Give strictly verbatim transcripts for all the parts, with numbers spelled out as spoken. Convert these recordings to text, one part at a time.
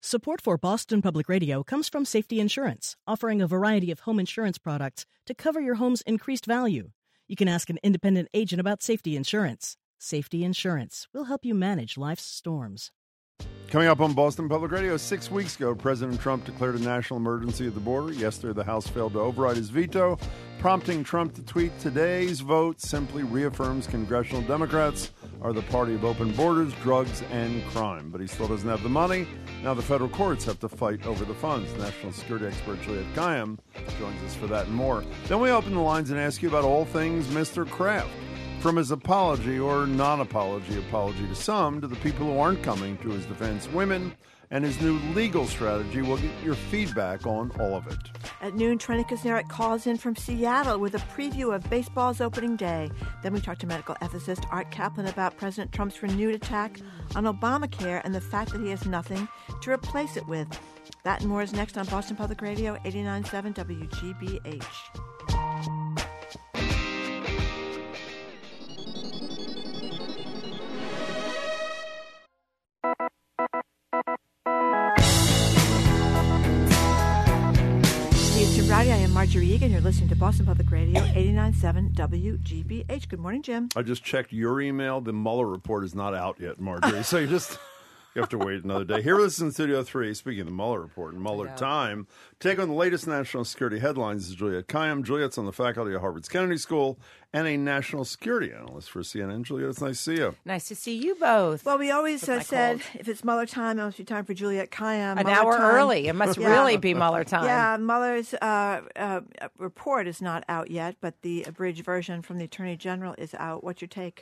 Support for Boston Public Radio comes from Safety Insurance, offering a variety of home insurance products to cover your home's increased value. You can ask an independent agent about safety insurance. Safety Insurance will help you manage life's storms. Coming up on Boston Public Radio, six weeks ago, President Trump declared a national emergency at the border. Yesterday, the House failed to override his veto, prompting Trump to tweet, "Today's vote simply reaffirms congressional Democrats are the party of open borders, drugs, and crime." But he still doesn't have the money. Now the federal courts have to fight over the funds. National security expert Juliette Kayyem joins us for that and more. Then we open the lines and ask you about all things Mister Kraft. From his apology or non-apology, apology to some, to the people who aren't coming to his defense, women, and his new legal strategy. We'll get your feedback on all of it. At noon, Trenny Kuznarek calls in from Seattle with a preview of baseball's opening day. Then we talk to medical ethicist Art Kaplan about President Trump's renewed attack on Obamacare and the fact that he has nothing to replace it with. That and more is next on Boston Public Radio, eighty-nine point seven W G B H. Rowdy, I am Marjorie Egan. You're listening to Boston Public Radio, eighty-nine point seven W G B H. Good morning, Jim. I just checked your email. The Mueller report is not out yet, Marjorie. So you just you have to wait another day. Here with us in Studio three, speaking of the Mueller report and Mueller time, take on the latest national security headlines is Juliette Kayyem. Juliette's on the faculty of Harvard's Kennedy School and a national security analyst for C N N. Juliette, it's nice to see you. Nice to see you both. Well, we always uh, said if it's Mueller time, it must be time for Juliette Kayyem. An Mueller hour time. early. It must yeah. really be Mueller time. Yeah, Mueller's uh, uh, report is not out yet, but the abridged version from the Attorney General is out. What's your take?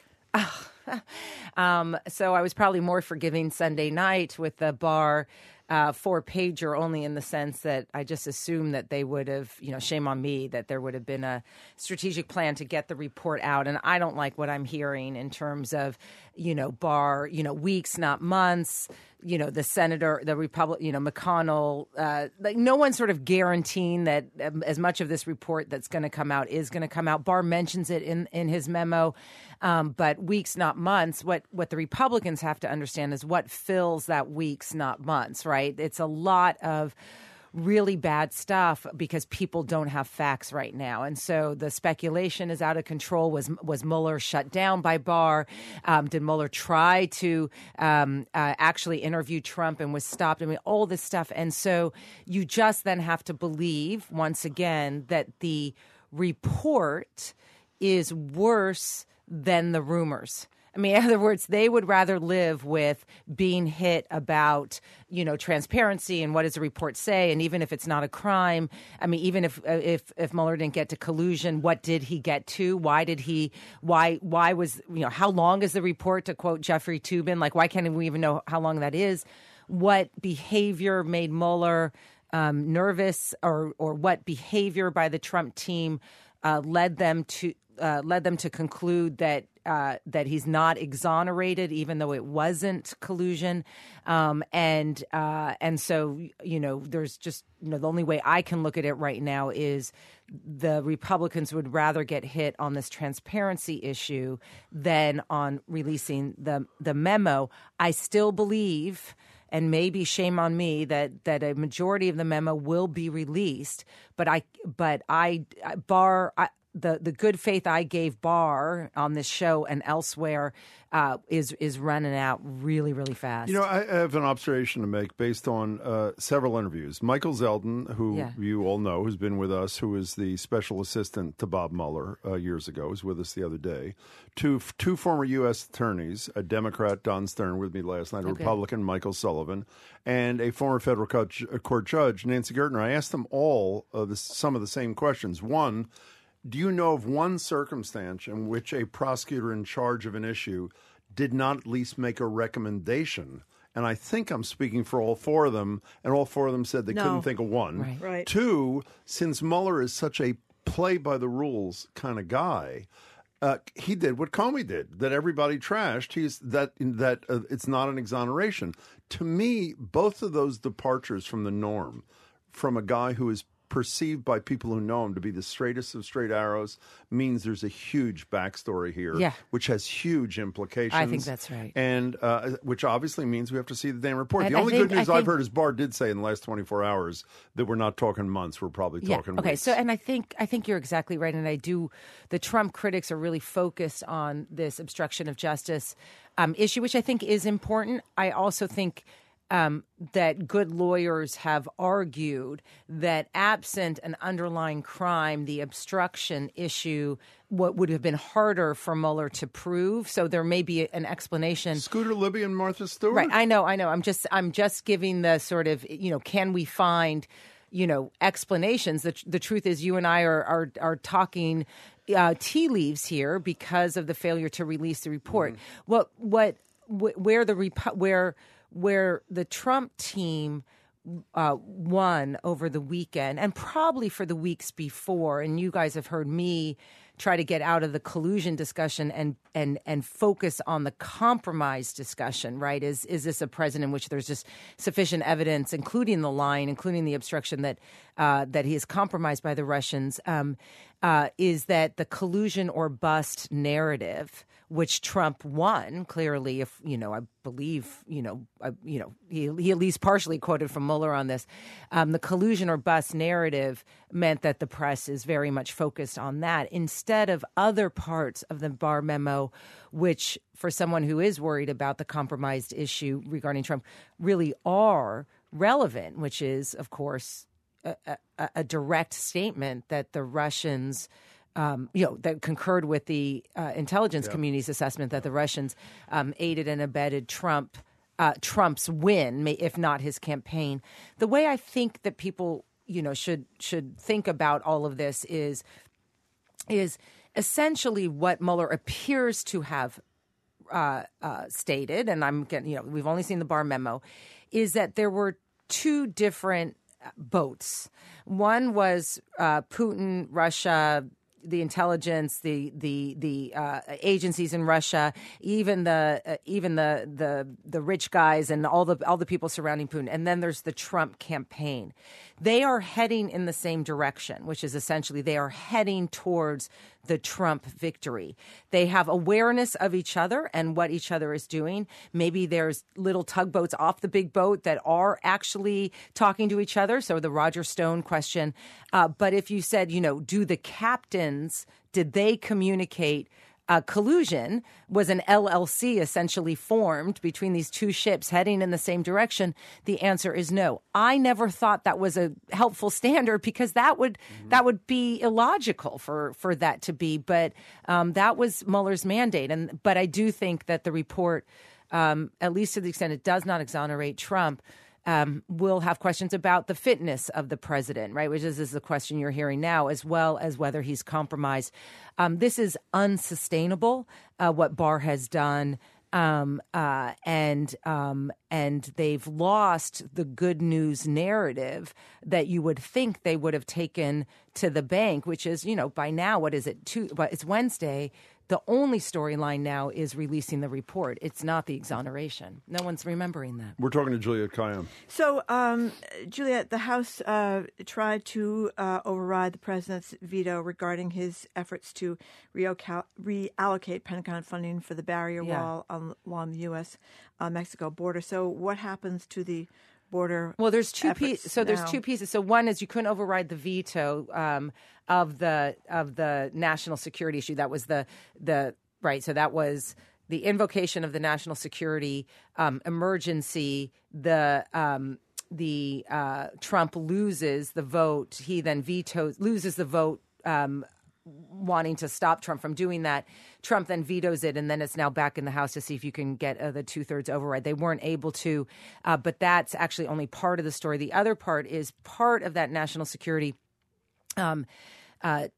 um, so I was probably more forgiving Sunday night with the Barr uh, four-pager, only in the sense that I just assumed that they would have, you know, shame on me, that there would have been a strategic plan to get the report out. And I don't like what I'm hearing in terms of, you know, Barr, you know, weeks, not months. You know, the senator, the Republic, you know, McConnell, uh, like no one's sort of guaranteeing that um, as much of this report that's going to come out is going to come out. Barr mentions it in, in his memo, um, but weeks, not months. What what the Republicans have to understand is what fills that weeks, not months, right? It's a lot of really bad stuff because people don't have facts right now. And so the speculation is out of control. Was was Mueller shut down by Barr? Um, did Mueller try to um, uh, actually interview Trump and was stopped? I mean, all this stuff. And so you just then have to believe, once again, that the report is worse than the rumors. I mean, in other words, they would rather live with being hit about, you know, transparency and what does the report say, and even if it's not a crime. I mean, even if if if Mueller didn't get to collusion, what did he get to? Why did he? Why why was you know? How long is the report? To quote Jeffrey Toobin, like why can't we even know how long that is? What behavior made Mueller um, nervous, or or what behavior by the Trump team uh, led them to uh, led them to conclude that. Uh, that he's not exonerated, even though it wasn't collusion, um, and uh, and so you know, there's just you know the only way I can look at it right now is the Republicans would rather get hit on this transparency issue than on releasing the the memo. I still believe. And maybe shame on me that, that a majority of the memo will be released, but I but I Barr I, the the good faith I gave Barr on this show and elsewhere uh, is is running out really really fast. You know, I have an observation to make based on uh, several interviews. Michael Zeldin, who yeah. you all know, who's been with us, who is the special assistant to Bob Mueller uh, years ago, was with us the other day. Two two former U S attorneys, a Democrat, Don Stern, with me last night, a okay. Republican, Michael Sullivan, and a former federal court judge, Nancy Gertner. I asked them all uh, the, some of the same questions. One, do you know of one circumstance in which a prosecutor in charge of an issue did not at least make a recommendation? And I think I'm speaking for all four of them, and all four of them said they no. couldn't think of one. Right. Right. Two, since Mueller is such a play-by-the-rules kind of guy, uh, he did what Comey did, that everybody trashed. He's that that uh, it's not an exoneration. To me, both of those departures from the norm, from a guy who is perceived by people who know him to be the straightest of straight arrows means there's a huge backstory here, yeah. which has huge implications. I think that's right. And uh, which obviously means we have to see the damn report. And the I only think, good news think, I've heard is Barr did say in the last twenty-four hours that we're not talking months, we're probably yeah, talking okay, weeks. so and I think I think you're exactly right. And I do, the Trump critics are really focused on this obstruction of justice um, issue, which I think is important. I also think Um, that good lawyers have argued that absent an underlying crime, the obstruction issue what would have been harder for Mueller to prove. So there may be an explanation. Scooter Libby and Martha Stewart? Right. I know. I know. I'm just I'm just giving the sort of, you know, can we find, you know, explanations? The, the truth is you and I are are, are talking uh, tea leaves here because of the failure to release the report. Mm-hmm. What what wh- where the rep- where where the Trump team uh, won over the weekend and probably for the weeks before, and you guys have heard me try to get out of the collusion discussion and and and focus on the compromise discussion, right? Is is this a president in which there's just sufficient evidence, including the lying, including the obstruction, that uh, that he is compromised by the Russians? Um, uh, is that the collusion or bust narrative, which Trump won clearly? If you know, I believe you know, I, you know, he, he at least partially quoted from Mueller on this. Um, the collusion or bust narrative meant that the press is very much focused on that instead of other parts of the Barr memo, which, for someone who is worried about the compromised issue regarding Trump, really are relevant. Which is, of course, a, a, a direct statement that the Russians. Um, you know, that concurred with the uh, intelligence yeah. community's assessment that the Russians um, aided and abetted Trump, uh, Trump's win, if not his campaign. The way I think that people, you know, should should think about all of this is is essentially what Mueller appears to have uh, uh, stated, and I'm getting, you know, we've only seen the Barr memo, is that there were two different boats. One was uh, Putin, Russia, the intelligence, the the the uh, agencies in Russia, even the uh, even the the the rich guys and all the all the people surrounding Putin, and then there's the Trump campaign. They are heading in the same direction, which is essentially they are heading towards the Trump victory. They have awareness of each other and what each other is doing. Maybe there's little tugboats off the big boat that are actually talking to each other. So the Roger Stone question. Uh, but if you said, you know, do the captains, did they communicate? Uh, collusion was an L L C essentially formed between these two ships heading in the same direction. The answer is no. I never thought that was a helpful standard because that would mm-hmm. that would be illogical for, for that to be. But um, that was Mueller's mandate. And but I do think that the report, um, at least to the extent it does not exonerate Trump, Um, we'll have questions about the fitness of the president, right, which is, is the question you're hearing now, as well as whether he's compromised. Um, this is unsustainable, uh, what Barr has done, um, uh, and um, and they've lost the good news narrative that you would think they would have taken to the bank, which is, you know, by now, what is it? Two, but it's Wednesday. The only storyline now is releasing the report. It's not the exoneration. No one's remembering that. We're talking to Juliette Kayyem. So, um, Juliette, the House uh, tried to uh, override the president's veto regarding his efforts to reocal- reallocate Pentagon funding for the barrier Yeah. wall on, along the U S Mexico border. So what happens to the border? Well, there's two pieces. So there's now? two pieces. So one is you couldn't override the veto um, of the of the national security issue. That was the the right. So that was the invocation of the national security um, emergency. The um, the uh, Trump loses the vote. He then vetoes loses the vote. Um, wanting to stop Trump from doing that. Trump then vetoes it, and then it's now back in the House to see if you can get uh, the two-thirds override. They weren't able to, uh, but that's actually only part of the story. The other part is part of that national security um, uh,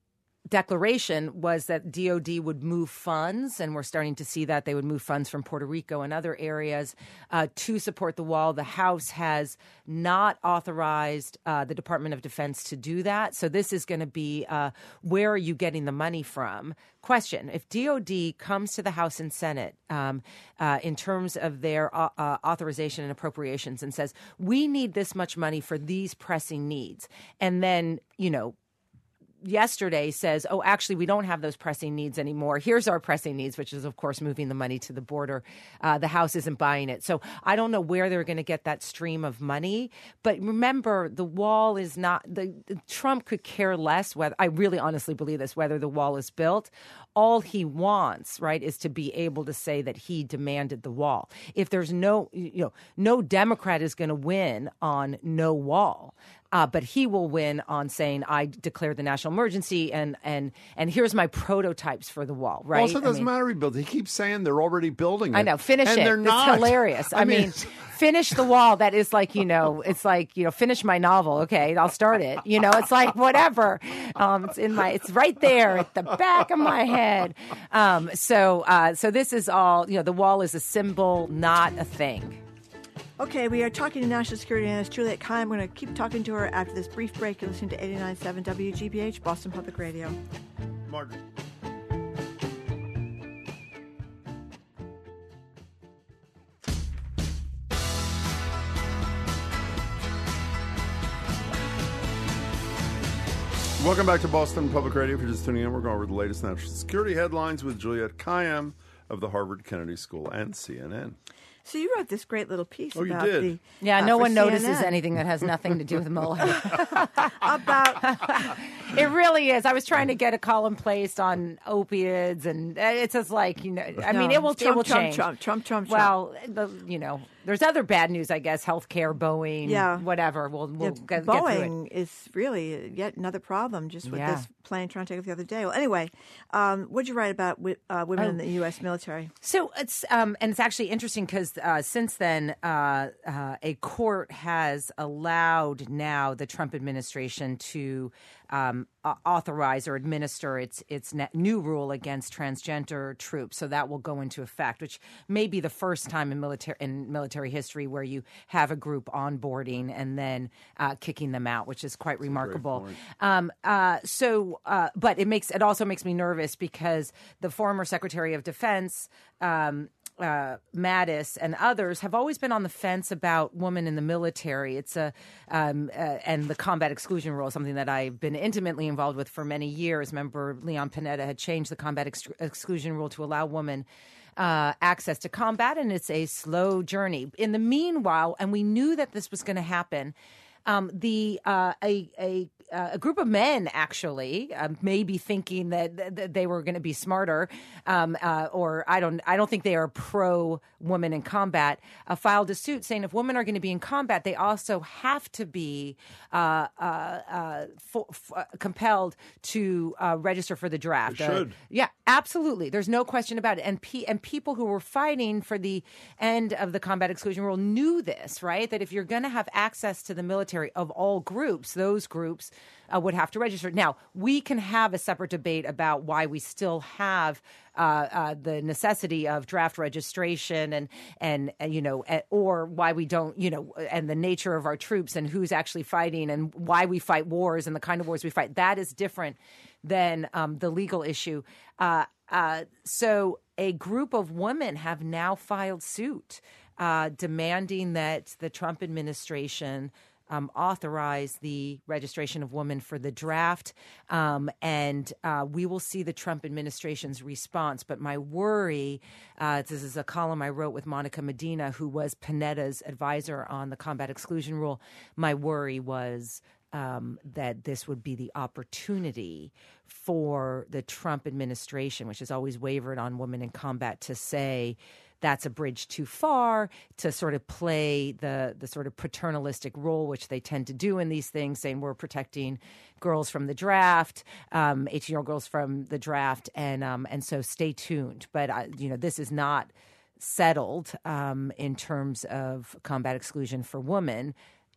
declaration was that D O D would move funds, and we're starting to see that they would move funds from Puerto Rico and other areas uh, to support the wall. The House has not authorized uh, the Department of Defense to do that. So this is going to be uh, where are you getting the money from? Question. If D O D comes to the House and Senate um, uh, in terms of their uh, uh, authorization and appropriations and says, we need this much money for these pressing needs, and then, you know, yesterday says, oh, actually, we don't have those pressing needs anymore. Here's our pressing needs, which is, of course, moving the money to the border. Uh, the House isn't buying it. So I don't know where they're going to get that stream of money. But remember, the wall is not the, the Trump could care less whether I really honestly believe this, whether the wall is built. All he wants, right, is to be able to say that he demanded the wall. If there's no, you know, no Democrat is going to win on no wall. Uh, but he will win on saying, I declared the national emergency, and and and here's my prototypes for the wall, right? Also, it doesn't I mean, matter he built it. He keeps saying they're already building it. I know. Finish and it. They're it's not. hilarious. I, I mean, mean finish the wall. That is like, you know, it's like, you know, finish my novel. Okay, I'll start it. You know, it's like whatever. Um, it's in my, it's right there at the back of my head. Um, so, uh, so this is all, you know, the wall is a symbol, not a thing. Okay, we are talking to National Security Analyst Juliette Kayyem. I'm going to keep talking to her after this brief break. You're listening to eighty-nine point seven W G B H, Boston Public Radio. Margaret. Welcome back to Boston Public Radio. If you're just tuning in, we're going over the latest national security headlines with Juliette Kayyem of the Harvard Kennedy School and C N N. So you wrote this great little piece Oh, you about did? the Yeah, uh, no for one C N N. notices anything that has nothing to do with Mueller. about It really is. I was trying to get a column placed on opiates, and it's just like, you know, I mean, No, it will, Trump, it will Trump, change. Trump, Trump, Trump, Trump. Well, the, you know, there's other bad news, I guess, healthcare, Boeing, Yeah. whatever. We'll, we'll Yeah, get, get through it. Boeing is really yet another problem just with Yeah. this plane trying to take off the other day. Well, anyway, um, what did you write about wi- uh, women Oh. in the U S military? So it's um, and it's actually interesting because uh, since then, uh, uh, a court has allowed now the Trump administration to um, uh, authorize or administer its its ne- new rule against transgender troops. So that will go into effect, which may be the first time in military in military history where you have a group onboarding and then uh, kicking them out, which is quite remarkable. Um, uh, so, uh, but it makes it also makes me nervous because the former Secretary of Defense. Um, Uh, Mattis and others have always been on the fence about women in the military. It's a um, uh, and the combat exclusion rule, something that I've been intimately involved with for many years. Remember, Leon Panetta had changed the combat ex- exclusion rule to allow women uh, access to combat, and it's a slow journey. In the meanwhile, and we knew that this was going to happen. Um, the uh, a a uh, a group of men actually um, maybe thinking that, th- that they were going to be smarter, um, uh, or I don't I don't think they are pro women in combat. Uh, filed a suit saying if women are going to be in combat, they also have to be uh, uh, uh, for, for, uh, compelled to uh, register for the draft. They should. Uh, yeah, absolutely. There's no question about it. And pe- and people who were fighting for the end of the combat exclusion rule knew this, right? That if you're going to have access to the military of all groups, those groups uh, would have to register. Now, we can have a separate debate about why we still have uh, uh, the necessity of draft registration and, and, and you know, uh, or why we don't, you know, and the nature of our troops and who's actually fighting and why we fight wars and the kind of wars we fight. That is different than um, the legal issue. Uh, uh, so a group of women have now filed suit uh, demanding that the Trump administration Um, authorize the registration of women for the draft. Um, and uh, we will see the Trump administration's response. But my worry, uh, this is a column I wrote with Monica Medina, who was Panetta's advisor on the combat exclusion rule. My worry was um, that this would be the opportunity for the Trump administration, which has always wavered on women in combat, to say, that's a bridge too far, to sort of play the the sort of paternalistic role, which they tend to do in these things, saying we're protecting girls from the draft, um, eighteen-year-old girls from the draft, and um, and so stay tuned. But uh, you know, this is not settled um, in terms of combat exclusion for women,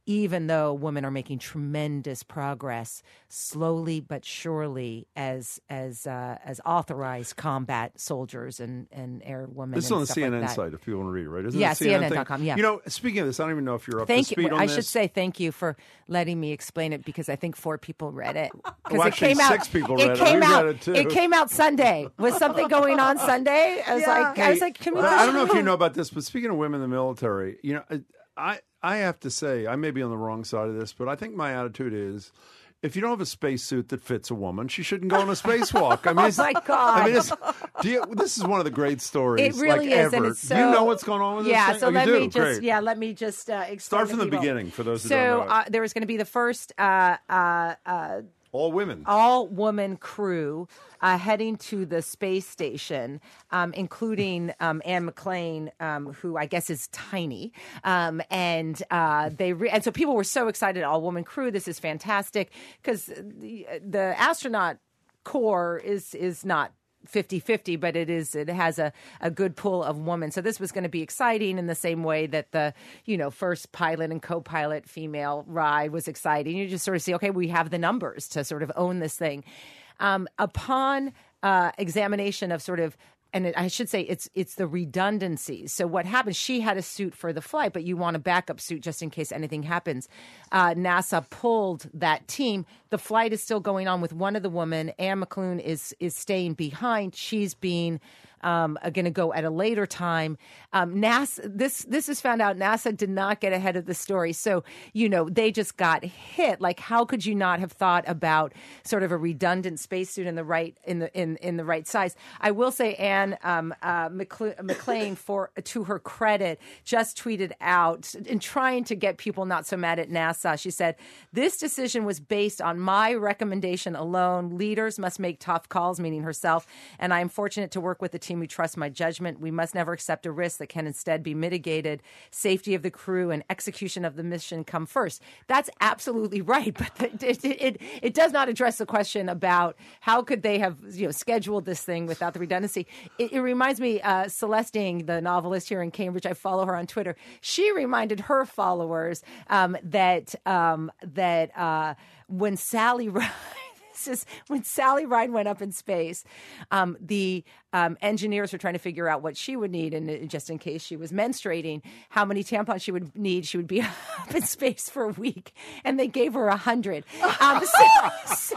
even though women are making tremendous progress, slowly but surely, as as uh, as authorized combat soldiers and, and airwomen. This is and on the stuff C N N like that. site if people want to read it, right? Isn't Yeah, it C N N C N N dot com, yeah. You know, speaking of this, I don't even know if you're up Thank to speed you. on I this. should say thank you for letting me explain it because I think four people read it. Well, it actually, came out, six people read it. Came We out, read it, too. It came out Sunday. Was something going on Sunday? I was Yeah. like, I was like, can we? I don't know if you know about this, but speaking of women in the military, you know, I I have to say, I may be on the wrong side of this, but I think my attitude is, if you don't have a spacesuit that fits a woman, she shouldn't go on a spacewalk. I mean, it's, Oh, my God. I mean, it's, do you, this is one of the great stories. It really like, is, ever. and it's so. Do you know what's going on with yeah, this so thing? let oh, you me do? just Great. yeah, let me just uh, explain Start to from the people. beginning for those who so, don't know it. uh, there was going to be the first uh, uh, uh, All women. all-woman crew uh, heading to the space station, um, including um, Anne McClain, um, who I guess is tiny, um, and uh, they re- and so people were so excited. All-woman crew. This is fantastic because the, the astronaut corps is is not fifty-fifty, but it is it has a, a good pool of women. So this was going to be exciting in the same way that the, you know, first pilot and co-pilot female ride was exciting. You just sort of see, okay, we have the numbers to sort of own this thing. Um, upon uh, examination of sort of and it, I should say it's it's the redundancies. So what happens? She had a suit for the flight, but you want a backup suit just in case anything happens. Uh, NASA pulled that team. The flight is still going on with one of the women. Anne McClune is is staying behind. She's being um, going to go at a later time. Um, NASA. This this is found out. NASA did not get ahead of the story. So you know they just got hit. Like how could you not have thought about sort of a redundant spacesuit in the right in the in in the right size? I will say Anne um, uh, McCl- McClain, for to her credit, just tweeted out in trying to get people not so mad at NASA. She said, "This decision was based on my recommendation alone. Leaders must make tough calls," meaning herself, "and I am fortunate to work with a team who trusts my judgment. We must never accept a risk that can instead be mitigated. Safety of the crew and execution of the mission come first." That's absolutely right, but it, it, it, it does not address the question about how could they have you know scheduled this thing without the redundancy. It, it reminds me, uh, Celeste Ng, the novelist here in Cambridge, I follow her on Twitter. She reminded her followers um, that um, that uh, when Sally Ride, this is when Sally Ride went up in space, um, the um, engineers were trying to figure out what she would need, and just in case she was menstruating, how many tampons she would need. She would be up in space for a week, and they gave her a hundred. Um, so, so,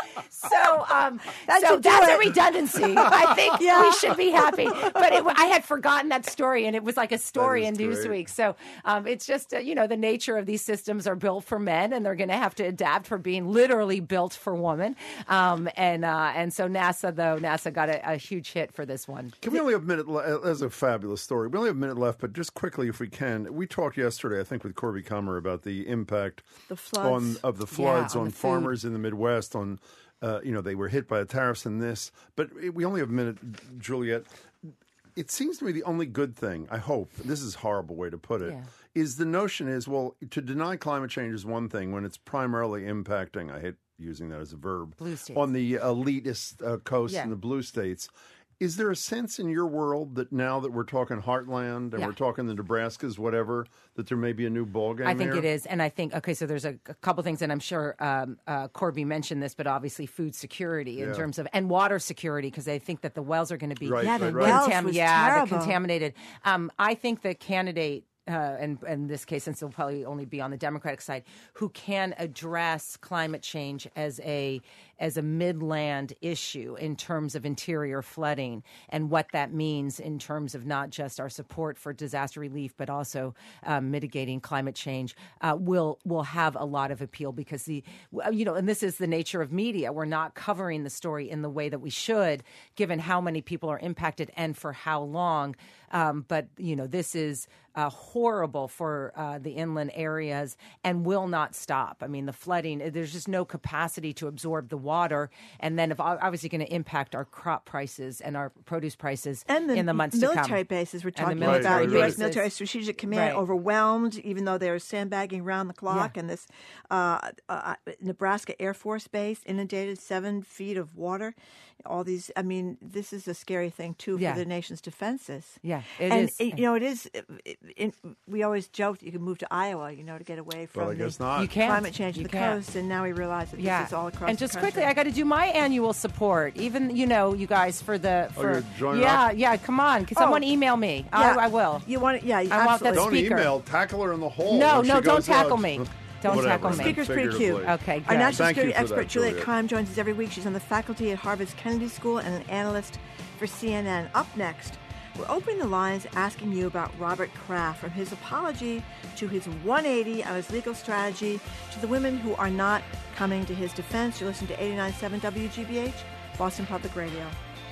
so, um, That so should do that's it. a redundancy. I think Yeah. we should be happy. But it, I had forgotten that story, and it was like a story That in is great. Newsweek. So um, it's just uh, you know the nature of these systems are built for men, and they're going to have to adapt for being literally built for women. Um, and uh, and so NASA though NASA got a, a huge hit for this one. Can we only have a minute left? That's a fabulous story. We only have a minute left, but just quickly, if we can. We talked yesterday, I think, with Corby Kummer about the impact The floods. on of the floods on on, the food. farmers in the Midwest. On, uh, you know, they were hit by the tariffs and this. But we only have a minute, Juliet. It seems to me the only good thing, I hope, this is a horrible way to put it, Yeah. is the notion is, well, to deny climate change is one thing when it's primarily impacting, I hate using that as a verb, Blue states. on the elitist uh, coast Yeah. in the blue states. Is there a sense in your world that now that we're talking heartland and Yeah. we're talking the Nebraskas, whatever, that there may be a new ballgame I think here? it is, and I think okay. So there's a, a couple things, and I'm sure um, uh, Corby mentioned this, but obviously food security in Yeah. terms of and water security because I think that the wells are going to be Right, Yeah, the right, right. wells Contam- was yeah, terrible. they're contaminated. Um, I think the candidate, uh, and and in this case, since it'll probably only be on the Democratic side, who can address climate change as a as a midland issue in terms of interior flooding and what that means in terms of not just our support for disaster relief, but also um, mitigating climate change, uh, will will have a lot of appeal because the you know, and this is the nature of media. We're not covering the story in the way that we should, given how many people are impacted and for how long. Um, but you know, this is uh, horrible for uh, the inland areas and will not stop. I mean, the flooding, there's just no capacity to absorb the water, and then if, obviously going to impact our crop prices and our produce prices And the in the months to come. military bases we're And the talking military about. Right, U S right. Military Strategic Command Right. overwhelmed, even though they're sandbagging around the clock. Yeah. And this uh, uh, Nebraska Air Force Base inundated, seven feet of water. All these, I mean, this is a scary thing, too, Yeah. for the nation's defenses. Yeah. it and is. it, you know, it is. It, it, we always joke that you can move to Iowa, you know, to get away from Well, I guess the not. You can't. climate change You of the can't. coast, and now we realize that Yeah, this is all across and the just country. quickly, I got to do my annual support. Even you know, you guys for the Oh, for you're joining yeah, up? yeah. Come on, can Oh. someone email me? Yeah, I, I will. You want it? Yeah, I want that absolutely. Don't speaker. email. Tackle her in the hole. No, when no, she don't goes tackle out. me. Don't Whatever, tackle me. Speaker's pretty cute. figuratively. Okay, Our good. national Thank you security for expert that, Juliet Juliet. Keim joins us every week. She's on the faculty at Harvard's Kennedy School and an analyst for C N N. Up next, we're opening the lines asking you about Robert Kraft, from his apology to his one eighty on his legal strategy to the women who are not coming to his defense. You're listening to eighty-nine point seven W G B H, Boston Public Radio.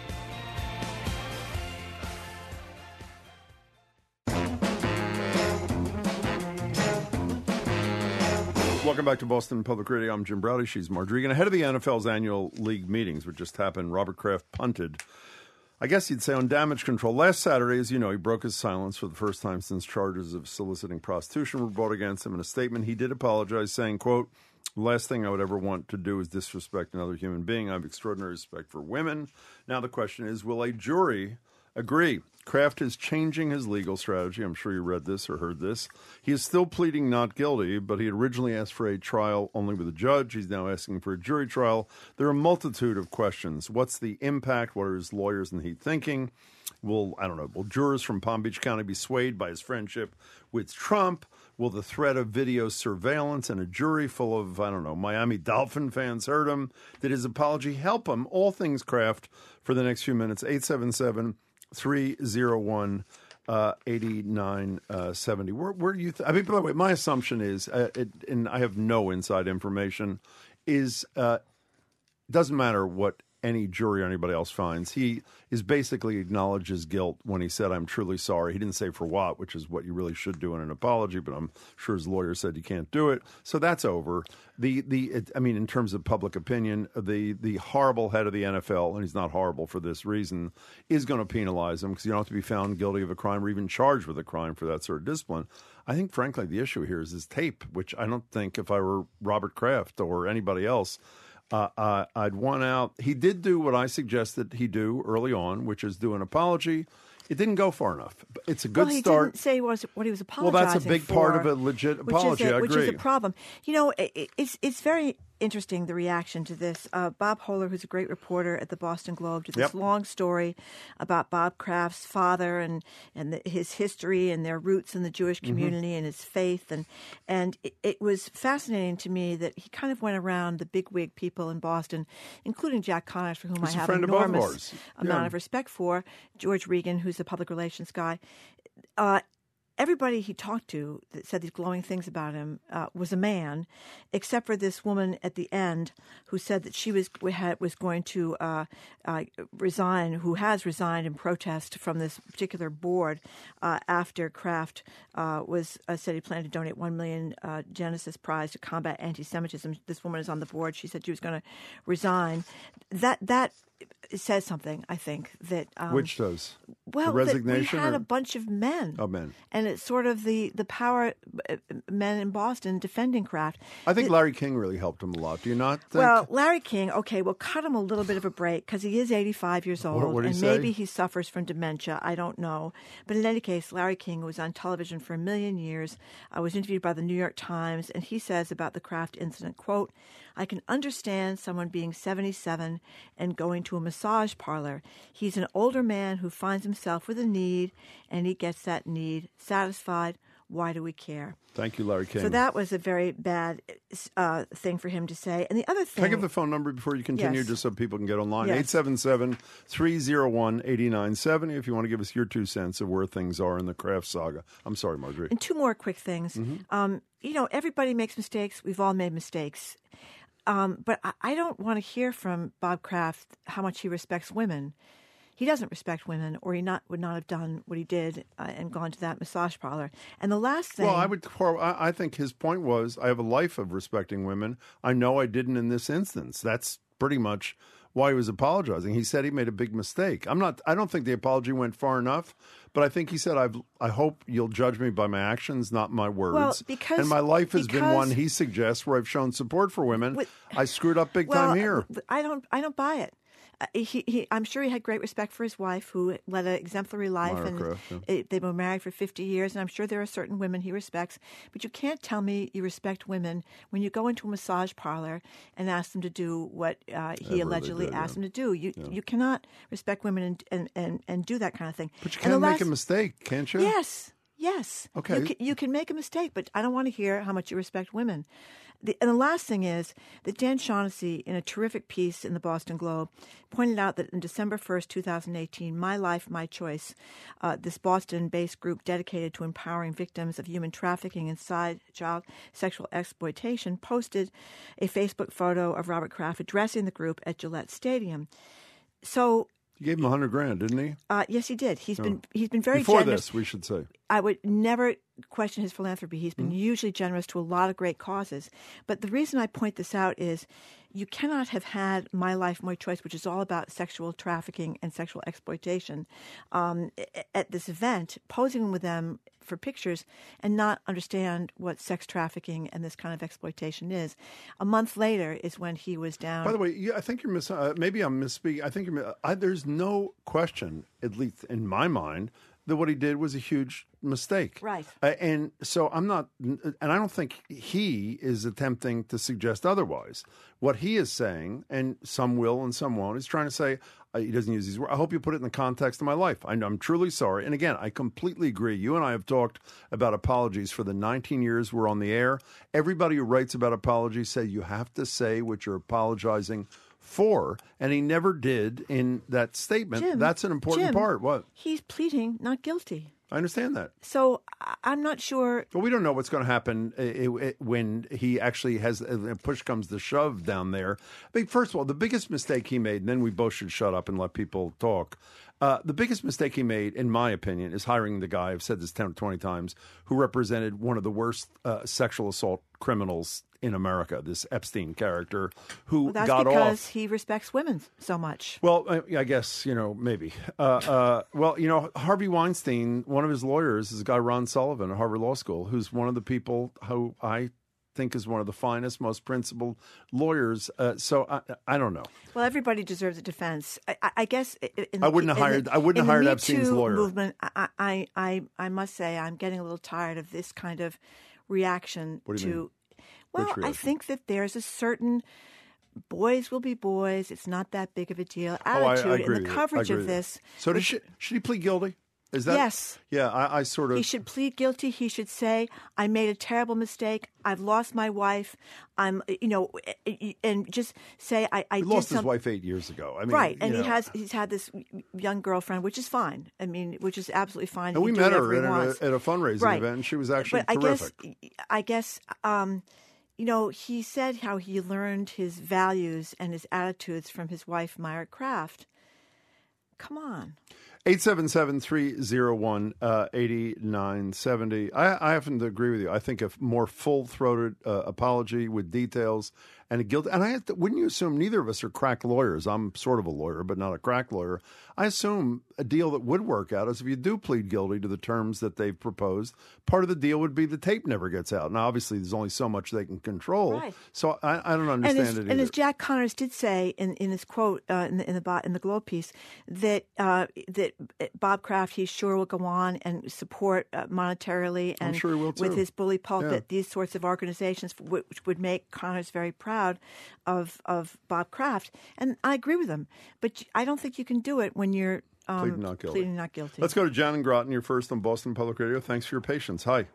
Welcome back to Boston Public Radio. I'm Jim Browdy. She's Marjorie. And ahead of the N F L's annual league meetings, which just happened, Robert Kraft punted, I guess you'd say, on damage control. Last Saturday, as you know, he broke his silence for the first time since charges of soliciting prostitution were brought against him. In a statement, he did apologize, saying, quote, "The last thing I would ever want to do is disrespect another human being. I have extraordinary respect for women." Now the question is, will a jury agree? Kraft is changing his legal strategy. I'm sure you read this or heard this. He is still pleading not guilty, but he had originally asked for a trial only with a judge. He's now asking for a jury trial. There are a multitude of questions. What's the impact? What are his lawyers and he thinking? Will, I don't know, will jurors from Palm Beach County be swayed by his friendship with Trump? Will the threat of video surveillance and a jury full of, I don't know, Miami Dolphin fans hurt him? Did his apology help him? All things Kraft for the next few minutes. eight seven seven, three oh one, eighty-nine seventy. Where, where do you th- I mean, by the way, my assumption is, uh, it, and I have no inside information, is uh, doesn't matter what any jury or anybody else finds. He is basically acknowledged his guilt when he said, "I'm truly sorry." He didn't say for what, which is what you really should do in an apology, but I'm sure his lawyer said you can't do it. So that's over. The the it, I mean, in terms of public opinion, the the horrible head of the N F L, and he's not horrible for this reason, is going to penalize him because you don't have to be found guilty of a crime or even charged with a crime for that sort of discipline. I think, frankly, the issue here is his tape, which I don't think if I were Robert Kraft or anybody else, Uh, uh, I'd want out. He did do what I suggested he do early on, which is do an apology. It didn't go far enough. It's a good well, he start. didn't say was what he was Well, apologizing that's a big for, part of a legit apology. Which is a, I which agree. is a problem. You know, it, it's it's very interesting, the reaction to this. Uh, Bob Hohler, who's a great reporter at the Boston Globe, did this Yep. long story about Bob Kraft's father and and the, his history and their roots in the Jewish community Mm-hmm. and his faith, and and it, it was fascinating to me that he kind of went around the bigwig people in Boston, including Jack Connors, for whom He's a I have friend of both of enormous ours. amount Yeah. of respect for, George Regan, who's a public relations guy. Uh, Everybody he talked to that said these glowing things about him uh, was a man, except for this woman at the end who said that she was had, was going to uh, uh, resign, who has resigned in protest from this particular board uh, after Kraft uh, was uh, said he planned to donate one million uh, Genesis Prize to combat anti-Semitism. This woman is on the board. She said she was going to resign. That that. It says something, I think, that um, Which does? well, the resignation that we had or- a bunch of men. Oh, men. And it's sort of the, the power uh, men in Boston defending Kraft. I think It- Larry King really helped him a lot. Do you not think? Well, Larry King, okay, we'll cut him a little bit of a break because he is eighty-five years old. What- what did he and say? maybe he suffers from dementia. I don't know. But in any case, Larry King was on television for a million years. I was interviewed by the New York Times, and he says about the Kraft incident, quote, "I can understand someone being seventy-seven and going to a massage parlor. He's an older man who finds himself with a need, and he gets that need satisfied. Why do we care?" Thank you, Larry King. So that was a very bad uh, thing for him to say. And the other thing... Can I give the phone number before you continue, Yes. just so people can get online? Yes. eight seven seven, three oh one, eight nine seven zero if you want to give us your two cents of where things are in the Kraft saga. I'm sorry, Marjorie. And two more quick things. Mm-hmm. Um, you know, everybody makes mistakes. We've all made mistakes. Um, but I, I don't want to hear from Bob Kraft how much he respects women. He doesn't respect women, or he not would not have done what he did uh, and gone to that massage parlor. And the last thing... Well, I would. I I think his point was, I have a life of respecting women. I know I didn't in this instance. That's pretty much why he was apologizing. He said he made a big mistake. I'm not. I don't think the apology went far enough, but I think he said, "I've. I hope you'll judge me by my actions, not my words." Well, because- and my life has been because- one he suggests where I've shown support for women. With- I screwed up big well, time here. I don't. I don't buy it. he, he, I'm sure he had great respect for his wife, who led an exemplary life, Myra and Kraft, yeah. it, they've been married for fifty years. And I'm sure there are certain women he respects, but you can't tell me you respect women when you go into a massage parlor and ask them to do what uh, he Whatever allegedly they do, asked yeah. them to do. You Yeah. you cannot respect women and, and, and, and do that kind of thing. But you And the can make last- a mistake, can't you? Yes, yes. Okay. You can, you can make a mistake, but I don't want to hear how much you respect women. The, and the last thing is that Dan Shaughnessy, in a terrific piece in the Boston Globe, pointed out that on December first, twenty eighteen, My Life, My Choice, uh, this Boston-based group dedicated to empowering victims of human trafficking and side child sexual exploitation, posted a Facebook photo of Robert Kraft addressing the group at Gillette Stadium. So, You gave him a hundred grand, didn't he? uh, yes, he did. He's been he's been very Before generous. this, we should say. I would never question his philanthropy. He's been Mm-hmm. usually generous to a lot of great causes. But the reason I point this out is you cannot have had My Life, My Choice, which is all about sexual trafficking and sexual exploitation, um, at this event, posing with them for pictures and not understand what sex trafficking and this kind of exploitation is. A month later is when he was down. By the way, yeah, I think you're miss. Uh, maybe I'm misspeaking. I think you're. mi- I, there's no question, at least in my mind, that what he did was a huge mistake. Right. Uh, and so I'm not, and I don't think he is attempting to suggest otherwise. What he is saying, and some will and some won't, is trying to say, uh, he doesn't use these words, I hope you put it in the context of my life. I, I'm truly sorry. And again, I completely agree. You and I have talked about apologies for the nineteen years we're on the air. Everybody who writes about apologies say you have to say what you're apologizing for, and he never did in that statement. Jim, That's an important Jim, part. What? He's pleading not guilty. I understand that. So I- I'm not sure. But we don't know what's going to happen uh, uh, when he actually has uh, push comes to shove down there. I mean, first of all, the biggest mistake he made, and then we both should shut up and let people talk. Uh, the biggest mistake he made, in my opinion, is hiring the guy, I've said this ten or twenty times, who represented one of the worst uh, sexual assault criminals in America, this Epstein character, who Well, that's got because off. he respects women so much. Well, I, I guess, you know, maybe. Uh, uh, well, you know, Harvey Weinstein, one of his lawyers is a guy, Ron Sullivan at Harvard Law School, who's one of the people who I think is one of the finest, most principled lawyers. Uh, so I, I don't know. Well, everybody deserves a defense. I, I, I guess in I wouldn't the, have in hired- the- I wouldn't in have the hired Me Epstein's Too lawyer. Movement, I, I, I, I must say I'm getting a little tired of this kind of reaction What do you to. mean? Well, Which I reaction? think that there's a certain boys will be boys. It's not that big of a deal Oh, I, I attitude agree in with the you. I coverage agree of with you. this. So did which- she, should he plead guilty? Is that? Yes. Yeah, I, I sort of. He should plead guilty. He should say, "I made a terrible mistake. I've lost my wife. I'm, you know," and just say, "I, I He did lost his some-" wife eight years ago. I mean, Right, and you he know. has he's had this young girlfriend, which is fine. I mean, which is absolutely fine. And He we can do met her whatever he at wants. a, at a fundraising Right. event, and she was actually but terrific. I guess, I guess, um, you know, he said how he learned his values and his attitudes from his wife, Myra Kraft. Come on. eight seven seven, three oh one, eight nine seven oh. I, I happen to agree with you. I think a more full-throated uh, apology with details and a guilt. And I have to, wouldn't you assume neither of us are crack lawyers? I'm sort of a lawyer, but not a crack lawyer. I assume a deal that would work out is if you do plead guilty to the terms that they've proposed, part of the deal would be the tape never gets out. Now, obviously, there's only so much they can control. Right. So I, I don't And understand as, it either. and as Jack Connors did say in, in his quote uh, in the in the, Bo- in the Globe piece, that uh, that Bob Kraft, he sure will go on and support uh, monetarily and sure he will, too. with his bully pulpit Yeah. these sorts of organizations, which would make Connors very proud of of Bob Kraft. And I agree with him, but I don't think you can do it when you're um, Pleading not guilty. pleading not guilty. Let's go to John and Groton. You're first on Boston Public Radio. Thanks for your patience. Hi.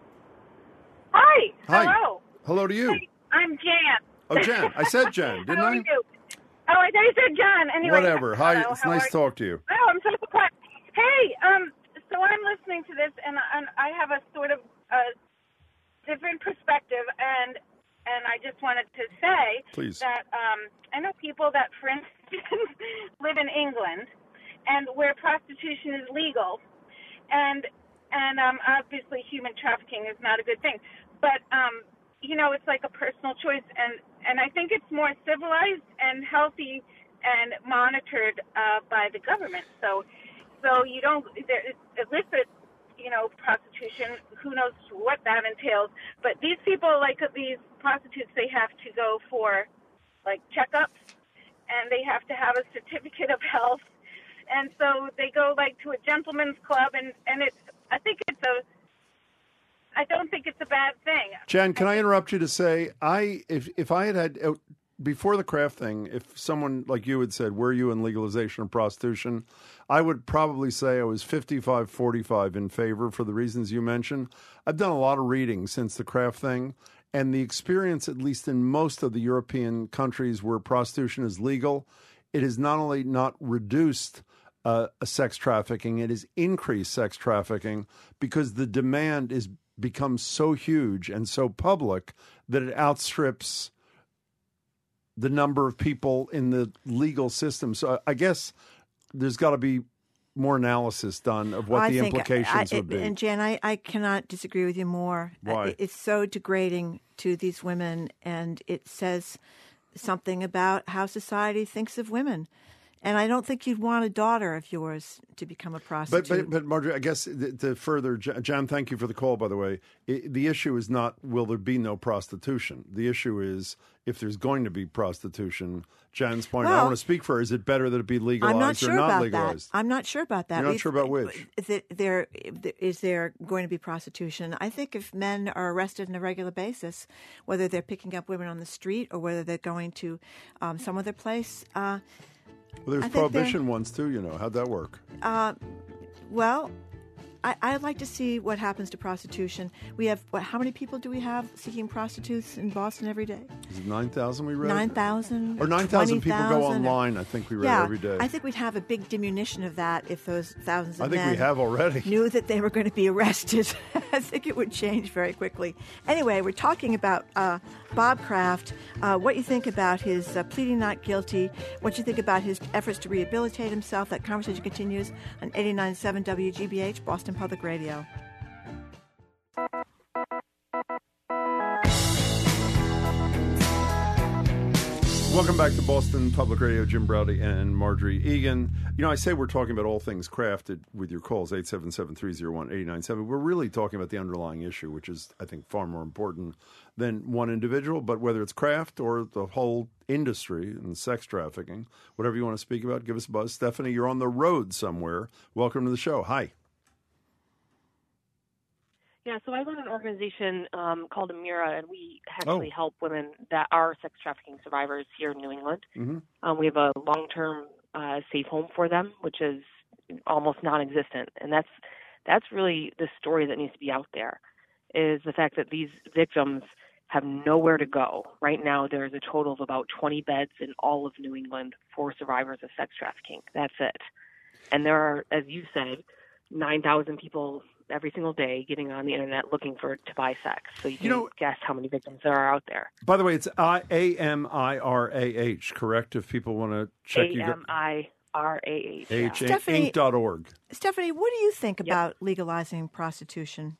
Hi. Hi. Hello. Hello to you. Hey, I'm Jan. Oh, Jan. I said Jan, didn't How are I? you? Oh, I thought you said John. Anyway. Whatever. Hi. Hello, It's how nice are to talk to you. Oh, I'm so surprised. Hey, um, so I'm listening to this, and, and I have a sort of uh, different perspective, and and I just wanted to say Please. that um, I know people that, for instance, live in England, and where prostitution is legal, and and um, obviously human trafficking is not a good thing, but um, you know, it's like a personal choice, and and I think it's more civilized and healthy and monitored uh, by the government. So, so you don't there, illicit, you know, prostitution. Who knows what that entails? But these people, like these prostitutes, they have to go for like checkups, and they have to have a certificate of health. And so they go like to a gentleman's club, and, and it's, I think it's a, I don't think it's a bad thing. Jan, can I interrupt you to say, I if if I had had, uh, before the Kraft thing, if someone like you had said, were you in legalization of prostitution, I would probably say I was fifty-five forty-five in favor for the reasons you mentioned. I've done a lot of reading since the Kraft thing, and the experience, at least in most of the European countries where prostitution is legal, it has not only not reduced uh, sex trafficking, it has increased sex trafficking because the demand is becomes so huge and so public that it outstrips the number of people in the legal system. So I guess there's got to be more analysis done of what I the think implications I, would be. And Jan, I, I cannot disagree with you more. Why? Uh, It's so degrading to these women, and it says something about how society thinks of women. And I don't think you'd want a daughter of yours to become a prostitute. But, but, but Marjorie, I guess the, the further, Jan, thank you for the call, by the way. It, the issue is not will there be no prostitution. The issue is if there's going to be prostitution. Jan's point, well, I want to speak for her, is it better that it be legalized I'm not sure or not about legalized? That. I'm not sure about that. You're not We've- sure about which? Is, it, there, is there going to be prostitution? I think if men are arrested on a regular basis, whether they're picking up women on the street or whether they're going to um, some other place, uh, Well, there's I think prohibition ones too, you know. How'd that work? Uh, well, I, I'd like to see what happens to prostitution. We have, what, how many people do we have seeking prostitutes in Boston every day? Is it nine thousand we read? nine thousand? Or nine thousand people go online, I think we read yeah, every day. I think we'd have a big diminution of that if those thousands of I think men we have already. knew that they were going to be arrested. I think it would change very quickly. Anyway, we're talking about uh, Bob Kraft, uh, what you think about his uh, pleading not guilty, what you think about his efforts to rehabilitate himself. That conversation continues on eighty-nine point seven W G B H, Boston Public Radio. Welcome back to Boston Public Radio. Jim Braude and Marjorie Egan. You know, I say we're talking about all things crafted with your calls, eight seven seven, three oh one, eight nine seven. We're really talking about the underlying issue, which is, I think, far more important than one individual. But whether it's craft or the whole industry and sex trafficking, whatever you want to speak about, give us a buzz. Stephanie, you're on the road somewhere. Welcome to the show. Hi. Yeah, so I run an organization um, called Amira, and we actually Oh. help women that are sex trafficking survivors here in New England. Mm-hmm. Um, we have a long-term uh, safe home for them, which is almost non-existent, and that's that's really the story that needs to be out there, is the fact that these victims have nowhere to go. Right now, there's a total of about twenty beds in all of New England for survivors of sex trafficking. That's it. And there are, as you said, nine thousand people every single day getting on the internet looking for to buy sex. So you can You know- guess how many victims there are out there. By the way, it's I- A M I R A H, correct? If people want to check you. A M I R A H. yeah. H Stephanie- Inc dot org. Stephanie, what do you think Yep. about legalizing prostitution?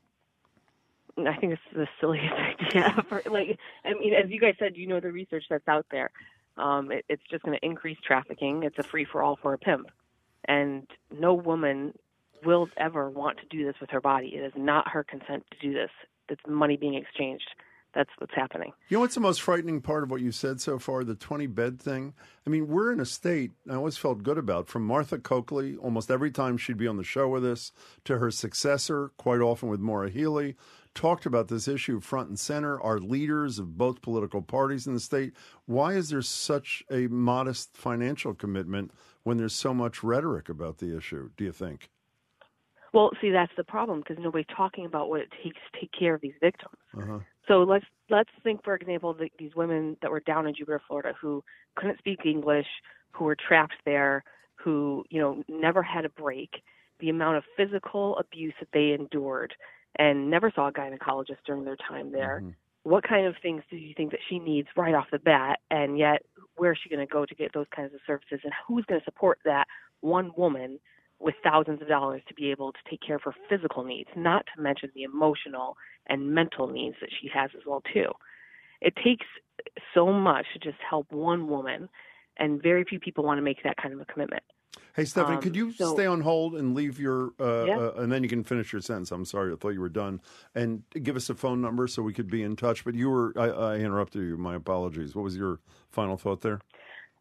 I think it's the silliest idea. For, like, I mean, as you guys said, you know the research that's out there. Um, it, it's just going to increase trafficking. It's a free-for-all for a pimp. And no woman will ever want to do this with her body. It is not her consent to do this. It's money being exchanged. That's what's happening. You know what's the most frightening part of what you said so far, the twenty-bed thing? I mean, we're in a state I always felt good about, from Martha Coakley, almost every time she'd be on the show with us, to her successor, quite often with Maura Healey, talked about this issue front and center, our leaders of both political parties in the state. Why is there such a modest financial commitment when there's so much rhetoric about the issue, do you think? Well, see, that's the problem, because nobody's talking about what it takes to take care of these victims. Uh-huh. So let's let's think, for example, the, these women that were down in Jupiter, Florida, who couldn't speak English, who were trapped there, who, you know, never had a break. The amount of physical abuse that they endured, and never saw a gynecologist during their time there. Mm-hmm. What kind of things do you think that she needs right off the bat? And yet, where is she going to go to get those kinds of services? And who's going to support that one woman with thousands of dollars to be able to take care of her physical needs, not to mention the emotional and mental needs that she has as well, too? It takes so much to just help one woman, and very few people want to make that kind of a commitment. Hey, Stephanie, Um, could you so- stay on hold and leave your, uh, Yeah. uh, and then you can finish your sentence. I'm sorry, I thought you were done. And give us a phone number so we could be in touch. But you were, I, I interrupted you. My apologies. What was your final thought there?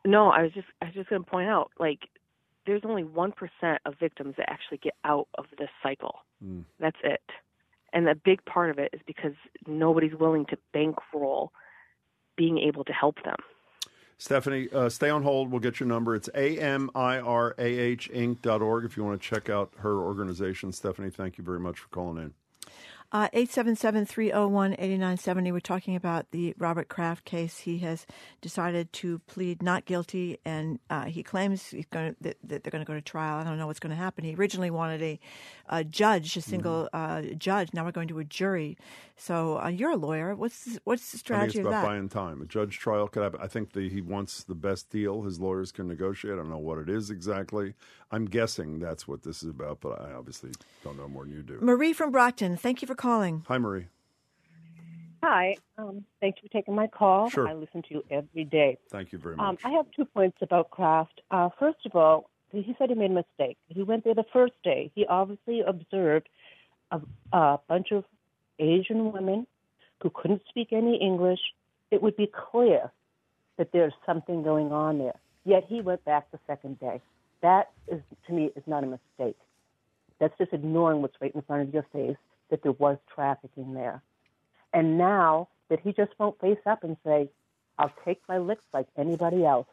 No, I was just I was just going to point out, like, there's only one percent of victims that actually get out of this cycle. Mm. That's it. And a big part of it is because nobody's willing to bankroll being able to help them. Stephanie, uh, stay on hold. We'll get your number. It's A M I R A H Inc dot org if you want to check out her organization. Stephanie, thank you very much for calling in. Uh, eight seven seven, three oh one, eight nine seven oh. We're talking about the Robert Kraft case. He has decided to plead not guilty, and uh, he claims he's going to, that, that they're going to go to trial. I don't know what's going to happen. He originally wanted a, a judge, a single mm-hmm. uh, judge. Now we're going to a jury. So uh, you're a lawyer. What's what's the strategy of that? I think it's about buying time. A judge trial could happen. I think the, he wants the best deal his lawyers can negotiate. I don't know what it is exactly. I'm guessing that's what this is about, but I obviously don't know more than you do. Marie from Brockton, thank you for calling. Hi, Marie. Hi. Um, thank you for taking my call. Sure. I listen to you every day. Thank you very much. Um, I have two points about Kraft. Uh, first of all, he said he made a mistake. He went there the first day. He obviously observed a, a bunch of Asian women who couldn't speak any English. It would be clear that there's something going on there. Yet he went back the second day. That, is, to me, is not a mistake. That's just ignoring what's right in front of your face, that there was trafficking there. And now that he just won't face up and say, I'll take my licks like anybody else,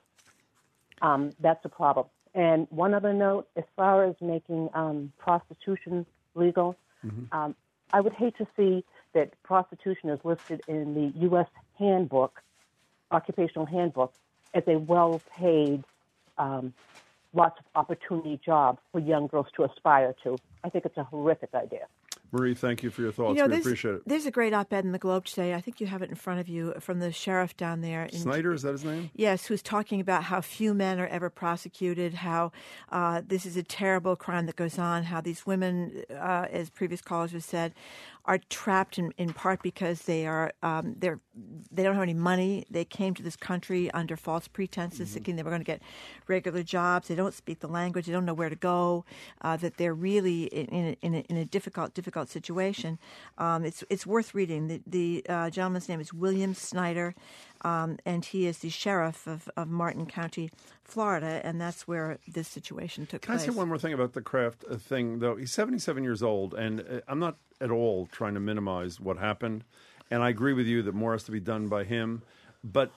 um, that's a problem. And one other note, as far as making um, prostitution legal, mm-hmm. um, I would hate to see that prostitution is listed in the U S handbook, occupational handbook, as a well-paid, um, lots of opportunity job for young girls to aspire to. I think it's a horrific idea. Marie, thank you for your thoughts. You know, we appreciate it. There's a great op-ed in the Globe today. I think you have it in front of you from the sheriff down there. In, Snyder, is that his name? Yes, who's talking about how few men are ever prosecuted, how uh, this is a terrible crime that goes on, how these women, uh, as previous callers have said, are trapped in, in part because they are um, they're they don't have any money. They came to this country under false pretenses, mm-hmm. thinking they were going to get regular jobs. They don't speak the language. They don't know where to go. Uh, that they're really in, in, a, in, a, in a difficult difficult situation. Um, it's it's worth reading. The, the uh, gentleman's name is William Snyder, um, and he is the sheriff of, of Martin County, Florida, and that's where this situation took Can place. Can I say one more thing about the Kraft thing, though? He's seventy-seven years old, and uh, I'm not at all trying to minimize what happened. And I agree with you that more has to be done by him. But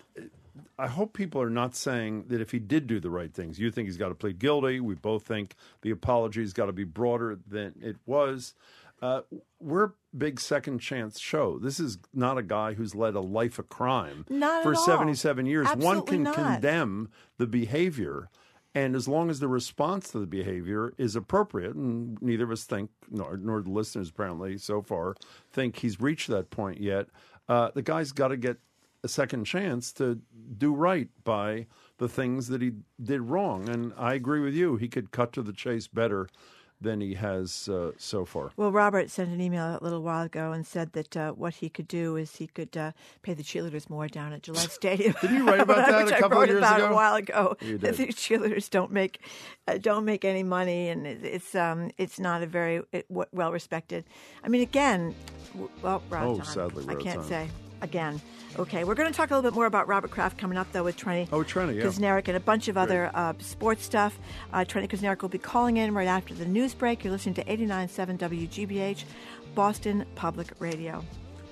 I hope people are not saying that if he did do the right things, you think he's got to plead guilty. We both think the apology's got to be broader than it was. Uh, we're a big second chance show. This is not a guy who's led a life of crime not for at all. seventy-seven years. Absolutely One can not. condemn the behavior. And as long as the response to the behavior is appropriate, and neither of us think, nor, nor the listeners apparently so far, think he's reached that point yet, uh, the guy's got to get a second chance to do right by the things that he did wrong. And I agree with you. He could cut to the chase better than he has uh, so far. Well, Robert sent an email a little while ago and said that uh, what he could do is he could uh, pay the cheerleaders more down at Gillette Stadium. Did you write about that a couple of years ago? I wrote about a while ago. You that did. the cheerleaders don't make uh, don't make any money, and it's um it's not a very it, well respected. I mean, again, w- well, we're out Oh, of time. sadly, we're I out of can't time. say. Again. Okay, we're going to talk a little bit more about Robert Kraft coming up, though, with Trenny Oh, Trenny, yeah. Kuznarek and a bunch of Great. other uh, sports stuff. Uh, Trenny Kuznarek will be calling in right after the news break. You're listening to eighty-nine point seven W G B H, Boston Public Radio.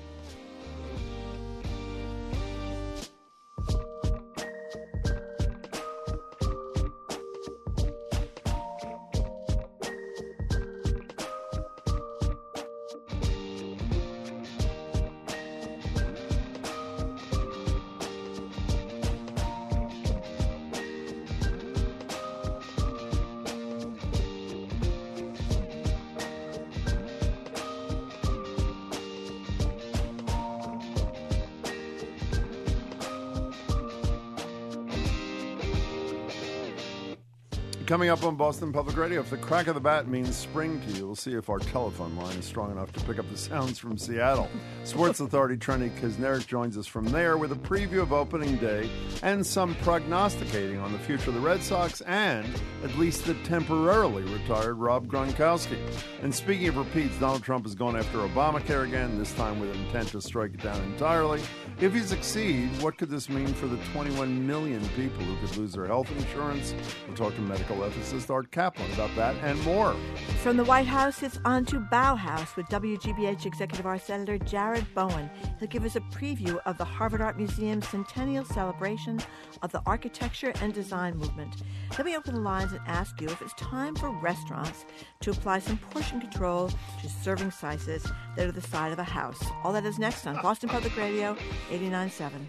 Coming up on Boston Public Radio, if the crack of the bat means spring to you, we'll see if our telephone line is strong enough to pick up the sounds from Seattle. Sports Authority Trenny Kuznarek joins us from there with a preview of opening day and some prognosticating on the future of the Red Sox and at least the temporarily retired Rob Gronkowski. And speaking of repeats, Donald Trump has gone after Obamacare again, this time with an intent to strike it down entirely. If you succeed, what could this mean for the twenty-one million people who could lose their health insurance? We'll talk to medical ethicist Art Kaplan about that and more. From the White House, it's on to Bauhaus with W G B H Executive Art Senator Jared Bowen. He'll give us a preview of the Harvard Art Museum's centennial celebration of the architecture and design movement. Then we open the lines and ask you if it's time for restaurants to apply some portion control to serving sizes that are the size of a house. All that is next on Boston Public Radio, eighty-nine point seven.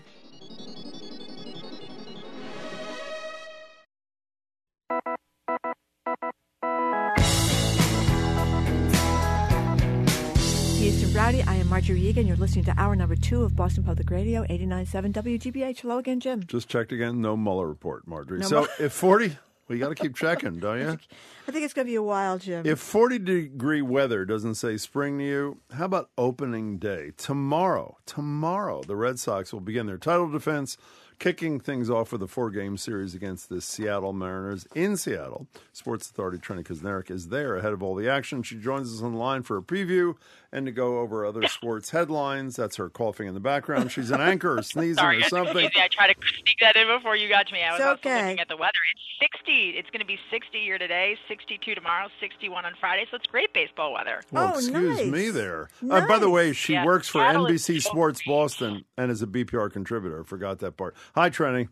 Houston Rowdy, I am Marjorie Egan. You're listening to hour number two of Boston Public Radio, eighty-nine point seven W G B H. Hello again, Jim. Just checked again. No Mueller report, Marjorie. No so Mueller. if forty, well, you got to keep checking, don't you? I think it's going to be a while, Jim. If forty-degree weather doesn't say spring to you, how about opening day? Tomorrow, tomorrow, the Red Sox will begin their title defense, kicking things off with a four-game series against the Seattle Mariners in Seattle. Sports Authority Trenny Kusnerick is there ahead of all the action. She joins us on the line for a preview and to go over other sports headlines. That's her coughing in the background. She's an anchor or sneezing Sorry, or something. I tried to sneak that in before you got to me. I was It's also okay. looking at the weather. It's sixty. It's going to be sixty here today, sixty-two tomorrow, sixty-one on Friday. So it's great baseball weather. Well, Oh, excuse nice. me there. Uh, by the Nice. way, she Yeah, works for Seattle N B is C so Sports great. Boston and is a B P R contributor. I forgot that part. Hi, Trenny.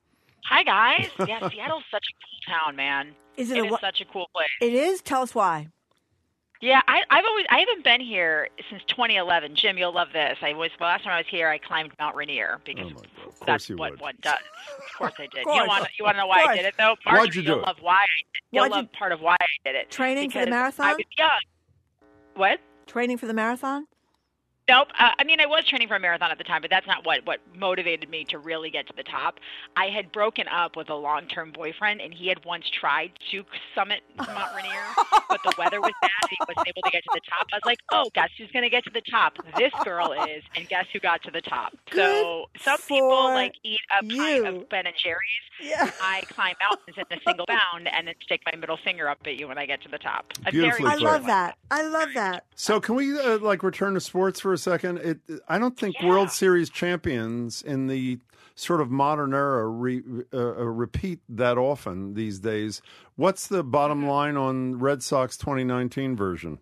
Hi, guys. Yeah, Seattle's such a cool town, man. Is it It a is wa- such a cool place. It is? Tell us why. Yeah, I, I've always I haven't been here since twenty eleven. Jim, you'll love this. I was the last time I was here. I climbed Mount Rainier because Oh, my God. Of course that's you what would. one does. Of course I did. course. You want you want to know why Of I course. did it though? Why'd Marjorie, you do you'll it? love why I did. You'll Why'd you- love part of why I did it. Training for the Because marathon? I was young. What? Training for the marathon? Nope. Uh, I mean, I was training for a marathon at the time, but that's not what, what motivated me to really get to the top. I had broken up with a long-term boyfriend, and he had once tried to summit Mount Rainier, but the weather was bad. He wasn't able to get to the top. I was like, oh, guess who's going to get to the top? This girl is, and guess who got to the top? So Good some people for like eat a pint you. of Ben and Jerry's. Yeah. I climb mountains in a single bound and then stick my middle finger up at you when I get to the top. A Beautifully very I put. love that. I love that. So can we uh, like return to sports for a second? It, I don't think Yeah. World Series champions in the sort of modern era re, uh, uh, repeat that often these days. What's the bottom line on Red Sox twenty nineteen version?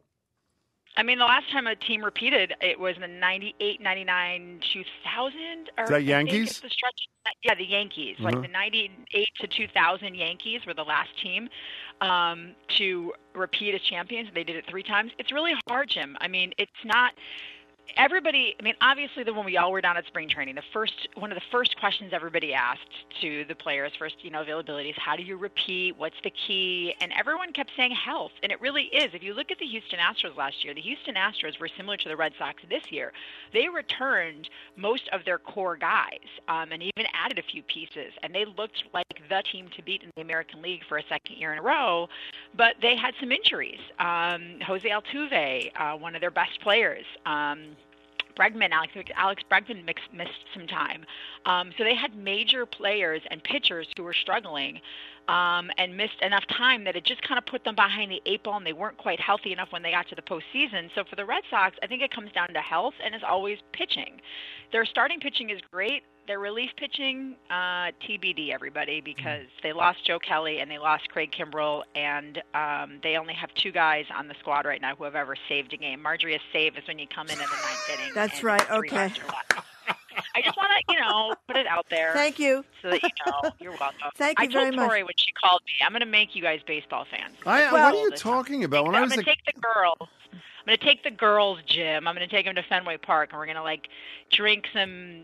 I mean, the last time a team repeated, it was in the ninety-eight, ninety-nine, two thousand. Or Is that I think Yankees? it's the stretch. Yeah, the Yankees. Uh-huh. Like the ninety-eight to two thousand Yankees were the last team um, to repeat as champions. They did it three times. It's really hard, Jim. I mean, it's not. Everybody, I mean, obviously, the when we all were down at spring training, the first one of the first questions everybody asked to the players, first, you know, availability is how do you repeat? What's the key? And everyone kept saying health, and it really is. If you look at the Houston Astros last year, the Houston Astros were similar to the Red Sox this year. They returned most of their core guys, um, and even added a few pieces, and they looked like the team to beat in the American League for a second year in a row. But they had some injuries. Um, Jose Altuve, uh, one of their best players. Um, Bregman, Alex, Alex Bregman mixed, missed some time. Um, so they had major players and pitchers who were struggling um, and missed enough time that it just kind of put them behind the eight ball, and they weren't quite healthy enough when they got to the postseason. So for the Red Sox, I think it comes down to health and as always pitching. Their starting pitching is great. Their relief pitching, uh, T B D, everybody, because they lost Joe Kelly and they lost Craig Kimbrell, and um, they only have two guys on the squad right now who have ever saved a game. Marjorie, a save is when you come in in the ninth inning. That's and right, three okay. runs are left. I just want to, you know, put it out there. Thank you. So that you know. You're welcome. Thank you I very told much. Tori when she called me, I'm going to make you guys baseball fans. I, Well- what are you talking about? When I I'm was going a, to take the girls. I'm going to take the girls' gym. I'm going to take them to Fenway Park, and we're going to, like, drink some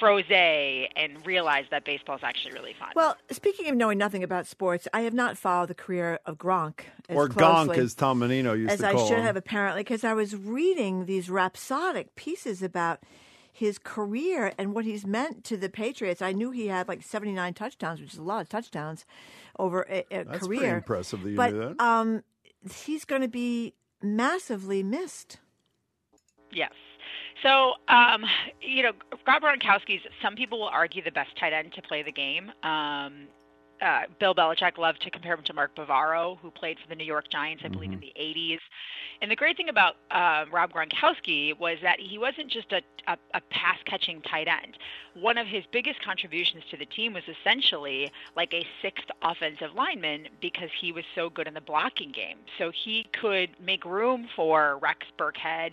frosé and realize that baseball is actually really fun. Well, speaking of knowing nothing about sports, I have not followed the career of Gronk as or closely Gonk, as Tom Menino used as to I call should him. have, apparently, because I was reading these rhapsodic pieces about his career and what he's meant to the Patriots. I knew he had like seventy-nine touchdowns, which is a lot of touchdowns over a, a That's career. pretty impressive that you but knew that. um, he's going to be massively missed. Yes. So, um, you know, Rob Gronkowski's, some people will argue, the best tight end to play the game. Um, uh, Bill Belichick loved to compare him to Mark Bavaro, who played for the New York Giants, I believe, mm-hmm. in the eighties. And the great thing about uh, Rob Gronkowski was that he wasn't just a, a, a pass-catching tight end. One of his biggest contributions to the team was essentially like a sixth offensive lineman because he was so good in the blocking game. So he could make room for Rex Burkhead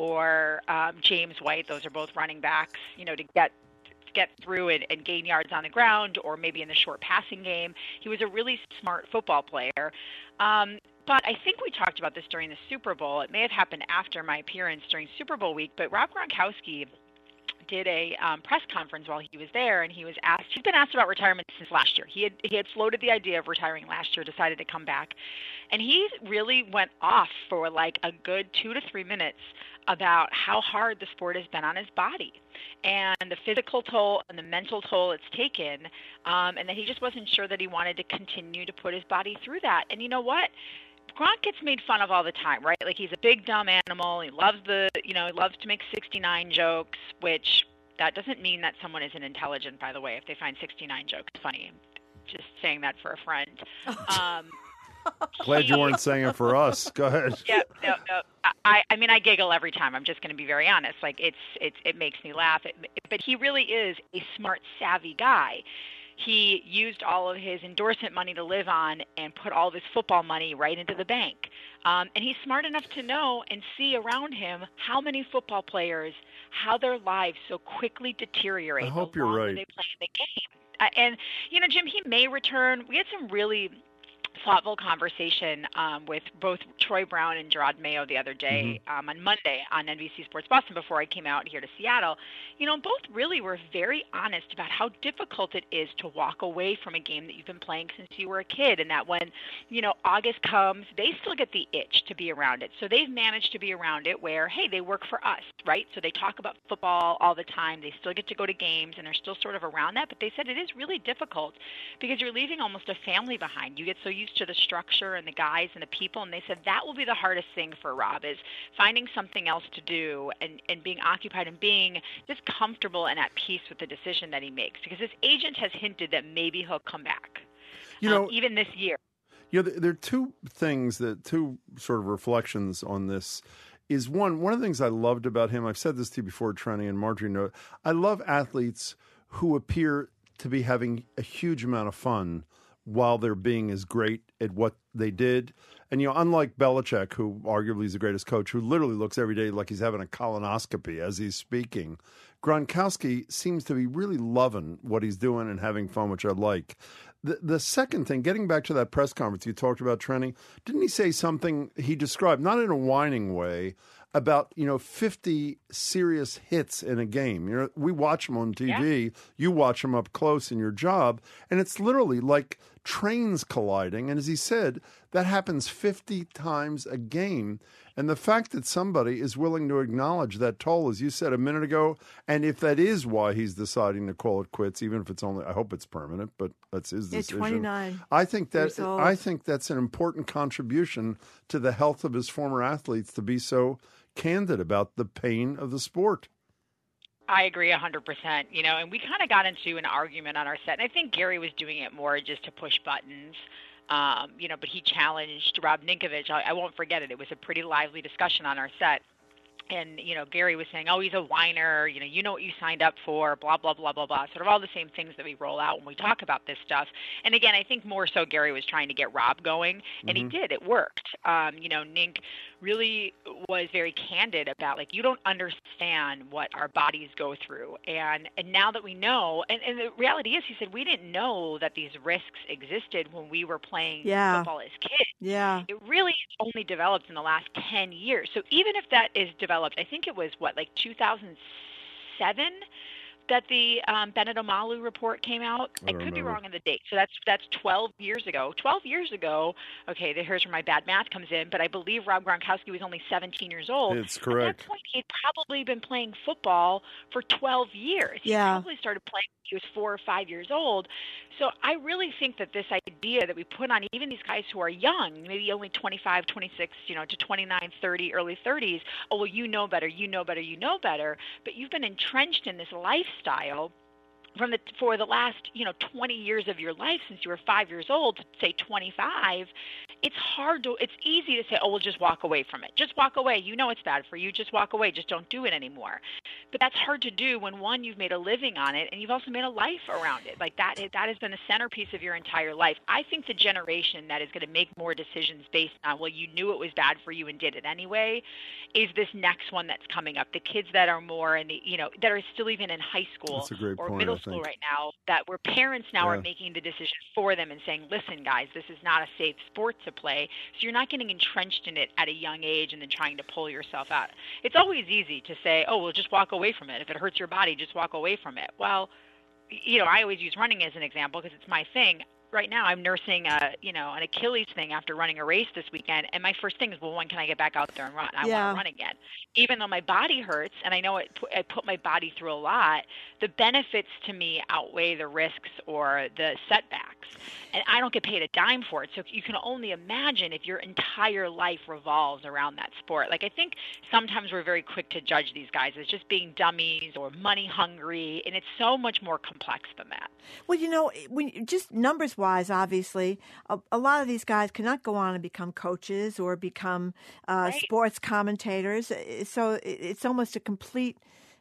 or um, James White. Those are both running backs, you know, to get get through and, and gain yards on the ground, or maybe in the short passing game. He was a really smart football player. Um, but I think we talked about this during the Super Bowl. It may have happened after my appearance during Super Bowl week, but Rob Gronkowski did a um, press conference while he was there, and he was asked, he's been asked about retirement since last year. He had, he had floated the idea of retiring last year, decided to come back. And he really went off for like a good two to three minutes about how hard the sport has been on his body and the physical toll and the mental toll it's taken, um, and that he just wasn't sure that he wanted to continue to put his body through that. And you know what? Gronk gets made fun of all the time, right? Like, he's a big dumb animal. He loves the, you know, he loves to make sixty-nine jokes, which that doesn't mean that someone isn't intelligent, by the way, if they find sixty-nine jokes funny. I'm just saying that for a friend. Um, Glad you weren't saying it for us. Go ahead. Yeah, no, no. I, I mean, I giggle every time. I'm just going to be very honest. Like, it's, it's, it makes me laugh. It, but he really is a smart, savvy guy. He used all of his endorsement money to live on and put all of his football money right into the bank. Um, and he's smart enough to know and see around him how many football players, how their lives so quickly deteriorate. I hope the you're longer right. They play the game. Uh, and, you know, Jim, he may return. We had some really thoughtful conversation um, with both Troy Brown and Gerard Mayo the other day mm-hmm. um, on Monday on N B C Sports Boston before I came out here to Seattle. You know, both really were very honest about how difficult it is to walk away from a game that you've been playing since you were a kid, and that when, you know, August comes, they still get the itch to be around it. So they've managed to be around it where, hey, they work for us, right? So they talk about football all the time. They still get to go to games, and they're still sort of around that. But they said it is really difficult because you're leaving almost a family behind. You get so used to the structure and the guys and the people, and they said that will be the hardest thing for Rob, is finding something else to do and, and being occupied and being just comfortable and at peace with the decision that he makes, because his agent has hinted that maybe he'll come back, you know, um, even this year. You know, there are two things, that two sort of reflections on this. Is one, one of the things I loved about him, I've said this to you before, Trenny and Marjorie know, I love athletes who appear to be having a huge amount of fun while they're being as great at what they did. And, you know, unlike Belichick, who arguably is the greatest coach, who literally looks every day like he's having a colonoscopy as he's speaking, Gronkowski seems to be really loving what he's doing and having fun, which I like. The, the second thing, getting back to that press conference you talked about, Trenny, didn't he say something he described, not in a whining way, about, you know, fifty serious hits in a game? You know, we watch them on T V. Yeah. You watch them up close in your job, and it's literally like trains colliding. And as he said, that happens fifty times a game. And the fact that somebody is willing to acknowledge that toll, as you said a minute ago, and if that is why he's deciding to call it quits, even if it's only, I hope it's permanent, but that's his decision. It's twenty-nine. I think that I think that's an important contribution to the health of his former athletes to be so candid about the pain of the sport. I agree one hundred percent, you know, and we kind of got into an argument on our set, and I think Gary was doing it more just to push buttons, um, you know, but he challenged Rob Ninkovich. I, I won't forget it. It was a pretty lively discussion on our set. And, you know, Gary was saying, oh, he's a whiner, you know, you know what you signed up for, blah, blah, blah, blah, blah, sort of all the same things that we roll out when we talk about this stuff. And again, I think more so Gary was trying to get Rob going, and mm-hmm. he did. It worked. Um, you know, Nink really was very candid about, like, you don't understand what our bodies go through. And and now that we know, and, and the reality is, he said, we didn't know that these risks existed when we were playing yeah. football as kids. Yeah. It really only developed in the last ten years. So even if that is developed, I think it was, what, like two thousand seven that the um, Bennett Omalu report came out. I, I could remember. be wrong on the date. So that's that's twelve years ago. twelve years ago, okay, here's where my bad math comes in, but I believe Rob Gronkowski was only seventeen years old. It's correct. At that point, he'd probably been playing football for twelve years. Yeah. He probably started playing when he was four or five years old. So I really think that this idea that we put on even these guys who are young, maybe only twenty-five, twenty-six, you know, to twenty-nine, thirty, early thirties, oh, well, you know better, you know better, you know better, but you've been entrenched in this lifestyle from the for the last, you know, twenty years of your life since you were five years old to say twenty-five, it's hard to, it's easy to say, oh, well, just walk away from it. Just walk away. You know it's bad for you. Just walk away. Just don't do it anymore. But that's hard to do when, one, you've made a living on it, and you've also made a life around it. Like that, that has been the centerpiece of your entire life. I think the generation that is going to make more decisions based on, well, you knew it was bad for you and did it anyway, is this next one that's coming up. The kids that are more in the, you know, that are still even in high school That's a great or point, middle I school think. right now, that where parents now Yeah. are making the decision for them and saying, listen, guys, this is not a safe sport to play. So you're not getting entrenched in it at a young age and then trying to pull yourself out. It's always easy to say, oh, well, just walk away from it. If it hurts your body, just walk away from it. Well, you know, I always use running as an example because it's my thing. Right now, I'm nursing a, you know, an Achilles thing after running a race this weekend, and my first thing is, well, when can I get back out there and run? I Yeah. want to run again. Even though my body hurts, and I know it, I put my body through a lot, the benefits to me outweigh the risks or the setbacks, and I don't get paid a dime for it. So you can only imagine if your entire life revolves around that sport. Like, I think sometimes we're very quick to judge these guys as just being dummies or money hungry, and it's so much more complex than that. Well, you know, when just numbers wise, obviously, a, a lot of these guys cannot go on and become coaches or become uh, Right. sports commentators. So it- it's almost a complete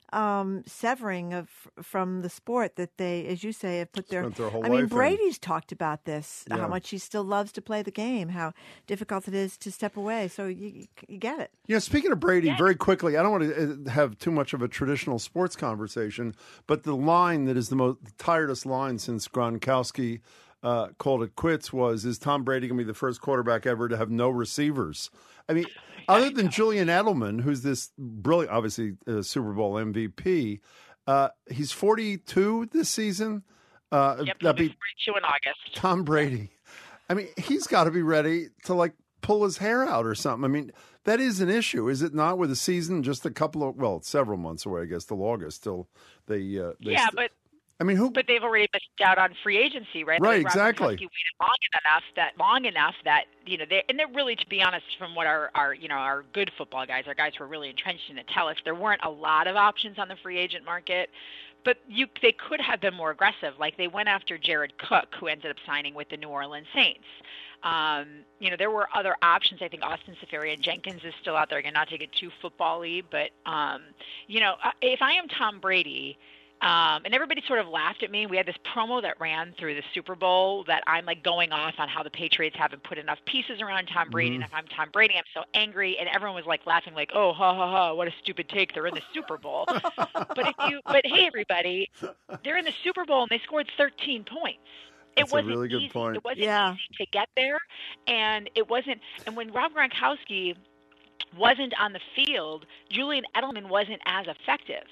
um, severing of from the sport that they, as you say, have put their. Spent their whole I mean, life in. Brady's talked about this, Yeah. how much he still loves to play the game, how difficult it is to step away. So you, you get it. Yeah, speaking of Brady, very quickly, I don't want to have too much of a traditional sports conversation, but the line that is the most the tiredest line since Gronkowski uh, called it quits was, is Tom Brady going to be the first quarterback ever to have no receivers? I mean, other than Julian Edelman, who's this brilliant, obviously uh, Super Bowl M V P, uh, he's forty-two this season. Uh, Yep, that'd be forty-two in August. Tom Brady. I mean, he's got to be ready to like pull his hair out or something. I mean, that is an issue, is it not? With a season just a couple of, well, several months away, I guess, till August. Till they, uh, they Yeah, st- but I mean, who? but they've already missed out on free agency, right? Right, Like, Rob exactly. Gronkowski waited long enough that long enough that you know they and they're really, to be honest, from what our, our you know our good football guys, our guys who are really entrenched in it, tell us, there weren't a lot of options on the free agent market. But you, they could have been more aggressive. Like they went after Jared Cook, who ended up signing with the New Orleans Saints. Um, you know, there were other options. I think Austin Seferian-Jenkins is still out there. Again, not to get too football-y, but, um, you know, if I am Tom Brady, um, and everybody sort of laughed at me. We had this promo that ran through the Super Bowl that I'm like going off on how the Patriots haven't put enough pieces around Tom Brady. Mm-hmm. And if I'm Tom Brady, I'm so angry. And everyone was like laughing like, oh, ha, ha, ha, what a stupid take. They're in the Super Bowl. but if you, but hey, everybody, they're in the Super Bowl and they scored thirteen points. It That's a wasn't really good easy. point. It wasn't Yeah. easy to get there, and it wasn't. And when Rob Gronkowski wasn't on the field, Julian Edelman wasn't as effective.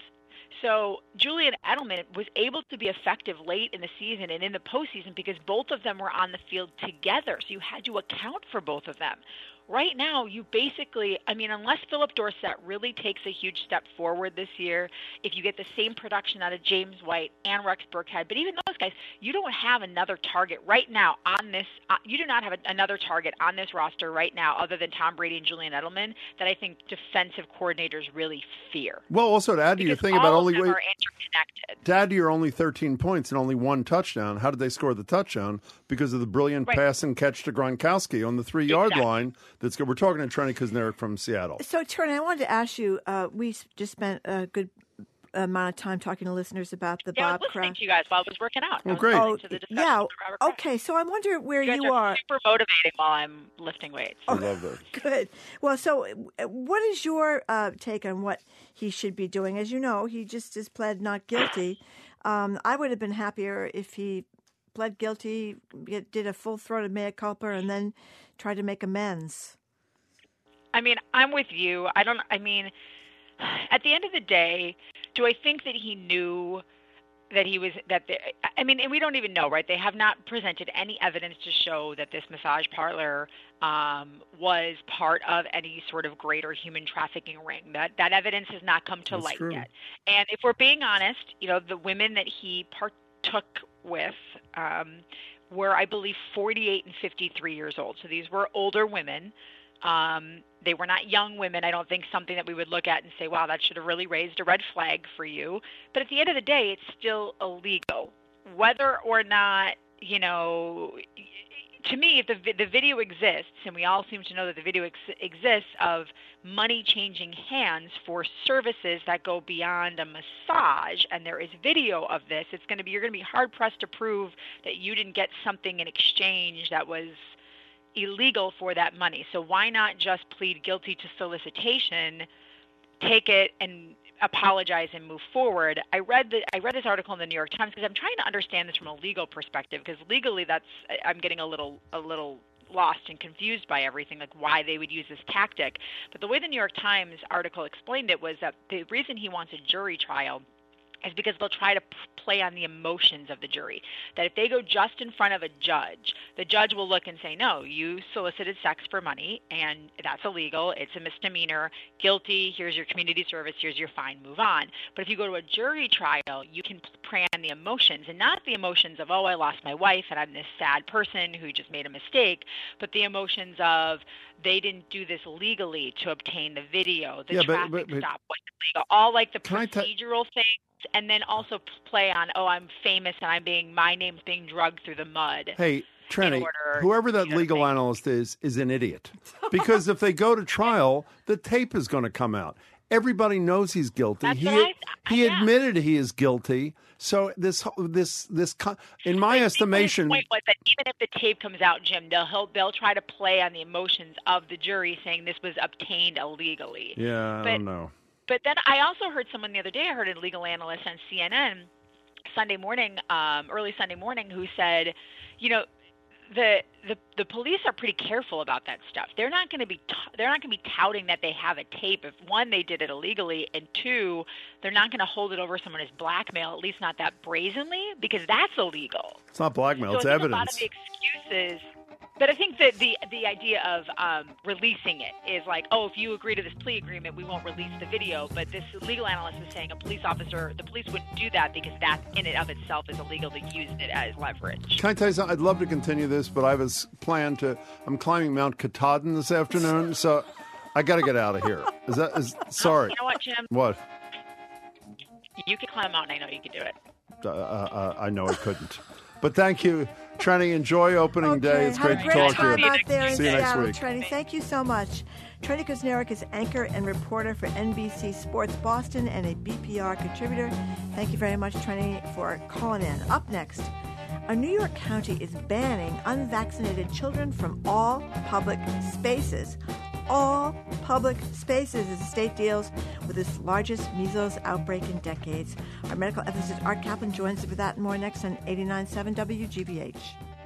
So Julian Edelman was able to be effective late in the season and in the postseason because both of them were on the field together. So you had to account for both of them. Right now, you basically, I mean, unless Philip Dorsett really takes a huge step forward this year, if you get the same production out of James White and Rex Burkhead, but even those guys, you don't have another target right now on this, uh, you do not have a, another target on this roster right now other than Tom Brady and Julian Edelman that I think defensive coordinators really fear. Well, also to add to your Because thing all about of only them wait, are interconnected. to add to your only thirteen points and only one touchdown. How did they score the touchdown? Because of the brilliant Right. pass and catch to Gronkowski on the three yard Exactly. line. That's good. We're talking to Trenny Kuzneric from Seattle. So, Turner, I wanted to ask you. Uh, we s- just spent a good amount of time talking to listeners about the Yeah, I Bob was listening Kraft. to you guys while I was working out. Oh, I was great. listening Oh, to the discussion yeah. with Robert Kraft. Okay, so I wonder where You guys you are are. super motivating while I'm lifting weights. I love that. Good. Well, so uh, what is your uh, take on what he should be doing? As you know, he just has pled not guilty. Um, I would have been happier if he pled guilty, get- did a full-throated mea culpa, and then tried to make amends. I mean, I'm with you. I don't, I mean, at the end of the day, do I think that he knew that he was, that, the, I mean, and we don't even know, right? They have not presented any evidence to show that this massage parlor um, was part of any sort of greater human trafficking ring. That that evidence has not come to That's light true. yet. And if we're being honest, you know, the women that he partook with um, were, I believe, forty-eight and fifty-three years old. So these were older women Um, they were not young women. I don't think something that we would look at and say, wow, that should have really raised a red flag for you. But at the end of the day, it's still illegal. Whether or not, you know, to me, if the, the video exists, and we all seem to know that the video ex- exists of money changing hands for services that go beyond a massage, and there is video of this, it's going to be, you're going to be hard pressed to prove that you didn't get something in exchange that was illegal for that money. So why not just plead guilty to solicitation, take it and apologize and move forward? I read the I read this article in the New York Times because I'm trying to understand this from a legal perspective, because legally that's I'm getting a little a little lost and confused by everything, like why they would use this tactic. But the way the New York Times article explained it was that the reason he wants a jury trial is because they'll try to p- play on the emotions of the jury. That if they go just in front of a judge, the judge will look and say, no, you solicited sex for money, and that's illegal. It's a misdemeanor. Guilty. Here's your community service. Here's your fine. Move on. But if you go to a jury trial, you can prey on the emotions, and not the emotions of, oh, I lost my wife, and I'm this sad person who just made a mistake, but the emotions of, they didn't do this legally to obtain the video. The yeah, traffic but, but, but, stop wasn't legal. All like the procedural t- things. And then also play on, oh, I'm famous and I'm being, my name's being drugged through the mud. Hey, Trenny, whoever that legal analyst is, is an idiot. Because if they go to trial, the tape is going to come out. Everybody knows he's guilty. That's he what I, he yeah. admitted he is guilty. So this this this in my I estimation, think my point was that even if the tape comes out, Jim, they'll they'll try to play on the emotions of the jury, saying this was obtained illegally. Yeah, I but, don't know. But then I also heard someone the other day, I heard a legal analyst on C N N Sunday morning, um, early Sunday morning, who said, you know, the the the police are pretty careful about that stuff. They're not going to be t- they're not going to be touting that they have a tape if, one, they did it illegally, and two, they're not going to hold it over someone as blackmail, at least not that brazenly, because that's illegal. It's not blackmail, so it's I think evidence. A lot of the excuses. But I think that the the idea of um, releasing it is like, oh, if you agree to this plea agreement, we won't release the video. But this legal analyst is saying a police officer, the police wouldn't do that because that in and of itself is illegal to use it as leverage. Can I tell you something? I'd love to continue this, but I have a plan to, I'm climbing Mount Katahdin this afternoon, so I got to get out of here. Is that, is, sorry. You know what, Jim? What? You can climb a mountain. I know you can do it. Uh, uh, I know I couldn't. But thank you, Trenny. Enjoy opening okay. day. It's Have great a to great talk time to you. out there in See you next Seattle, week. Trenny. Thank you so much. Trenny Kusnierek is anchor and reporter for N B C Sports Boston and a B P R contributor. Thank you very much, Trenny, for calling in. Up next, a New York county is banning unvaccinated children from all public spaces. All public spaces as the state deals with its largest measles outbreak in decades. Our medical ethicist Art Kaplan joins us with that and more next on eighty-nine point seven W G B H.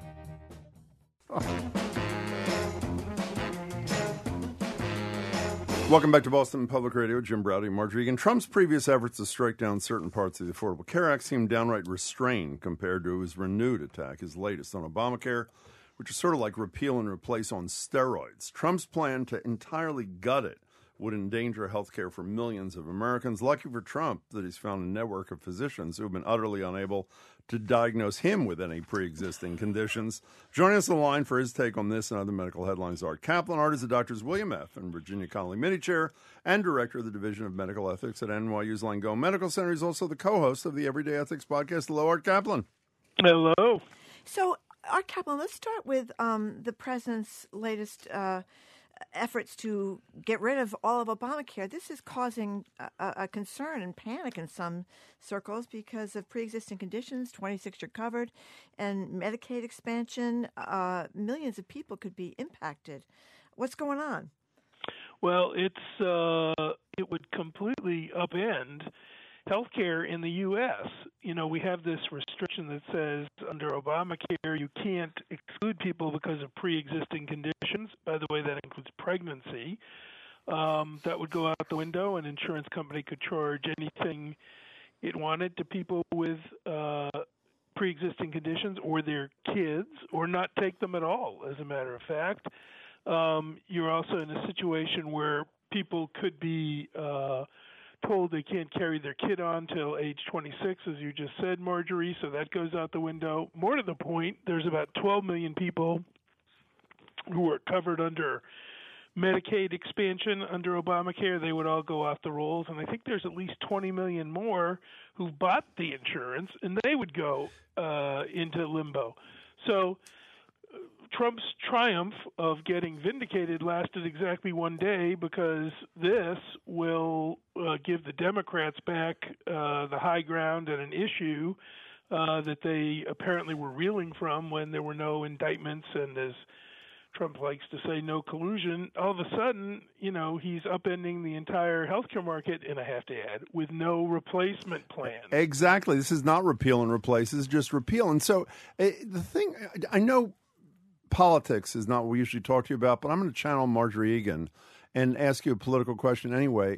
Welcome back to Boston Public Radio. Jim Braude, Margery Egan. Trump's previous efforts to strike down certain parts of the Affordable Care Act seem downright restrained compared to his renewed attack, his latest on Obamacare, which is sort of like repeal and replace on steroids. Trump's plan to entirely gut it would endanger health care for millions of Americans. Lucky for Trump that he's found a network of physicians who have been utterly unable to diagnose him with any pre-existing conditions. Joining us on the line for his take on this and other medical headlines, Art Kaplan. Art is the Doctors William F. and Virginia Connolly Mini Chair and Director of the Division of Medical Ethics at N Y U's Langone Medical Center. He's also the co-host of the Everyday Ethics podcast. Hello, Art Kaplan. Hello. So, Art Kaplan, let's start with um, the president's latest uh, efforts to get rid of all of Obamacare. This is causing a, a concern and panic in some circles because of pre-existing conditions, twenty-six are covered, and Medicaid expansion. Uh, millions of people could be impacted. What's going on? Well, it's uh, it would completely upend healthcare in the U S. You know, we have this restriction that says under Obamacare you can't exclude people because of pre-existing conditions. By the way, that includes pregnancy. Um, that would go out the window. An insurance company could charge anything it wanted to people with uh, pre-existing conditions or their kids, or not take them at all, as a matter of fact. Um, you're also in a situation where people could be uh, told they can't carry their kid on till age twenty-six, as you just said, Marjorie, so that goes out the window. More to the point, there's about twelve million people who are covered under Medicaid expansion under Obamacare, they would all go off the rolls. And I think there's at least twenty million more who bought the insurance, and they would go uh, into limbo. So uh, Trump's triumph of getting vindicated lasted exactly one day, because this will uh, give the Democrats back uh, the high ground and an issue uh, that they apparently were reeling from when there were no indictments and, as Trump likes to say, no collusion. All of a sudden, you know, he's upending the entire healthcare market, and I have to add, with no replacement plan. Exactly. This is not repeal and replace. This is just repeal. And so uh, the thing, I know politics is not what we usually talk to you about, but I'm going to channel Marjorie Egan and ask you a political question anyway.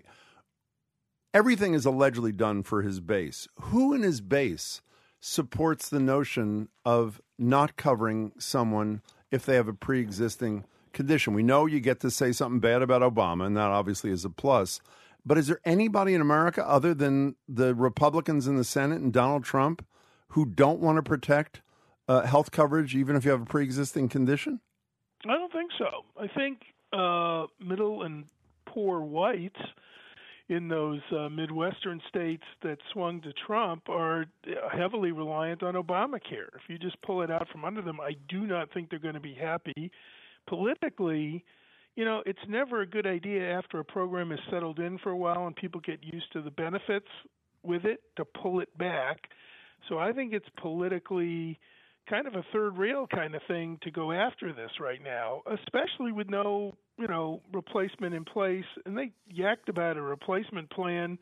Everything is allegedly done for his base. Who in his base supports the notion of not covering someone if they have a pre-existing condition? We know you get to say something bad about Obama, and that obviously is a plus. But is there anybody in America other than the Republicans in the Senate and Donald Trump who don't want to protect uh, health coverage even if you have a pre-existing condition? I don't think so. I think uh, middle and poor whites in those uh, Midwestern states that swung to Trump are heavily reliant on Obamacare. If you just pull it out from under them, I do not think they're going to be happy. Politically, you know, it's never a good idea after a program is settled in for a while and people get used to the benefits with it to pull it back. So I think it's politically kind of a third rail kind of thing to go after this right now, especially with no, you know, replacement in place. And they yacked about a replacement plan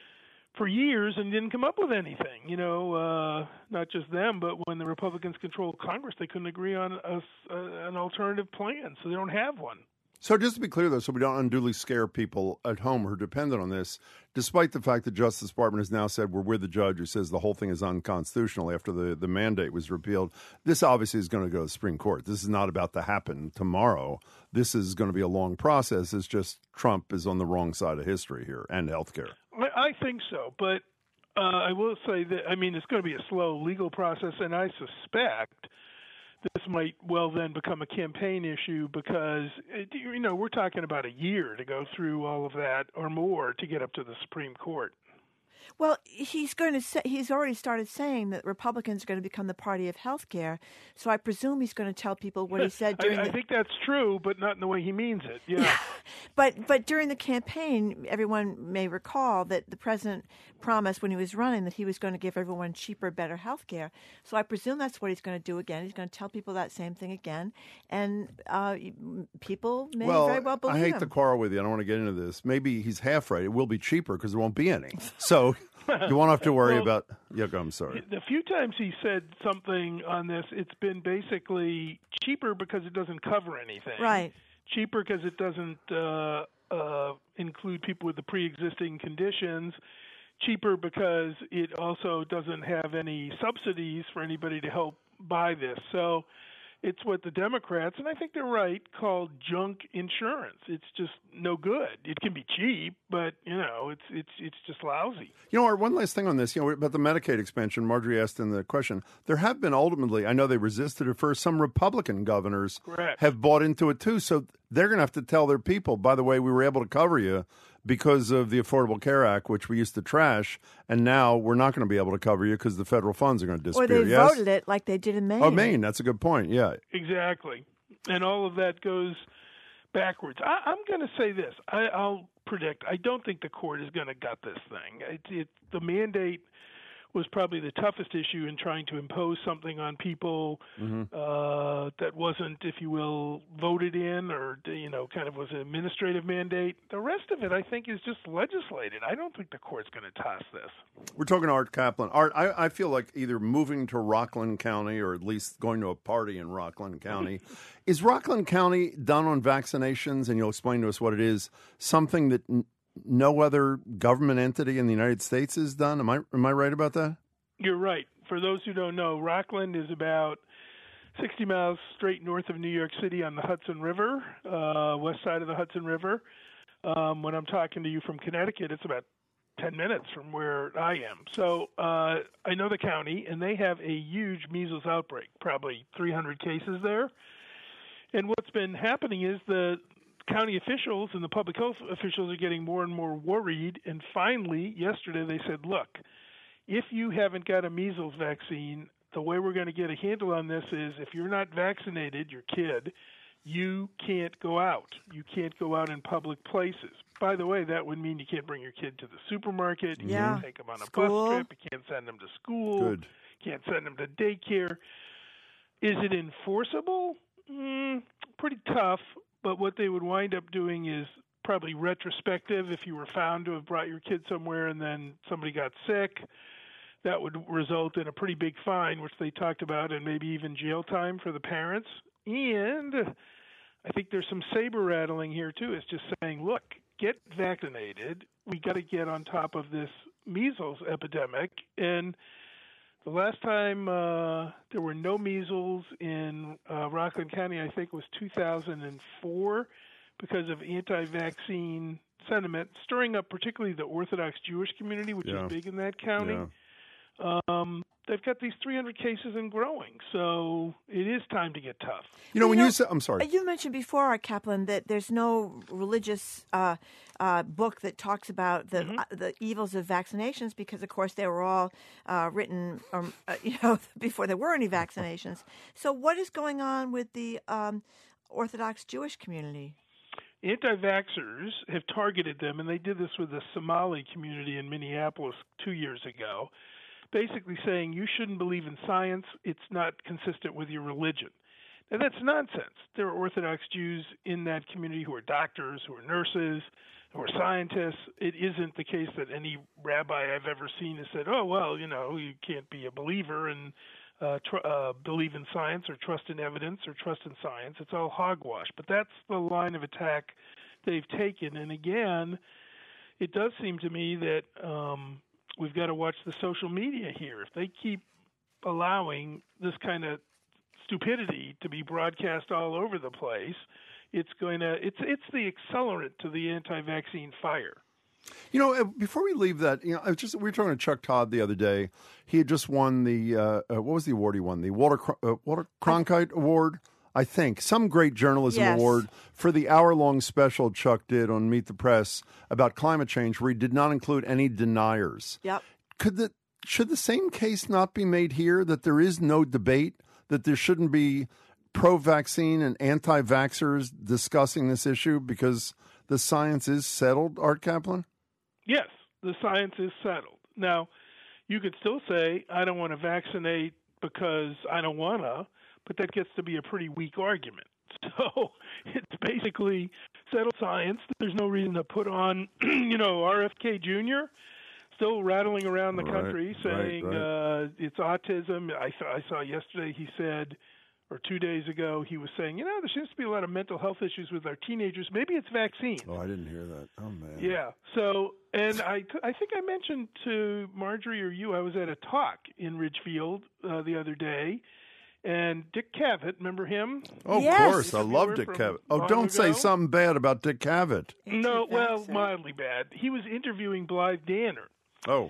for years and didn't come up with anything. You know, uh, not just them, but when the Republicans controlled Congress, they couldn't agree on a, a, an alternative plan, so they don't have one. So just to be clear, though, so we don't unduly scare people at home who are dependent on this, despite the fact that Justice Department has now said we're with the judge who says the whole thing is unconstitutional after the, the mandate was repealed, this obviously is going to go to the Supreme Court. This is not about to happen tomorrow. This is going to be a long process. It's just Trump is on the wrong side of history here and healthcare. I, I think so, but uh, I will say that, I mean, it's going to be a slow legal process, and I suspect this might well then become a campaign issue because, you know, we're talking about a year to go through all of that or more to get up to the Supreme Court. Well, he's going to say, he's already started saying that Republicans are going to become the party of health care. So I presume he's going to tell people what he said during I, I the... think that's true, but not in the way he means it. Yeah. but but during the campaign, everyone may recall that the president promised when he was running that he was going to give everyone cheaper, better health care. So I presume that's what he's going to do again. He's going to tell people that same thing again. And uh, people may well, very well believe I hate him. to quarrel with you. I don't want to get into this. Maybe he's half right. It will be cheaper because there won't be any. So you won't have to worry well, about... Yeah, I'm sorry. The few times he said something on this, it's been basically cheaper because it doesn't cover anything. Right. Cheaper because it doesn't uh, uh, include people with the pre-existing conditions. Cheaper because it also doesn't have any subsidies for anybody to help buy this. So it's what the Democrats, and I think they're right, call junk insurance. It's just no good. It can be cheap, but, you know, it's it's it's just lousy. You know, Art, one last thing on this, you know, about the Medicaid expansion, Marjorie asked in the question, there have been ultimately, I know they resisted it first, some Republican governors Correct. have bought into it too, so they're going to have to tell their people, by the way, we were able to cover you because of the Affordable Care Act, which we used to trash, and now we're not going to be able to cover you because the federal funds are going to disappear. Or they yes? voted it like they did in Maine. Oh, Maine, that's a good point, yeah. Exactly. And all of that goes backwards. I, I'm going to say this. I, I'll predict. I don't think the court is going to gut this thing. It, it, the mandate was probably the toughest issue in trying to impose something on people mm-hmm. uh, that wasn't, if you will, voted in or, you know, kind of was an administrative mandate. The rest of it, I think, is just legislated. I don't think the court's going to toss this. We're talking to Art Kaplan. Art, I, I feel like either moving to Rockland County or at least going to a party in Rockland County. Is Rockland County done on vaccinations, and you'll explain to us what it is, something that n- no other government entity in the United States has done? Am I am I right about that? You're right. For those who don't know, Rockland is about sixty miles straight north of New York City on the Hudson River, uh, west side of the Hudson River. Um, when I'm talking to you from Connecticut, it's about ten minutes from where I am. So uh, I know the county, and they have a huge measles outbreak, probably three hundred cases there. And what's been happening is the county officials and the public health officials are getting more and more worried. And finally, yesterday they said, look, if you haven't got a measles vaccine, the way we're going to get a handle on this is if you're not vaccinated, your kid, you can't go out. You can't go out in public places. By the way, that would mean you can't bring your kid to the supermarket. You yeah. can't take them on a School. bus trip. You can't send them to school. Good. You can't send them to daycare. Is it enforceable? Mm, pretty tough. But what they would wind up doing is probably retrospective. If you were found to have brought your kid somewhere and then somebody got sick, that would result in a pretty big fine, which they talked about, and maybe even jail time for the parents. And I think there's some saber rattling here, too. It's just saying, look, get vaccinated. We got to get on top of this measles epidemic. And the last time uh, there were no measles in uh, Rockland County, I think, was two thousand four because of anti-vaccine sentiment, stirring up particularly the Orthodox Jewish community, which yeah. is big in that county. Yeah. Um, they've got these three hundred cases and growing, so it is time to get tough. You know, you when know, you say, I'm sorry. You mentioned before, Art Kaplan, that there's no religious uh, uh, book that talks about the Mm-hmm. uh, the evils of vaccinations because, of course, they were all uh, written, um, uh, you know, before there were any vaccinations. So, what is going on with the um, Orthodox Jewish community? Anti-vaxxers have targeted them, and they did this with the Somali community in Minneapolis two years ago, basically saying you shouldn't believe in science, it's not consistent with your religion. Now, that's nonsense. There are Orthodox Jews in that community who are doctors, who are nurses, who are scientists. It isn't the case that any rabbi I've ever seen has said, oh, well, you know, you can't be a believer and uh, tr- uh, believe in science or trust in evidence or trust in science. It's all hogwash. But that's the line of attack they've taken. And again, it does seem to me that um, we've got to watch the social media here. If they keep allowing this kind of stupidity to be broadcast all over the place, it's going to it's it's the accelerant to the anti-vaccine fire. You know, uh, before we leave that, you know, I was just we were talking to Chuck Todd the other day. He had just won the uh, uh, what was the award he won? The Walter Cr- uh, Walter Cronkite Award, I think, some great journalism yes. award for the hour-long special Chuck did on Meet the Press about climate change, where he did not include any deniers. Yep. Could the should the same case not be made here, that there is no debate, that there shouldn't be pro-vaccine and anti-vaxxers discussing this issue because the science is settled, Art Kaplan? Yes, the science is settled. Now, you could still say, I don't want to vaccinate because I don't want to, but that gets to be a pretty weak argument. So it's basically settled science. There's no reason to put on, you know, R F K Junior still rattling around the right, country saying right, right. Uh, it's autism. I, I saw yesterday he said, or two days ago, he was saying, you know, there seems to be a lot of mental health issues with our teenagers. Maybe it's vaccines. Oh, I didn't hear that. Oh, man. Yeah. So, and I, t- I think I mentioned to Marjorie or you, I was at a talk in Ridgefield uh, the other day, and Dick Cavett, remember him? Oh, Yes. of course. I love Interviewer Dick from Cavett. Oh, long don't say ago. something bad about Dick Cavett. No, well, Anti-vaxxer. mildly bad. He was interviewing Blythe Danner. Oh.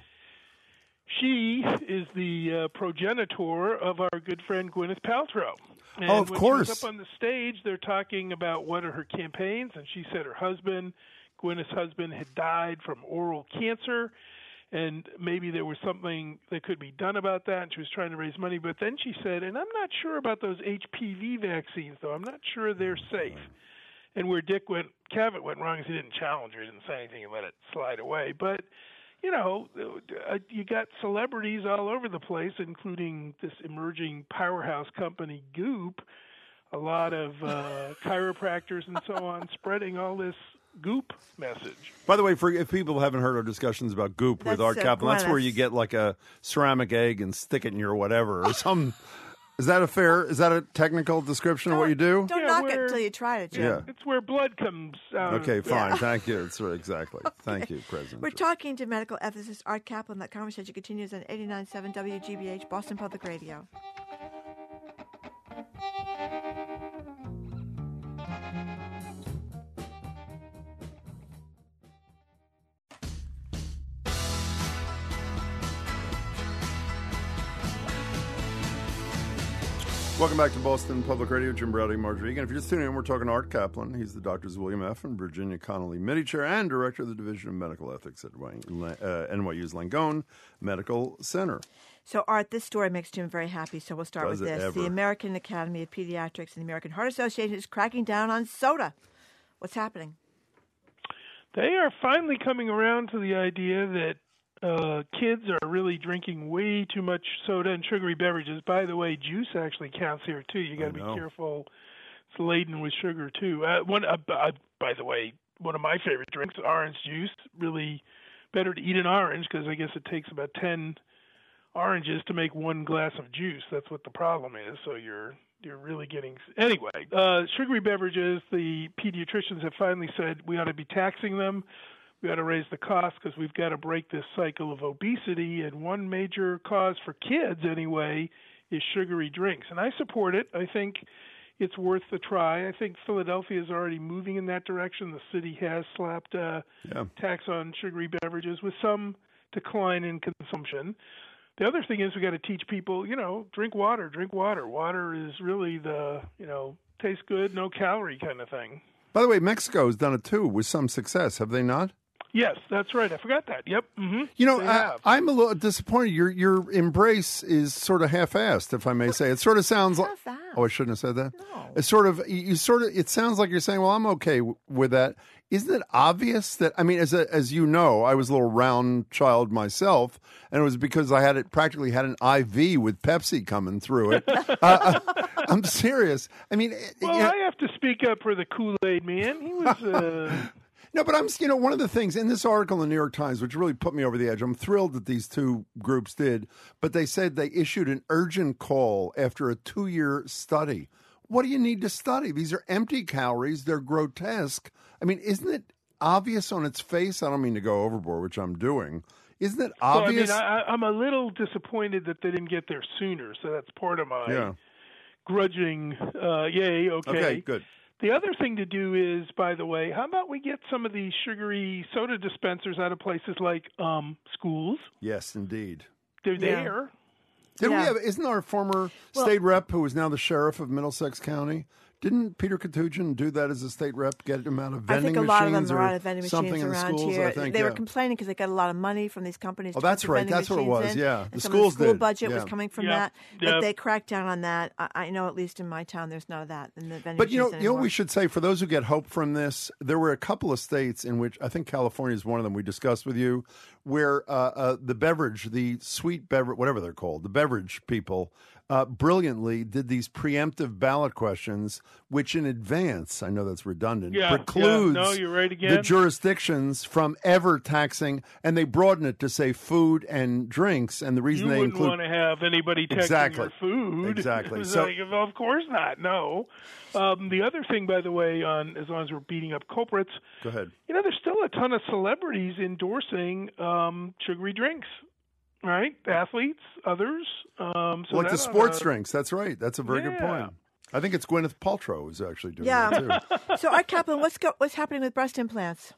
She is the uh, progenitor of our good friend Gwyneth Paltrow. And Oh, of when course. She was up on the stage, they're talking about what are her campaigns, and she said her husband, Gwyneth's husband, had died from oral cancer, and maybe there was something that could be done about that, and she was trying to raise money. But then she said, and I'm not sure about those H P V vaccines, though. I'm not sure they're safe. And where Dick went, Cavett went wrong is he didn't challenge her, he didn't say anything, and let it slide away. But you know, uh, you got celebrities all over the place, including this emerging powerhouse company, Goop, a lot of uh, chiropractors and so on, spreading all this Goop message. By the way, for if people haven't heard our discussions about Goop with That's, Art uh, Kaplan, that's where Gwyneth. you get like a ceramic egg and stick it in your whatever or some. Is that a fair? Is that a technical description of what you do? Don't Yeah, knock we're- it until you try it, Jim. Yeah. It's where blood comes out. Okay, of, fine. Yeah. Thank you. That's right, exactly. Thank you, President. We're talking to medical ethicist Art Kaplan. That conversation continues on eighty-nine point seven W G B H, Boston Public Radio. Welcome back to Boston Public Radio. Jim Browdy, Marjorie Egan. If you're just tuning in, we're talking to Art Kaplan. He's the Doctors William F. and Virginia Connolly Mitty Chair and Director of the Division of Medical Ethics at uh, N Y U's Langone Medical Center. So, Art, this story makes Jim very happy, so we'll start Does with it this. ever? The American Academy of Pediatrics and the American Heart Association is cracking down on soda. What's happening? They are finally coming around to the idea that uh, kids are really drinking way too much soda and sugary beverages. By the way, juice actually counts here too. You got to be careful; it's laden with sugar too. Uh, one, uh, uh, by the way, one of my favorite drinks, orange juice. Really better to eat an orange because I guess it takes about ten oranges to make one glass of juice. That's what the problem is. So you're you're really getting anyway. Uh, sugary beverages. The pediatricians have finally said we ought to be taxing them. We ought to raise the cost because we've got to break this cycle of obesity. And one major cause for kids, anyway, is sugary drinks. And I support it. I think it's worth the try. I think Philadelphia is already moving in that direction. The city has slapped a yeah. tax on sugary beverages with some decline in consumption. The other thing is we got to teach people, you know, drink water, drink water. Water is really the, you know, tastes good, no calorie kind of thing. By the way, Mexico has done it too with some success, have they not? Yes, that's right. I forgot that. Yep. Mm-hmm. You know, I, I'm a little disappointed. Your your embrace is sort of half-assed, if I may say. It sort of sounds like. Oh, I shouldn't have said that. No. It's sort of you, you sort of. It sounds like you're saying, "Well, I'm okay w- with that." Isn't it obvious that? I mean, as a, as you know, I was a little round child myself, and it was because I had it practically had an I V with Pepsi coming through it. uh, I'm serious. I mean, well, you know, I have to speak up for the Kool-Aid man. He was. Uh... No, but I'm, you know, one of the things in this article in the New York Times, which really put me over the edge, I'm thrilled that these two groups did, but they said they issued an urgent call after a two-year study. What do you need to study? These are empty calories. They're grotesque. I mean, isn't it obvious on its face? I don't mean to go overboard, which I'm doing. Isn't it obvious? Well, I mean, I, I'm a little disappointed that they didn't get there sooner, so that's part of my yeah. grudging, uh, yay, okay. Okay, good. The other thing to do is, by the way, how about we get some of these sugary soda dispensers out of places like um, schools? Yes, indeed. They're Yeah. there. Did Yeah. we have? Isn't our former Well- state rep, who is now the sheriff of Middlesex County, didn't Peter Katoujian do that as a state rep? Get him out of I vending think a lot of them machines are or out of vending something machines in the around schools? here. I think they yeah. were complaining because they got a lot of money from these companies. Oh, to that's put the right. vending That's what it machines was, in, yeah. and The some schools of the school did, budget was yeah. coming from Yep, that, but yep. they cracked down on that. I, I know at least in my town, there's none of that in the vending But you know, machines you know, anymore. what we should say for those who get hope from this. There were a couple of states in which I think California is one of them. We discussed with you, where uh, uh, the beverage, the sweet beverage, whatever they're called, the beverage people, uh, brilliantly did these preemptive ballot questions, which in advance, I know that's redundant, Yeah, precludes yeah. No, you're right again. the jurisdictions from ever taxing, and they broaden it to say food and drinks. And the reason You they wouldn't include want to have anybody taxing Exactly. your food. Exactly. It's So- like, well, of course not. No. Um, the other thing, by the way, on as long as we're beating up culprits, Go ahead. you know, there's still a ton of celebrities endorsing um, sugary drinks, right? Athletes, others. Um, so like the that sports oughta- drinks. That's right. That's a very good Yeah. point. I think it's Gwyneth Paltrow who's actually doing Yeah. that too. So, Art Kaplan, what's go, what's happening with breast implants?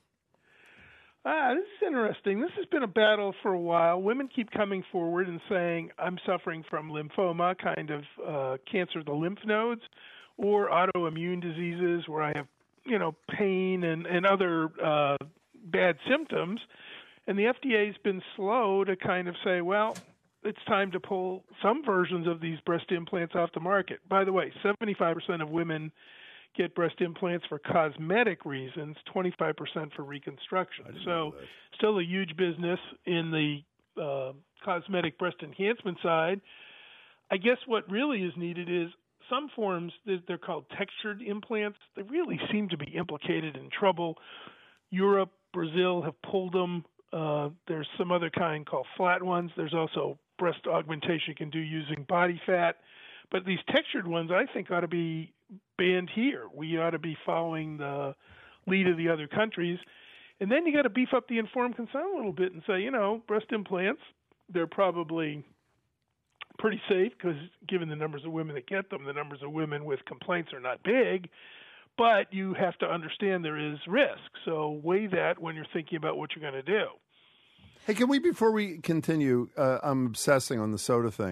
Ah, this is interesting. This has been a battle for a while. Women keep coming forward and saying, I'm suffering from lymphoma, kind of uh, cancer of the lymph nodes, or autoimmune diseases where I have, you know, pain and, and other uh, bad symptoms. And the F D A has been slow to kind of say, well, it's time to pull some versions of these breast implants off the market. By the way, seventy-five percent of women get breast implants for cosmetic reasons, twenty-five percent for reconstruction. So still a huge business in the uh, cosmetic breast enhancement side. I guess what really is needed is some forms, they're called textured implants. They really seem to be implicated in trouble. Europe, Brazil have pulled them. Uh, there's some other kind called flat ones. There's also breast augmentation you can do using body fat. But these textured ones, I think, ought to be banned here. We ought to be following the lead of the other countries. And then you got to beef up the informed consent a little bit and say, you know, breast implants, they're probably pretty safe because given the numbers of women that get them, the numbers of women with complaints are not big. But you have to understand there is risk. So weigh that when you're thinking about what you're going to do. Hey, can we, before we continue, uh, I'm obsessing on the soda thing.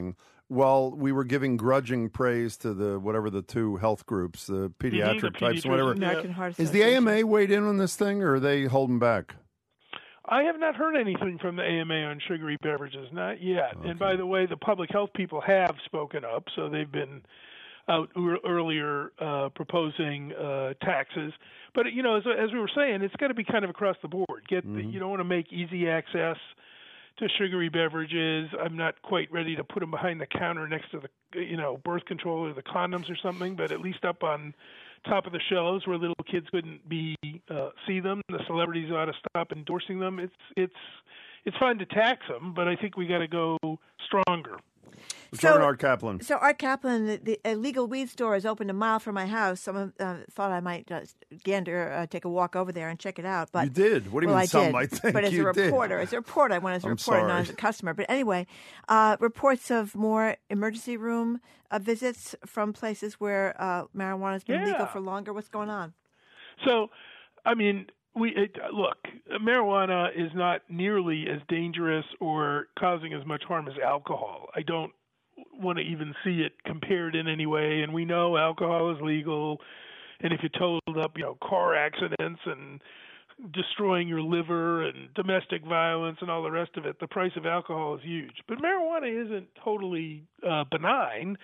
while we were giving grudging praise to the whatever the two health groups, the pediatric mm-hmm, the types, and whatever. American Heart Is the A Association. M A weighed in on this thing, or are they holding back? I have not heard anything from the A M A on sugary beverages, not yet. Okay. And by the way, the public health people have spoken up, so they've been out earlier uh, proposing uh, taxes. But, you know, as, as we were saying, it's got to be kind of across the board. Get Mm-hmm. the, you don't want to make easy access to sugary beverages. I'm not quite ready to put them behind the counter next to the, you know, birth control or the condoms or something, but at least up on top of the shelves where little kids couldn't be uh, see them. The celebrities ought to stop endorsing them. It's it's it's fine to tax them, but I think we got to go stronger. Return Art Kaplan. So Art Kaplan, the, the a legal weed store is open a mile from my house. Someone uh, thought I might uh, gander, uh, take a walk over there and check it out. But You did. What do you well, mean I some did. might think But as you a did? reporter, as a reporter, I went as a I'm reporter, sorry. not as a customer. But anyway, uh, reports of more emergency room uh, visits from places where uh, marijuana has been Yeah. legal for longer. What's going on? So, I mean, we it, look. Marijuana is not nearly as dangerous or causing as much harm as alcohol. I don't want to even see it compared in any way. And we know alcohol is legal, and if you totaled up, you know, car accidents and destroying your liver and domestic violence and all the rest of it, the price of alcohol is huge. But marijuana isn't totally uh, benign.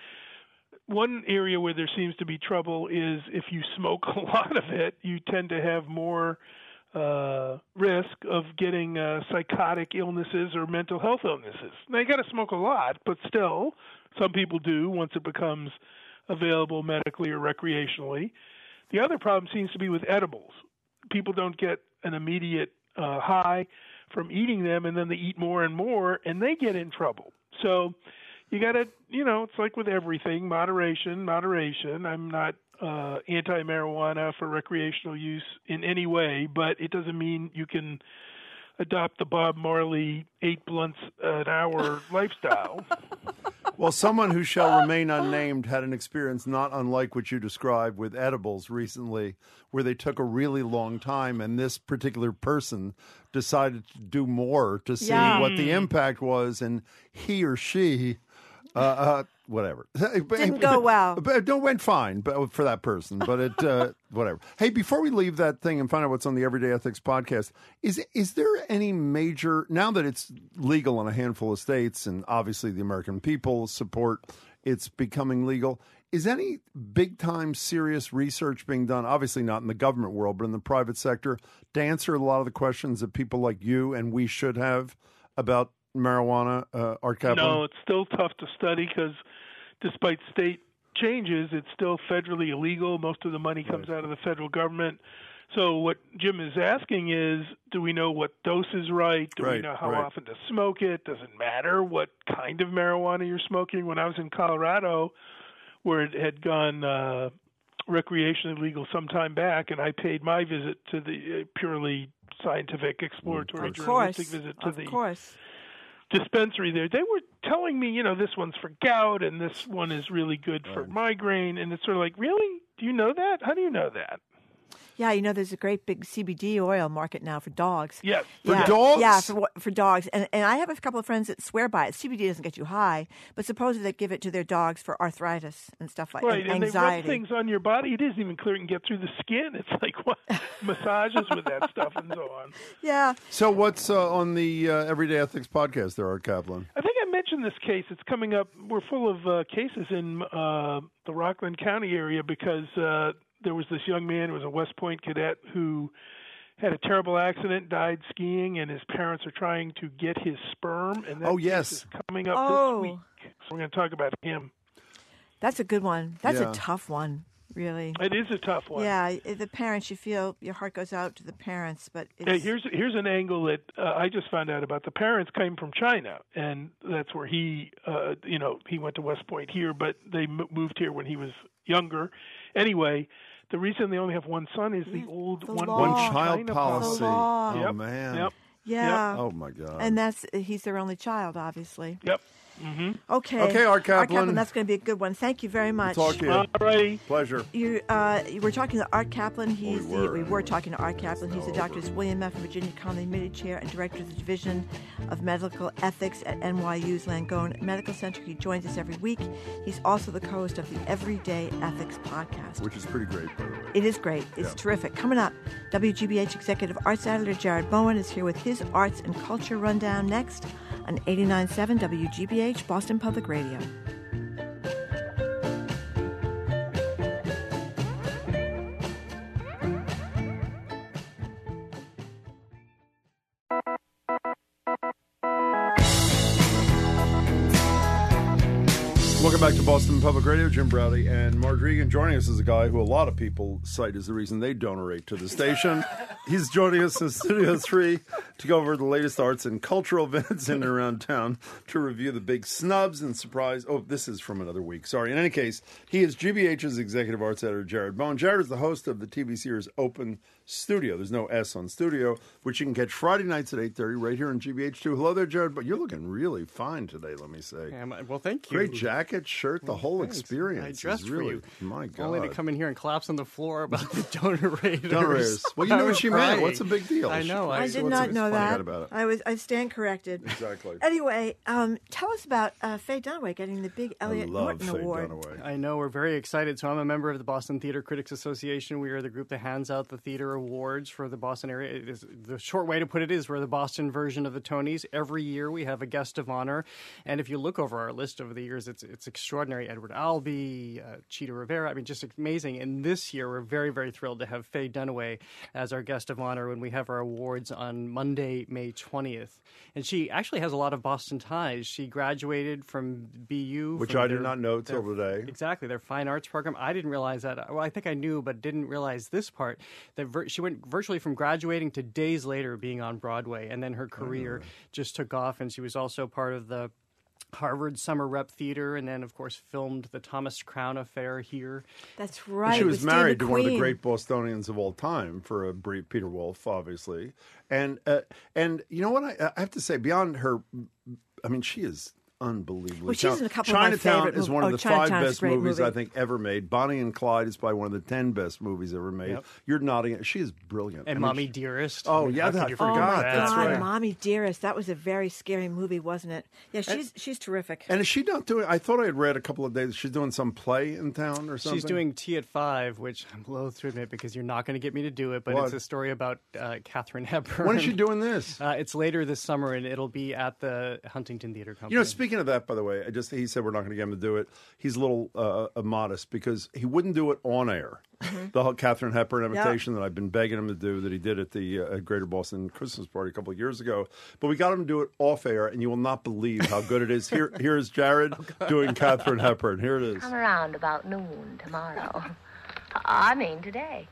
One area where there seems to be trouble is if you smoke a lot of it, you tend to have more uh, risk of getting uh, psychotic illnesses or mental health illnesses. Now, you got to smoke a lot, but still, some people do once it becomes available medically or recreationally. The other problem seems to be with edibles. People don't get an immediate uh, high from eating them, and then they eat more and more, and they get in trouble. So you got to, you know, it's like with everything, moderation, moderation. I'm not uh, anti-marijuana for recreational use in any way, but it doesn't mean you can adopt the Bob Marley eight blunts an hour lifestyle. Well, someone who shall remain unnamed had an experience not unlike what you described with edibles recently, where they took a really long time, and this particular person decided to do more to see Yeah. what the impact was, and he or she, uh, uh, whatever. Didn't go well. But it went fine but for that person, but it, uh, whatever. Hey, before we leave that thing and find out what's on the Everyday Ethics podcast, is is there any major, now that it's legal in a handful of states, and obviously the American people support it's becoming legal, is any big-time serious research being done, obviously not in the government world, but in the private sector, to answer a lot of the questions that people like you and we should have about marijuana, uh, Art Kaplan? No, it's still tough to study because despite state changes, it's still federally illegal. Most of the money comes out of the federal government. So what Jim is asking is, do we know what dose is right? Do we Right, know how right. often to smoke it? Does it matter what kind of marijuana you're smoking? When I was in Colorado, where it had gone uh, recreationally legal some time back, and I paid my visit to the uh, purely scientific, exploratory, Of journalistic course. visit to Of the course. dispensary there, they were telling me, you know, this one's for gout and this one is really good for migraine. And it's sort of like, really? Do you know that? How do you know that? Yeah, you know, there's a great big C B D oil market now for dogs. Yes. For yeah. dogs? Yeah, for for dogs. And and I have a couple of friends that swear by it. C B D doesn't get you high, but supposedly they give it to their dogs for arthritis and stuff like that. Right, and and anxiety. they rub things on your body. It isn't even clear it can get through the skin. It's like what massages with that stuff and so on. Yeah. So what's uh, on the uh, Everyday Ethics podcast there, Art Kaplan? I think I mentioned this case. It's coming up. We're full of uh, cases in uh, the Rockland County area because uh, there was this young man who was a West Point cadet who had a terrible accident, died skiing, and his parents are trying to get his sperm. And that Oh, case yes. is coming up Oh. this week. So we're going to talk about him. That's a good one. That's Yeah. a tough one, really. It is a tough one. Yeah, the parents, you feel your heart goes out to the parents, but it's, Hey, here's here's an angle that uh, I just found out about. The parents came from China, and that's where he, uh, you know, he went to West Point here, but they m- moved here when he was younger. Anyway, the reason they only have one son is the old the one, law. One Oh, child China policy. The law. Oh, Yep. man. Yep. yeah. Oh, my God. And that's he's their only child, obviously. Yep. Mm-hmm. Okay. Okay, Art Kaplan. Art Kaplan, that's going to be a good one. Thank you very much. Talk to you. All righty. Pleasure. You, uh, you were talking to Art Kaplan. He's we the, were. we were talking to Art Kaplan. He's the all Doctor William F. Virginia Connolly Committee Chair and Director of the Division of Medical Ethics at N Y U's Langone Medical Center. He joins us every week. He's also the co-host of the Everyday Ethics podcast. Which is pretty great, by the way. It is great. It's Yeah. terrific. Coming up, W G B H Executive Arts Editor Jared Bowen is here with his Arts and Culture Rundown next on eighty-nine point seven W G B H Boston Public Radio. Welcome back to Boston Public Radio. Jim Browdy and Marge Regan. Joining us is a guy who a lot of people cite as the reason they donate to the station. He's joining us in Studio three to go over the latest arts and cultural events in and around town, to review the big snubs and surprise. Oh, this is from another week. Sorry. In any case, he is G B H's Executive Arts Editor, Jared Bowen. Jared is the host of the T V series Open Studio. There's no S on Studio, which you can catch Friday nights at eight thirty right here on G B H two. Hello there, Jared. But you're looking really fine today, let me say. Um, well, thank you. Great jacket, shirt, the whole Thanks. experience. I dressed is really, for you. My God. Only to come in here and collapse on the floor about the donor raiders. Donor raiders. Well, you know what she meant. What's the big deal? I know. I, I, did what's not so know funny that. about it? I was. I stand corrected. Exactly. Anyway, um, tell us about uh, Faye Dunaway getting the big Elliot I love Norton Faye Award. Dunaway. I know. We're very excited. So I'm a member of the Boston Theater Critics Association. We are the group that hands out the theater awards for the Boston area. It is, the short way to put it is we're the Boston version of the Tonys. Every year we have a guest of honor. And if you look over our list over the years, it's it's extraordinary. Edward Albee, uh, Cheetah Rivera. I mean, just amazing. And this year we're very, very thrilled to have Faye Dunaway as our guest of honor when we have our awards on Monday, May twentieth. And she actually has a lot of Boston ties. She graduated from B U. Which from I did their- not know their- till today. Exactly, their fine arts program. I didn't realize that. Well, I think I knew, but didn't realize this part. That vir- she went virtually from graduating to days later being on Broadway, and then her career just took off. And she was also part of the Harvard Summer Rep Theater, and then, of course, filmed the Thomas Crown Affair here. That's right. And she was with married Steve to one of the McQueen. great Bostonians of all time for a brief, Peter Wolf, obviously. And uh, and you know what? I, I have to say, beyond her, I mean, she is unbelievably Well, she's talented. in a couple of my Chinatown favorite is mov- one oh, of the Chinatown five is a best great movies movie. I think ever made. Bonnie and Clyde is probably one of the ten best movies ever made. Yep. You're nodding. She is brilliant. And I mean, Mommy she- Dearest. Oh, I mean, yeah, how could that- you I Oh forget my forgot. that? That's God, right. Mommy Dearest. That was a very scary movie, wasn't it? Yeah, she's she's terrific. And is she not doing? I thought I had read a couple of days. She's doing some play in town or something. She's doing Tea at Five, which I'm loath to admit because you're not going to get me to do it, but What? it's a story about uh, Katharine Hepburn. When is she doing this? Uh, it's later this summer, and it'll be at the Huntington Theater Company. You know, speaking of that, by the way, I just he said we're not going to get him to do it. He's a little uh, uh, modest because he wouldn't do it on air. The whole Katharine Hepburn imitation that I've been begging him to do, that he did at the uh, Greater Boston Christmas Party a couple of years ago. But we got him to do it off air, and you will not believe how good it is. Here, here's Jared doing Katharine Hepburn. Here it is. Come around about noon tomorrow. I mean today.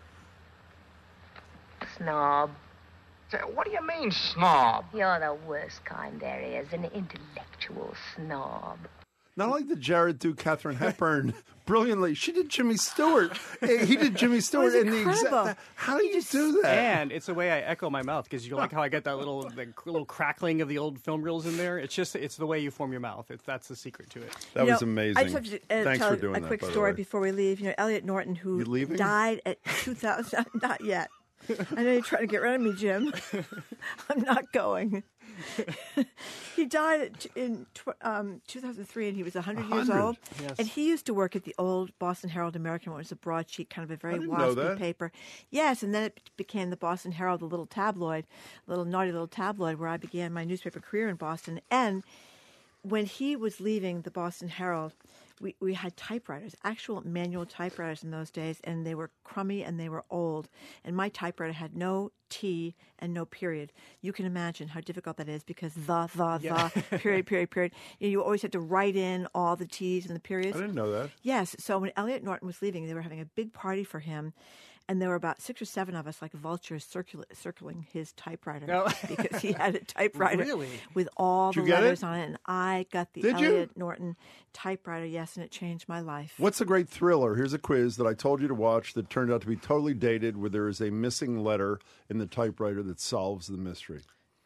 Snob. Say, what do you mean, snob? You're the worst kind there is, an intellectual snob. Not only did Jared do Katharine Hepburn brilliantly, she did Jimmy Stewart. Eh, He did Jimmy Stewart in the incredible. exact. How do you do that? And it's the way I echo my mouth because you like how I get that little the little crackling of the old film reels in there. It's just it's the way you form your mouth. It's that's the secret to it. That You was know, amazing. I just have to uh, Thanks tell for doing a that, quick by the story way. before we leave. You know, Elliot Norton, who You leaving? died at two thousand. Not yet. I know you're trying to get rid of me, Jim. I'm not going. He died at, in tw- um, two thousand three, and he was one hundred years one hundred? old. Yes. And he used to work at the old Boston Herald American, which was a broadsheet, kind of a very didn't know waspy that. paper. Yes, and then it became the Boston Herald, a little tabloid, a little naughty little tabloid, where I began my newspaper career in Boston. And when he was leaving the Boston Herald, we, we had typewriters, actual manual typewriters in those days, and they were crummy and they were old. And my typewriter had no T and no period. You can imagine how difficult that is because the, the, Yeah. the, period, period, period. You know, you always had to write in all the T's and the periods. I didn't know that. Yes. So when Elliot Norton was leaving, they were having a big party for him. And there were about six or seven of us, like vultures, circula- circling his typewriter No. because he had a typewriter Really? with all Did the you get letters it? on it. And I got the Did you? Elliot Norton typewriter, yes, and it changed my life. What's a great thriller? Here's a quiz that I told you to watch that turned out to be totally dated, where there is a missing letter in the typewriter that solves the mystery.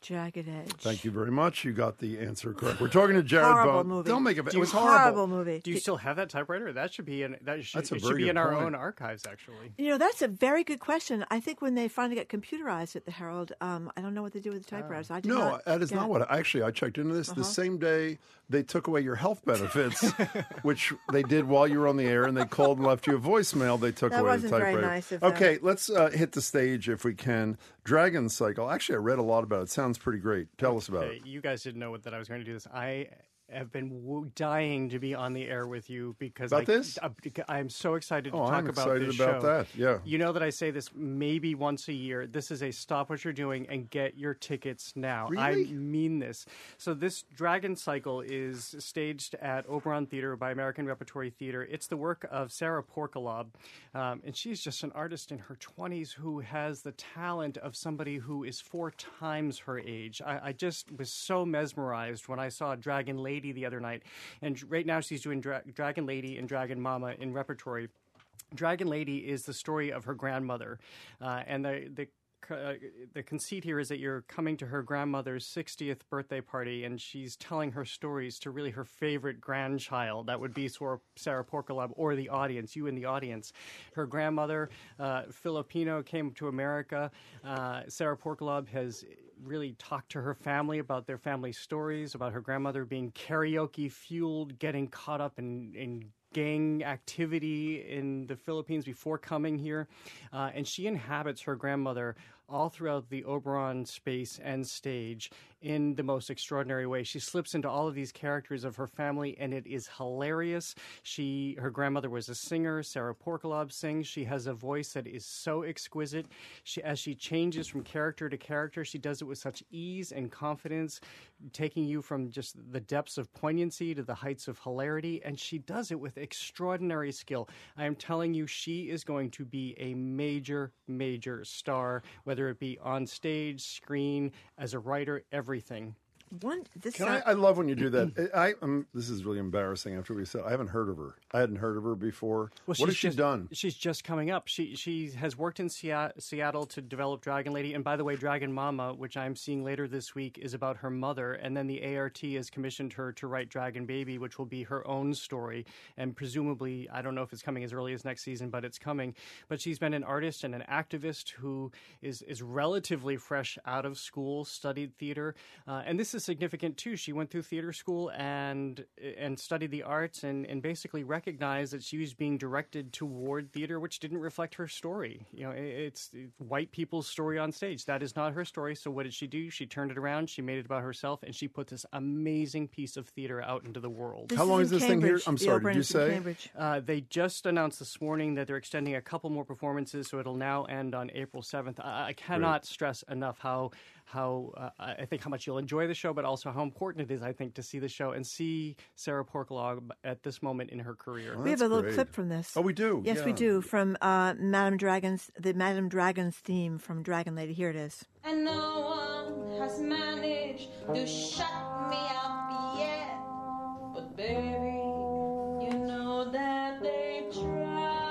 Jagged Edge. Thank you very much. You got the answer correct. We're talking to Jared Horrible Bone. movie. Don't make it. It was horrible. horrible. movie. Do you still have that typewriter? That should be in that should, That's a it very should be good in our point. own archives, actually. You know, that's a very good question. I think when they finally get computerized at the Herald, um, I don't know what they do with the typewriters. I did No, not that is get- not what. I, actually, I checked into this. Uh-huh. The same day they took away your health benefits, which they did while you were on the air, and they called and left you a voicemail. They took That away wasn't the very typewriter. nice of them. Okay, let's uh, hit the stage if we can. Dragon Cycle. Actually, I read a lot about it. Sounds pretty great. Tell us about Okay, it. you guys didn't know what, that I was going to do this. I have been w- dying to be on the air with you because About I, this? I, I'm so excited to Oh, talk I'm about excited this about show. that, yeah. You know that I say this maybe once a year. This is a stop what you're doing and get your tickets now. Really? I mean this. So this Dragon Cycle is staged at Oberon Theater by American Repertory Theater. It's the work of Sarah Porkalob, um, and she's just an artist in her twenties who has the talent of somebody who is four times her age. I, I just was so mesmerized when I saw Dragon Lady the other night. And right now she's doing Dra- Dragon Lady and Dragon Mama in repertory. Dragon Lady is the story of her grandmother, uh, and the the uh, the conceit here is that you're coming to her grandmother's sixtieth birthday party, and she's telling her stories to really her favorite grandchild. That would be Sarah Porkalob, or the audience, you in the audience. Her grandmother, uh, Filipino, came to America. Uh, Sarah Porkalob has really talked to her family about their family stories, about her grandmother being karaoke-fueled, getting caught up in, in gang activity in the Philippines before coming here. Uh, and she inhabits her grandmother all throughout the Oberon space and stage in the most extraordinary way. She slips into all of these characters of her family, and it is hilarious. She, her grandmother was a singer. Sarah Porkalob sings. She has a voice that is so exquisite. She, as she changes from character to character, she does it with such ease and confidence, taking you from just the depths of poignancy to the heights of hilarity, and she does it with extraordinary skill. I am telling you, she is going to be a major, major star, whether it be on stage, screen, as a writer, everything. One, this Can I, I love when you do that. I, um, this is really embarrassing after we said I haven't heard of her. I hadn't heard of her before. Well, what has she's she just, done? She's just coming up. She she has worked in Seattle, Seattle to develop Dragon Lady. And by the way, Dragon Mama, which I'm seeing later this week, is about her mother. And then the A R T has commissioned her to write Dragon Baby, which will be her own story. And presumably, I don't know if it's coming as early as next season, but it's coming. But she's been an artist and an activist who is, is relatively fresh out of school, studied theater. Uh, and this is significant, too. She went through theater school and and studied the arts and, and basically recognized that she was being directed toward theater, which didn't reflect her story. You know, it's, it's white people's story on stage. That is not her story. So what did she do? She turned it around. She made it about herself, and she put this amazing piece of theater out into the world. This How long is this thing here? I'm The sorry, Oberon did you is in say? Cambridge. Uh, they just announced this morning that they're extending a couple more performances, so it'll now end on April seventh. I, I cannot Great. stress enough how how uh, I think how much you'll enjoy the show, but also how important it is, I think, to see the show and see Sarah Porkalob at this moment in her career. We have a little clip from this. Oh, we do? Yes, we Yeah. do. From uh, Madame Dragon's, the Madame Dragon's theme from Dragon Lady. Here it is. And no one has managed to shut me up yet. But baby, you know that they try.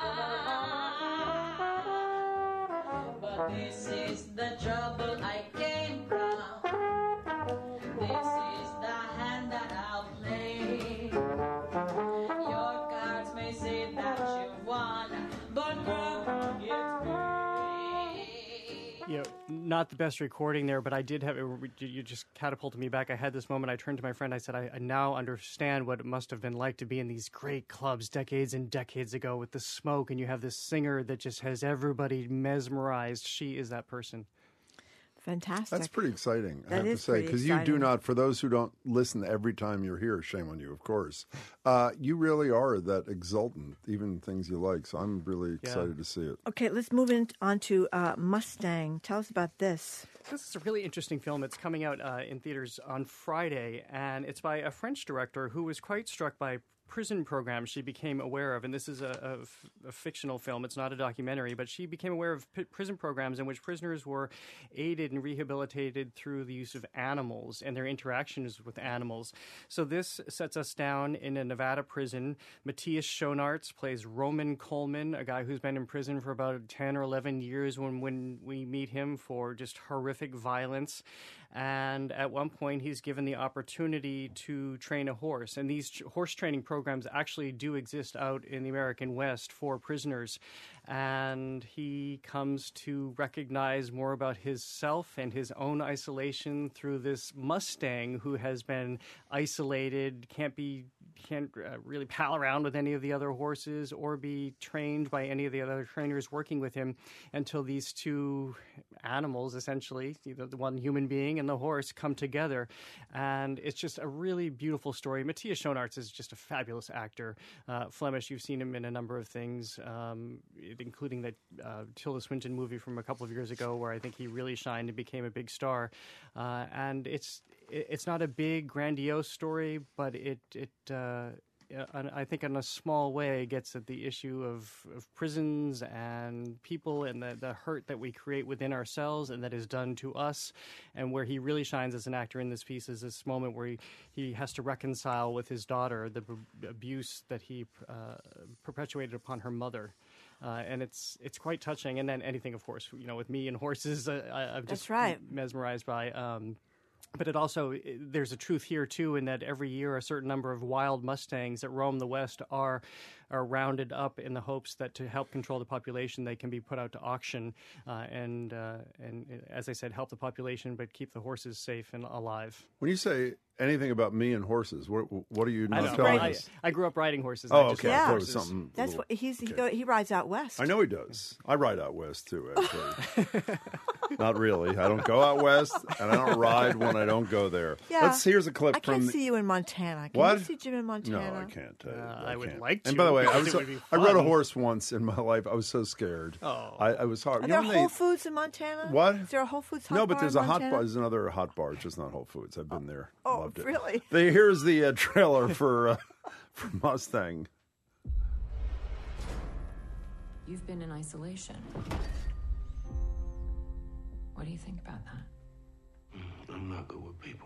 But this is the trouble I came from. This is the hand that I'll play. Your cards may say that you won, but girl, it's me. You know, not the best recording there, but I did have, you just catapulted me back. I had this moment. I turned to my friend. I said, I, I now understand what it must have been like to be in these great clubs decades and decades ago with the smoke, and you have this singer that just has everybody mesmerized. She is that person. Fantastic. That's pretty exciting, I That have is to say, pretty because you do exciting. not, for those who don't listen every time you're here, shame on you, of course, uh, you really are that exultant, even things you like, so I'm really excited to see it. Okay, let's move in, on to uh, Mustang. Tell us about this. This is a really interesting film. It's coming out uh, in theaters on Friday, and it's by a French director who was quite struck by prison programs she became aware of, and this is a, a f- a fictional film, it's not a documentary, but she became aware of p- prison programs in which prisoners were aided and rehabilitated through the use of animals and their interactions with animals. So this sets us down in a Nevada prison. Matthias Schoenaerts plays Roman Coleman, a guy who's been in prison for about ten or eleven years when, when we meet him for just horrific violence. And at one point, he's given the opportunity to train a horse. And these ch- horse training programs actually do exist out in the American West for prisoners. And he comes to recognize more about his self and his own isolation through this Mustang who has been isolated, can't be can't uh, really pal around with any of the other horses or be trained by any of the other trainers working with him until these two animals, essentially, either the one human being and the horse, come together. And it's just a really beautiful story. Matthias Schoenaerts is just a fabulous actor. Uh, Flemish, you've seen him in a number of things, um, including the uh, Tilda Swinton movie from a couple of years ago where I think he really shined and became a big star. Uh, and it's it's not a big, grandiose story, but it, it uh, I think in a small way gets at the issue of, of prisons and people and the, the hurt that we create within ourselves and that is done to us. And where he really shines as an actor in this piece is this moment where he, he has to reconcile with his daughter the b- abuse that he uh, perpetuated upon her mother. Uh, and it's it's quite touching. And then anything, of course, you know, with me and horses, uh, I, I'm just That's right. mesmerized by. Um, But it also, there's a truth here, too, in that every year a certain number of wild Mustangs that roam the West are are rounded up in the hopes that to help control the population, they can be put out to auction uh, and, uh, and, as I said, help the population but keep the horses safe and alive. When you say anything about me and horses, what, what are you not I know, telling I, us? I grew up riding horses. Oh, I just okay. love I thought it was horses. something That's little- what he's he, okay. go, he rides out west. I know he does. I ride out west, too, actually. Not really. I don't go out west, and I don't ride when I don't go there. Yeah. Let's. Here's a clip I from can't the, see you in Montana. Can What? you see Jim in Montana? No, I can't. Uh, Uh, I, I would can't. like And to, by the way, I because was it would be I rode a fun. horse once in my life. I was so scared. Oh. I, I was hard. Are You there know when Whole they- Foods in Montana? What? Is there a Whole Foods hot No, but bar there's in a hot Montana? bar. There's another hot bar, just not Whole Foods. I've been there. Oh, Loved it. really? The, here's the uh, trailer for uh, for Mustang. You've been in isolation. What do you think about that? I'm not good with people.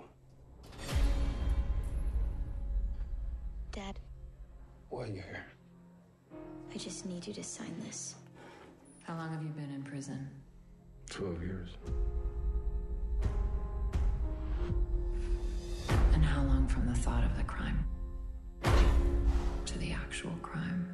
Dad, Why are you here? I just need you to sign this. How long have you been in prison? Twelve years. And how long from the thought of the crime to the actual crime?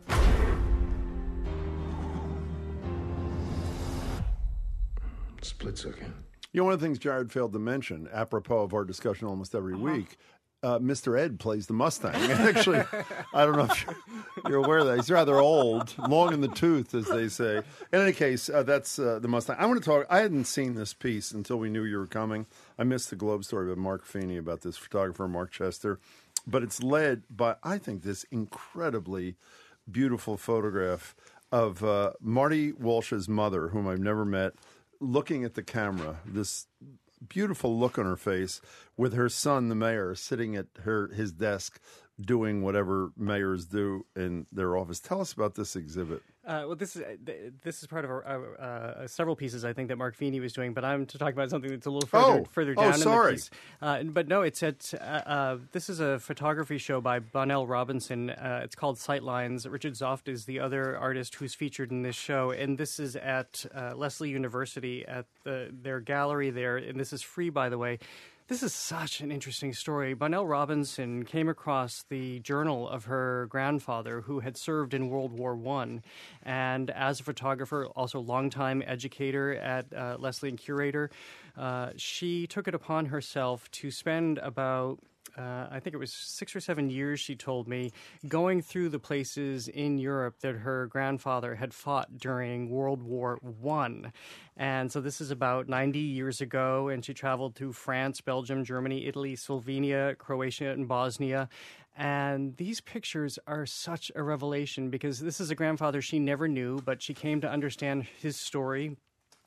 Split second. You know, one of the things Jared failed to mention, apropos of our discussion almost every week, uh, Mister Ed plays the Mustang. Actually, I don't know if you're, you're aware of that. He's rather old, long in the tooth, as they say. In any case, uh, that's uh, the Mustang. I want to talk. I hadn't seen this piece until we knew you were coming. I missed the Globe story with Mark Feeney about this photographer, Mark Chester. But it's led by, I think, this incredibly beautiful photograph of uh, Marty Walsh's mother, whom I've never met, looking at the camera, this beautiful look on her face, with her son, the mayor, sitting at her his desk doing whatever mayors do in their office. Tell us about this exhibit. Uh, well, this is this is part of a, uh, uh, several pieces I think that Mark Feeney was doing, but I'm to talk about something that's a little further Oh. further Oh, down in sorry. the piece. Uh, but no, it's at uh, uh, this is a photography show by Bonnell Robinson. Uh, it's called Sightlines. Richard Zoft is the other artist who's featured in this show, and this is at uh, Lesley University at the, their gallery there, and this is free, by the way. This is such an interesting story. Bonnell Robinson came across the journal of her grandfather who had served in World War One. And as a photographer, also longtime educator at uh, Lesley and curator, uh, she took it upon herself to spend about Uh, I think it was six or seven years, she told me, going through the places in Europe that her grandfather had fought during World War One. And so this is about ninety years ago, and she traveled through France, Belgium, Germany, Italy, Slovenia, Croatia, and Bosnia. And these pictures are such a revelation because this is a grandfather she never knew, but she came to understand his story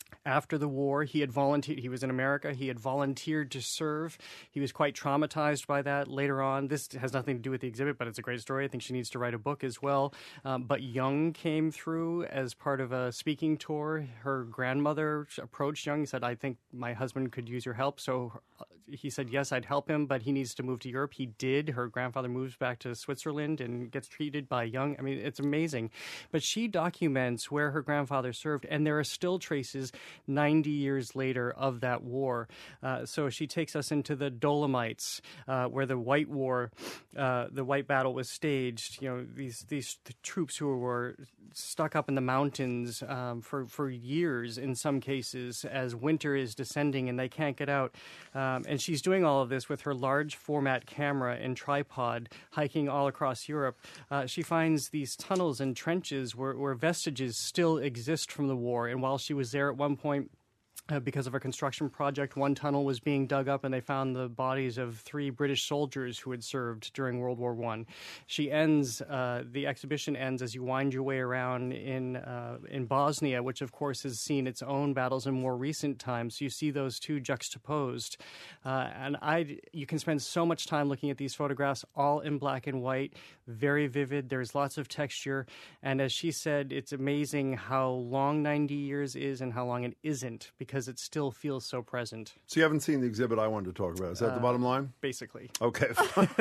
After the war, he had volunteered. He was in America. He had volunteered to serve. He was quite traumatized by that later on. This has nothing to do with the exhibit, but it's a great story. I think she needs to write a book as well. Um, but Young came through as part of a speaking tour. Her grandmother approached Young and said, I think my husband could use your help. So he said, yes, I'd help him, but he needs to move to Europe. He did. Her grandfather moves back to Switzerland and gets treated by Young. I mean, it's amazing. But she documents where her grandfather served, and there are still traces ninety years later of that war. Uh, so she takes us into the Dolomites, uh, where the White War, uh, the White Battle was staged. You know, these these the troops who were stuck up in the mountains um, for, for years in some cases as winter is descending and they can't get out. Um, and she's doing all of this with her large format camera and tripod, hiking all across Europe. Uh, she finds these tunnels and trenches where, where vestiges still exist from the war. And while she was there at one point, Uh, because of a construction project, one tunnel was being dug up and they found the bodies of three British soldiers who had served during World War One. She ends, uh, the exhibition ends as you wind your way around in uh, in Bosnia, which of course has seen its own battles in more recent times. You see those two juxtaposed. Uh, and I, you can spend so much time looking at these photographs, all in black and white, very vivid. There's lots of texture. And as she said, it's amazing how long ninety years is and how long it isn't, because it still feels so present. So you haven't seen the exhibit I wanted to talk about. Is that uh, the bottom line? Basically. Okay.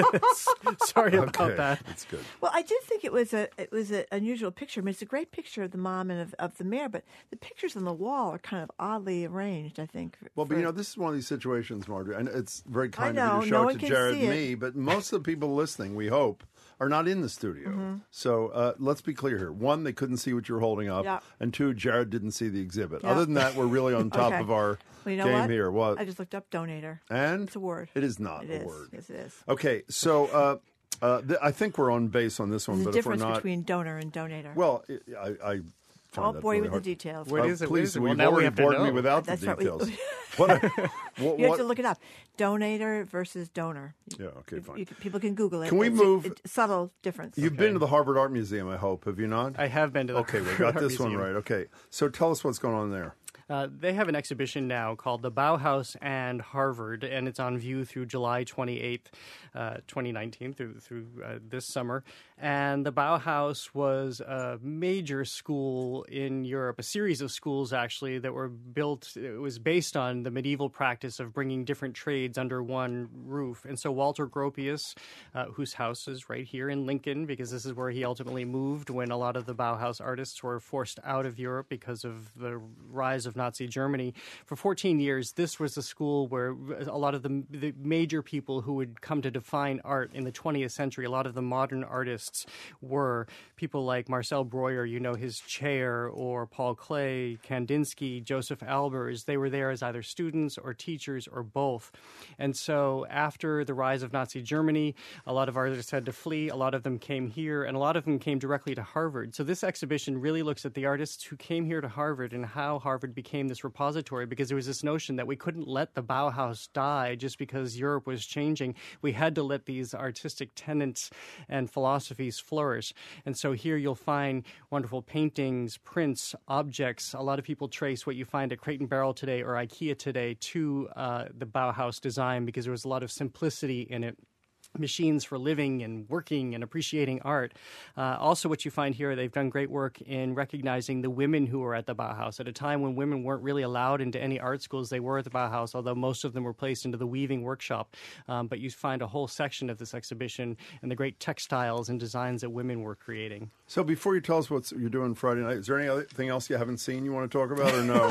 Sorry about okay. that. That's good. Well, I did think it was a it was an unusual picture. I mean, it's a great picture of the mom and of, of the mayor, but the pictures on the wall are kind of oddly arranged, I think. Well, for... but you know, this is one of these situations, Margaret, and it's very kind know, of you to show no it to Jared and me, but most of the people listening, we hope, are not in the studio. Mm-hmm. So uh, let's be clear here. One, they couldn't see what you're holding up. Yep. And two, Jared didn't see the exhibit. Yep. Other than that, we're really on top okay. of our well, you know game what? here. What? I just looked up donator. And? It's a word. It is not it a is. word. Yes, it is. Okay, so uh, uh, th- I think we're on base on this one, There's but a if we're difference not... between donor and donator. Well, I... I I won't bore you with hard. the details. What uh, is it? Please, well, we've now already we have to bored know. me without That's the right. details. We, what, what, you have what? to look it up. Donator versus donor. Yeah, okay, fine. You, people can Google it. Can we it's move? A, a subtle difference. You've okay. been to the Harvard Art Museum, I hope, have you not? I have been to the Okay, we Harvard got Art this one Museum. right. Okay, so tell us what's going on there. Uh, they have an exhibition now called The Bauhaus and Harvard, and it's on view through July twenty-eighth, uh, twenty nineteen, through, through uh, this summer. And the Bauhaus was a major school in Europe, a series of schools, actually, that were built. It was based on the medieval practice of bringing different trades under one roof. And so Walter Gropius, uh, whose house is right here in Lincoln, because this is where he ultimately moved when a lot of the Bauhaus artists were forced out of Europe because of the rise of Nazi Germany. For fourteen years, this was a school where a lot of the, the major people who would come to define art in the twentieth century, a lot of the modern artists were people like Marcel Breuer, you know, his chair, or Paul Klee, Kandinsky, Joseph Albers. They were there as either students or teachers or both. And so after the rise of Nazi Germany, a lot of artists had to flee. A lot of them came here, and a lot of them came directly to Harvard. So this exhibition really looks at the artists who came here to Harvard and how Harvard became this repository, because there was this notion that we couldn't let the Bauhaus die just because Europe was changing. We had to let these artistic tenets and philosophies flourish. And so here you'll find wonderful paintings, prints, objects. A lot of people trace what you find at Crate and Barrel today or IKEA today to uh, the Bauhaus design, because there was a lot of simplicity in it. Machines for living and working and appreciating art. Uh, also, what you find here, they've done great work in recognizing the women who were at the Bauhaus. At a time when women weren't really allowed into any art schools, they were at the Bauhaus, although most of them were placed into the weaving workshop. Um, but you find a whole section of this exhibition and the great textiles and designs that women were creating. So before you tell us what you're doing Friday night, is there anything else you haven't seen you want to talk about, or no?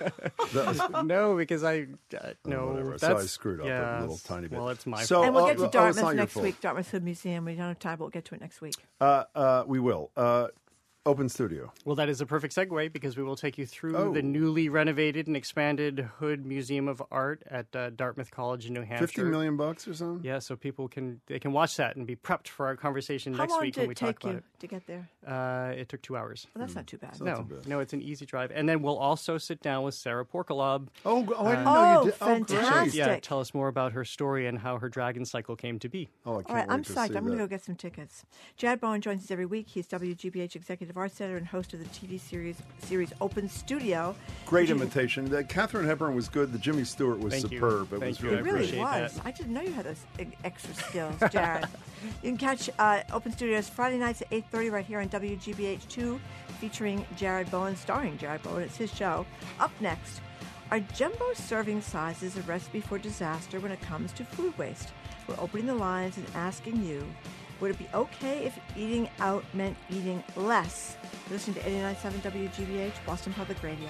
that, no, because I uh, no. Oh, whatever. That's, so I screwed up yeah, a little tiny bit. Well, it's my so, fault. And we'll uh, get to oh, Dartmouth next fault. week, Dartmouth Hood Museum. We don't have time, but we'll get to it next week. Uh, uh, we will. Uh, Open studio. Well, that is a perfect segue, because we will take you through oh. the newly renovated and expanded Hood Museum of Art at uh, Dartmouth College in New Hampshire. Fifty million bucks or something. Yeah, so people can they can watch that and be prepped for our conversation How next long week did when we it talk take about you it. to get there? Uh, it took two hours. Well, that's mm. not too bad. No, too bad. no, it's an easy drive, and then we'll also sit down with Sarah Porkalob. Oh, oh I didn't uh, know you did. Oh, fantastic! Yeah, tell us more about her story and how her Dragon Cycle came to be. Oh, I can't All right, wait I'm to psyched. see I'm going to that. go get some tickets. Jad Bowen joins us every week. He's W G B H Executive creative arts editor and host of the T V series series Open Studio. Great which is- imitation. The Katharine Hepburn was good. The Jimmy Stewart was Thank you. superb. It Thank was you. really It really appreciate was. that. I didn't know you had those e- extra skills, Jared. You can catch uh, Open Studios Friday nights at eight thirty right here on W G B H two, featuring Jared Bowen, starring Jared Bowen. It's his show. Up next, are jumbo serving sizes a recipe for disaster when it comes to food waste? We're opening the lines and asking you, would it be okay if eating out meant eating less? You're listening to eighty-nine point seven W G B H, Boston Public Radio.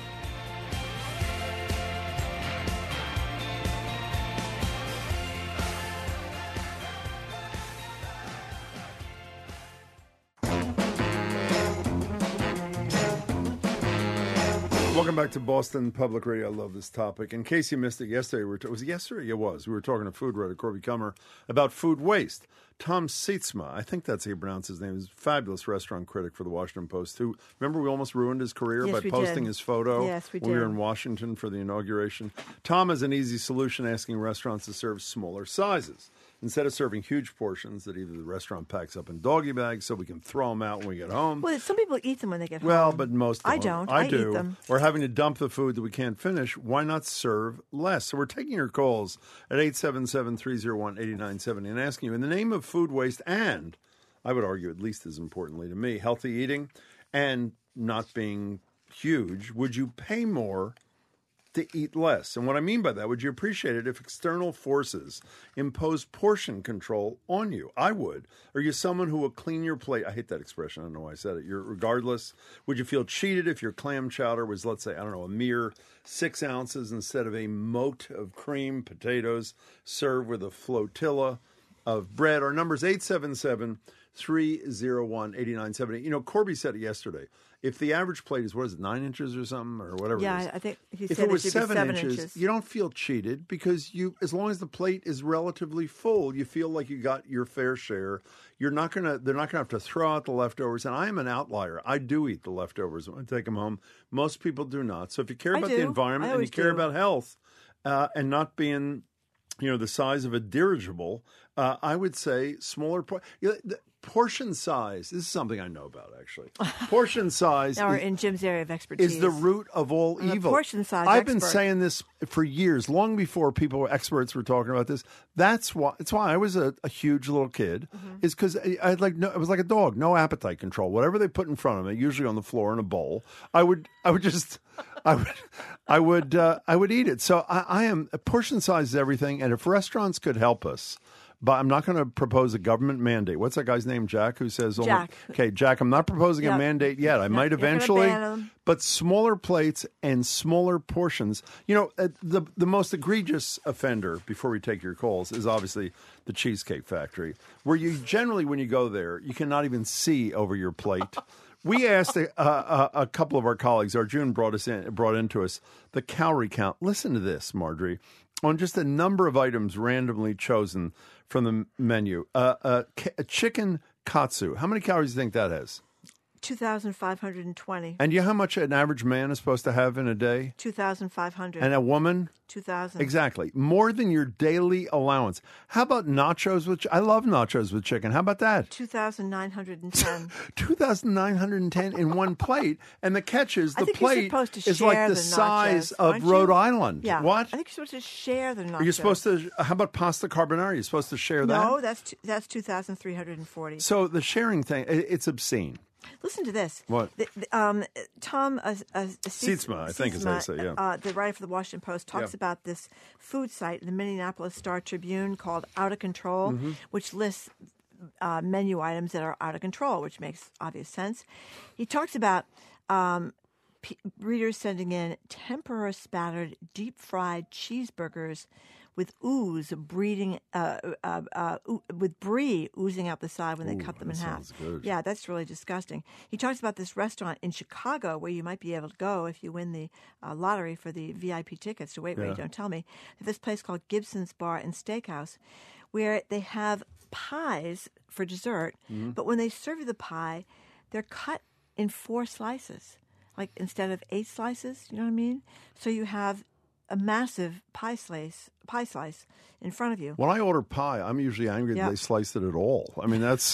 Welcome back to Boston Public Radio. I love this topic. In case you missed it yesterday, we were t- was it yesterday? It was. We were talking to food writer Corby Kummer about food waste. Tom Sietsma, I think that's how you pronounce his name, is a fabulous restaurant critic for the Washington Post. Who remember we almost ruined his career Yes, by we posting did. his photo Yes, we when we were did. in Washington for the inauguration. Tom has an easy solution, asking restaurants to serve smaller sizes. Instead of serving huge portions that either the restaurant packs up in doggy bags so we can throw them out when we get home. Well, some people eat them when they get Well, home. but most of I them- don't. I, I do. eat them. Or having to dump the food that we can't finish. Why not serve less? So we're taking your calls at eight seven seven, three oh one, eight nine seven zero and asking you, in the name of food waste and, I would argue at least as importantly to me, healthy eating and not being huge, would you pay more to eat less? And what I mean by that, would you appreciate it if external forces impose portion control on you? I would. Are you someone who will clean your plate? I hate that expression. I don't know why I said it. You're regardless. Would you feel cheated if your clam chowder was, let's say, I don't know, a mere six ounces instead of a moat of cream, potatoes served with a flotilla of bread? Our number's eight seven seven, three oh one, eight nine seven eight. You know, Corby said it yesterday. If the average plate is, what is it, nine inches or something, or whatever Yeah, it is. I think he if said it was should be seven, seven inches, inches. you don't feel cheated because you, as long as the plate is relatively full, you feel like you got your fair share. You're not gonna, they're not gonna have to throw out the leftovers. And I am an outlier. I do eat the leftovers when I take them home. Most people do not. So if you care I about do. the I environment and you always care do. about health uh, and not being, you know, the size of a dirigible, uh, I would say smaller. Po- you know, the portion size. This is something I know about actually. Portion size. Now we're is- in Jim's area of expertise. is the root of all I'm a evil. portion size I've been expert. saying this for years, long before people, experts, were talking about this. That's why. It's why I was a, a huge little kid. Mm-hmm. Is because I, I had like no, it was like a dog, no appetite control. Whatever they put in front of me, usually on the floor in a bowl, I would, I would just, I would, I would, uh, I would eat it. So I, I am portion size is everything, and if restaurants could help us. But I'm not going to propose a government mandate. What's that guy's name, Jack, who says... oh, Jack. Okay, Jack, I'm not proposing Yep. a mandate yet. I Not- might you're gonna eventually. ban 'em. But smaller plates and smaller portions. You know, uh, the the most egregious offender, before we take your calls, is obviously the Cheesecake Factory, where you generally, when you go there, you cannot even see over your plate. We asked a, a, a couple of our colleagues, Arjun brought us in, brought into us the calorie count. Listen to this, Marjorie, on just a number of items randomly chosen from the menu. Uh, uh, ca- a chicken katsu. How many calories do you think that has? two thousand five hundred twenty. And you know how much an average man is supposed to have in a day? two thousand five hundred. And a woman? two thousand. Exactly. More than your daily allowance. How about nachos with... Ch- I love nachos with chicken. How about that? two thousand nine hundred ten. two thousand nine hundred ten in one plate. And the catch is I the think you're plate supposed to is like share the, the size nachos, of aren't you? Rhode Island. Yeah. What? I think you're supposed to share the nachos. Are you supposed to... How about pasta carbonara? You're supposed to share that? No, that's two, that's two thousand three hundred forty. So the sharing thing, it- it's obscene. Listen to this. What? The, the, um, Tom uh, uh, Sietsma, I think is how you say it, yeah. uh, the writer for the Washington Post, talks Yeah. about this food site, the Minneapolis Star Tribune, called Out of Control, Mhm. which lists uh, menu items that are out of control, which makes obvious sense. He talks about um, p- readers sending in tempura spattered, deep fried cheeseburgers with ooze breeding, uh, uh, uh, oo- with brie oozing out the side when they Ooh, cut them in that half. sounds good. Yeah, that's really disgusting. He talks about this restaurant in Chicago where you might be able to go if you win the uh, lottery for the V I P tickets to Wait, Wait, Yeah. Don't Tell Me. This place called Gibson's Bar and Steakhouse, where they have pies for dessert, Mhm. but when they serve you the pie, they're cut in four slices, like instead of eight slices. You know what I mean? So you have a massive pie slice, pie slice in front of you. When I order pie, I'm usually angry Yeah. that they sliced it at all. I mean, that's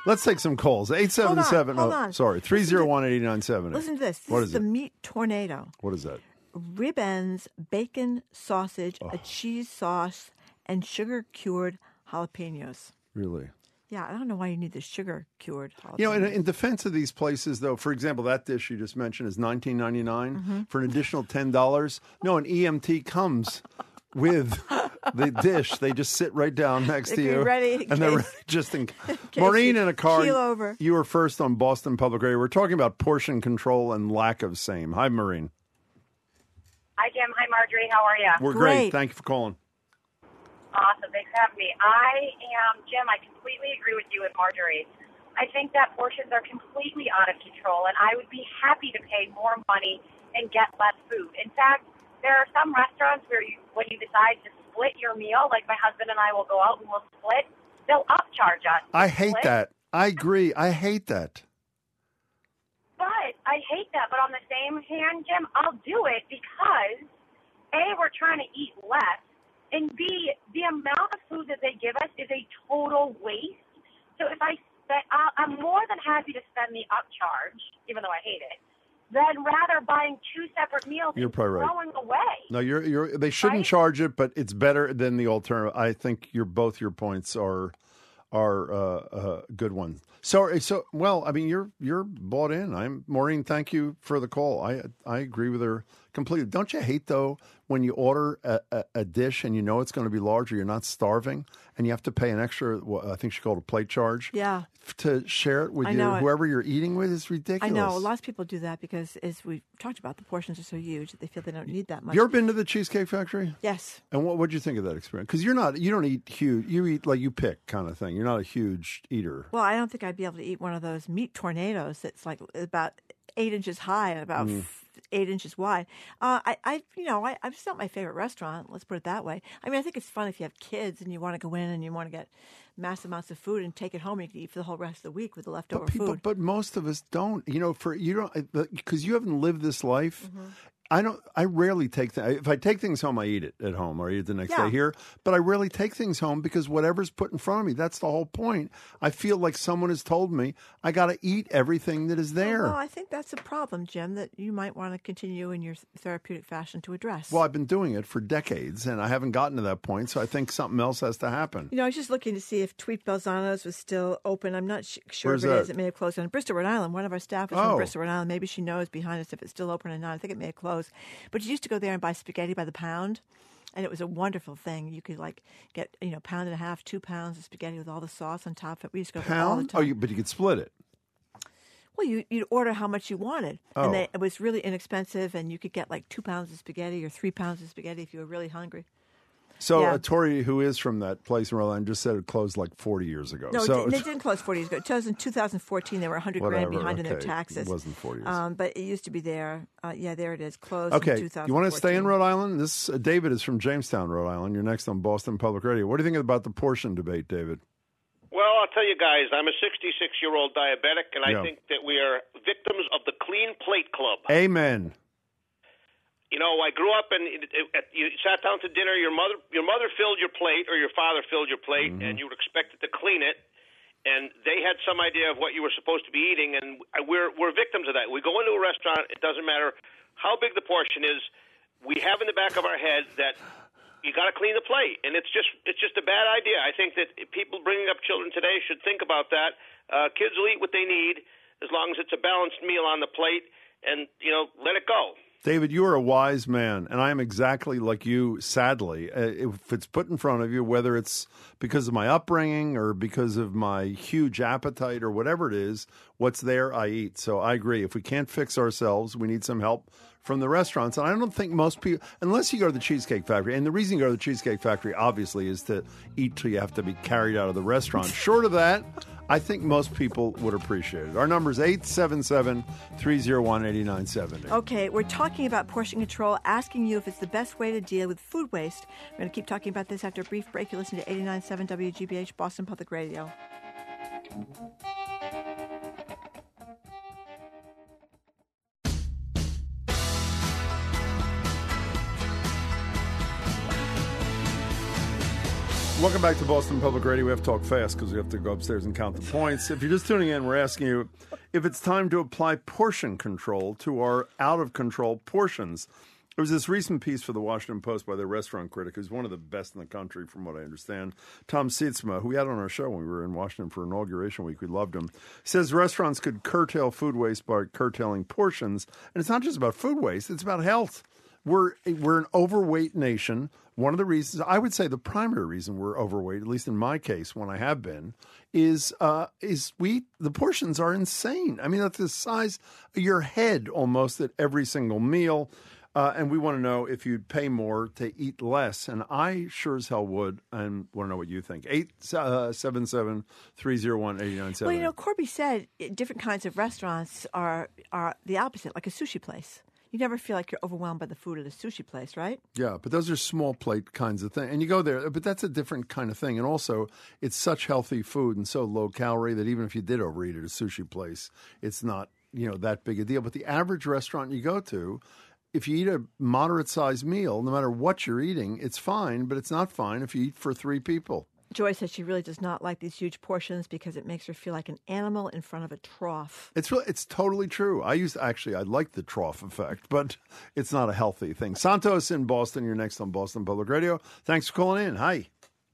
Let's take some calls. eight seven seven. Hold on, oh, hold on. sorry, three oh one, eight nine seven oh. Listen to this. This What is, is the it? meat tornado. What is that? Rib ends, bacon, sausage, Oh. a cheese sauce, and sugar-cured jalapenos. Really? Yeah, I don't know why you need the sugar-cured jalapenos. You know, in, in defense of these places, though, for example, that dish you just mentioned is nineteen ninety-nine Mm-hmm. for an additional ten dollars. No, an E M T comes with the dish. They just sit right down next They to can you. be ready in and they're case- ready just in case Maureen you in a car. keel over. You were first on Boston Public Radio. We're talking about portion control and lack of same. Hi, Maureen. Hi, Jim. Hi, Marjorie. How are you? We're great. Thank you for calling. Awesome. Thanks for having me. I am, Jim, I completely agree with you and Marjorie. I think that portions are completely out of control, and I would be happy to pay more money and get less food. In fact, there are some restaurants where you, when you decide to split your meal, like my husband and I will go out and we'll split, they'll upcharge us. I hate Split. that. I agree. I hate that. But I hate that. But on the same hand, Jim, I'll do it because, A, we're trying to eat less, and B, the amount of food that they give us is a total waste. So if I spend, I'm more than happy to spend the upcharge, even though I hate it, than rather buying two separate meals You're and probably right. throwing away. No, you're you're. They shouldn't Right? charge it, but it's better than the alternative. I think your both your points are are uh, uh, good ones. So so well, I mean, you're you're bought in. I'm Maureen. Thank you for the call. I I agree with her completely. Don't you hate though when you order a, a, a dish and you know it's going to be large or you're not starving and you have to pay an extra? Well, I think she called it a plate charge. Yeah. To share it with I you, know it. whoever you're eating with, is I ridiculous. know. Lots of people do that because, as we talked about, the portions are so huge that they feel they don't need that much. You ever been to the Cheesecake Factory? Yes. And what what'd you think of that experience? Because you're not, you don't eat huge. You eat like you pick kind of thing. You're not a huge eater. Well, I don't think I'd be able to eat one of those meat tornadoes that's like about eight inches high and about Mm. f- eight inches wide. Uh, I, I, you know, I, it's not my favorite restaurant. Let's put it that way. I mean, I think it's fun if you have kids and you want to go in and you want to get mass amounts of food and take it home and you can eat for the whole rest of the week with the leftover But people, food. but most of us don't. You know, for you don't because you haven't lived this life. Mm-hmm. I don't. I rarely take th- if I take things home, I eat it at home or I eat it the next Yeah. day here. But I rarely take things home because whatever's put in front of me. That's the whole point. I feel like someone has told me I got to eat everything that is there. Well, I think that's a problem, Jim, that you might want to continue in your therapeutic fashion to address. Well, I've been doing it for decades, and I haven't gotten to that point. So I think something else has to happen. You know, I was just looking to see if Tweet Balzano's was still open. I'm not sh- sure Where's if it that? is. It may have closed on Bristol, Rhode Island. One of our staff is Oh. from Bristol, Rhode Island. Maybe she knows behind us if it's still open or not. I think it may have closed. But you used to go there and buy spaghetti by the pound, and it was a wonderful thing. You could, like, get, you know, pound and a half, two pounds of spaghetti with all the sauce on top of it. We used to go there all the Pound? time. Oh, you, but you could split it. Well, you, you'd order how much you wanted, Oh. and they, it was really inexpensive, and you could get, like, two pounds of spaghetti or three pounds of spaghetti if you were really hungry. So Yeah. uh, Tori, who is from that place in Rhode Island, just said it closed like forty years ago. No, so it, did, it didn't close forty years ago. It closed in two thousand fourteen. They were one hundred Whatever, grand behind in their okay. taxes. It wasn't forty years. Um, but it used to be there. Uh, yeah, there it is. Closed in Okay, two thousand fourteen. you want to stay in Rhode Island? This uh, David is from Jamestown, Rhode Island. You're next on Boston Public Radio. What do you think about the portion debate, David? Well, I'll tell you guys, I'm a sixty-six-year-old diabetic, and I Yeah. think that we are victims of the Clean Plate Club. Amen. You know, I grew up and it, it, it, you sat down to dinner. Your mother, your mother filled your plate, or your father filled your plate, Mm-hmm. and you were expected to clean it. And they had some idea of what you were supposed to be eating, and we're we're victims of that. We go into a restaurant; it doesn't matter how big the portion is. We have in the back of our head that you got to clean the plate, and it's just it's just a bad idea. I think that people bringing up children today should think about that. Uh, kids will eat what they need as long as it's a balanced meal on the plate, and you know, let it go. David, you are a wise man, and I am exactly like you, sadly. Uh, If it's put in front of you, whether it's because of my upbringing or because of my huge appetite or whatever it is, what's there, I eat. So I agree. If we can't fix ourselves, we need some help from the restaurants. And I don't think most people, unless you go to the Cheesecake Factory, and the reason you go to the Cheesecake Factory, obviously, is to eat till you have to be carried out of the restaurant. Short of that, I think most people would appreciate it. Our number is eight seven seven, three oh one, eight nine seven oh. Okay, we're talking about portion control, asking you if it's the best way to deal with food waste. We're going to keep talking about this after a brief break. You listen to eighty-nine point seven W G B H, Boston Public Radio. Welcome back to Boston Public Radio. We have to talk fast because we have to go upstairs and count the points. If you're just tuning in, we're asking you if it's time to apply portion control to our out-of-control portions. There was this recent piece for the Washington Post by the restaurant critic, who's one of the best in the country, from what I understand, Tom Sietsma, who we had on our show when we were in Washington for Inauguration Week. We loved him. He says restaurants could curtail food waste by curtailing portions. And it's not just about food waste. It's about health. We're we're an overweight nation. One of the reasons, I would say the primary reason we're overweight, at least in my case when I have been, is uh, is we the portions are insane. I mean, that's the size of your head almost at every single meal. Uh, and we want to know if you'd pay more to eat less. And I sure as hell would, and want to know what you think. eight seven seven, three oh one, eight nine seven. Well, you know, Corby said different kinds of restaurants are are the opposite, like a sushi place. You never feel like you're overwhelmed by the food at a sushi place, right? Yeah, but those are small plate kinds of things. And you go there, but that's a different kind of thing. And also, it's such healthy food and so low calorie that even if you did overeat at a sushi place, it's not, you know, that big a deal. But the average restaurant you go to, if you eat a moderate-sized meal, no matter what you're eating, it's fine, but it's not fine if you eat for three people. Joy says she really does not like these huge portions because it makes her feel like an animal in front of a trough. It's really, it's totally true. I used to, actually, I like the trough effect, but it's not a healthy thing. Santos in Boston, you're next on Boston Public Radio. Thanks for calling in. Hi.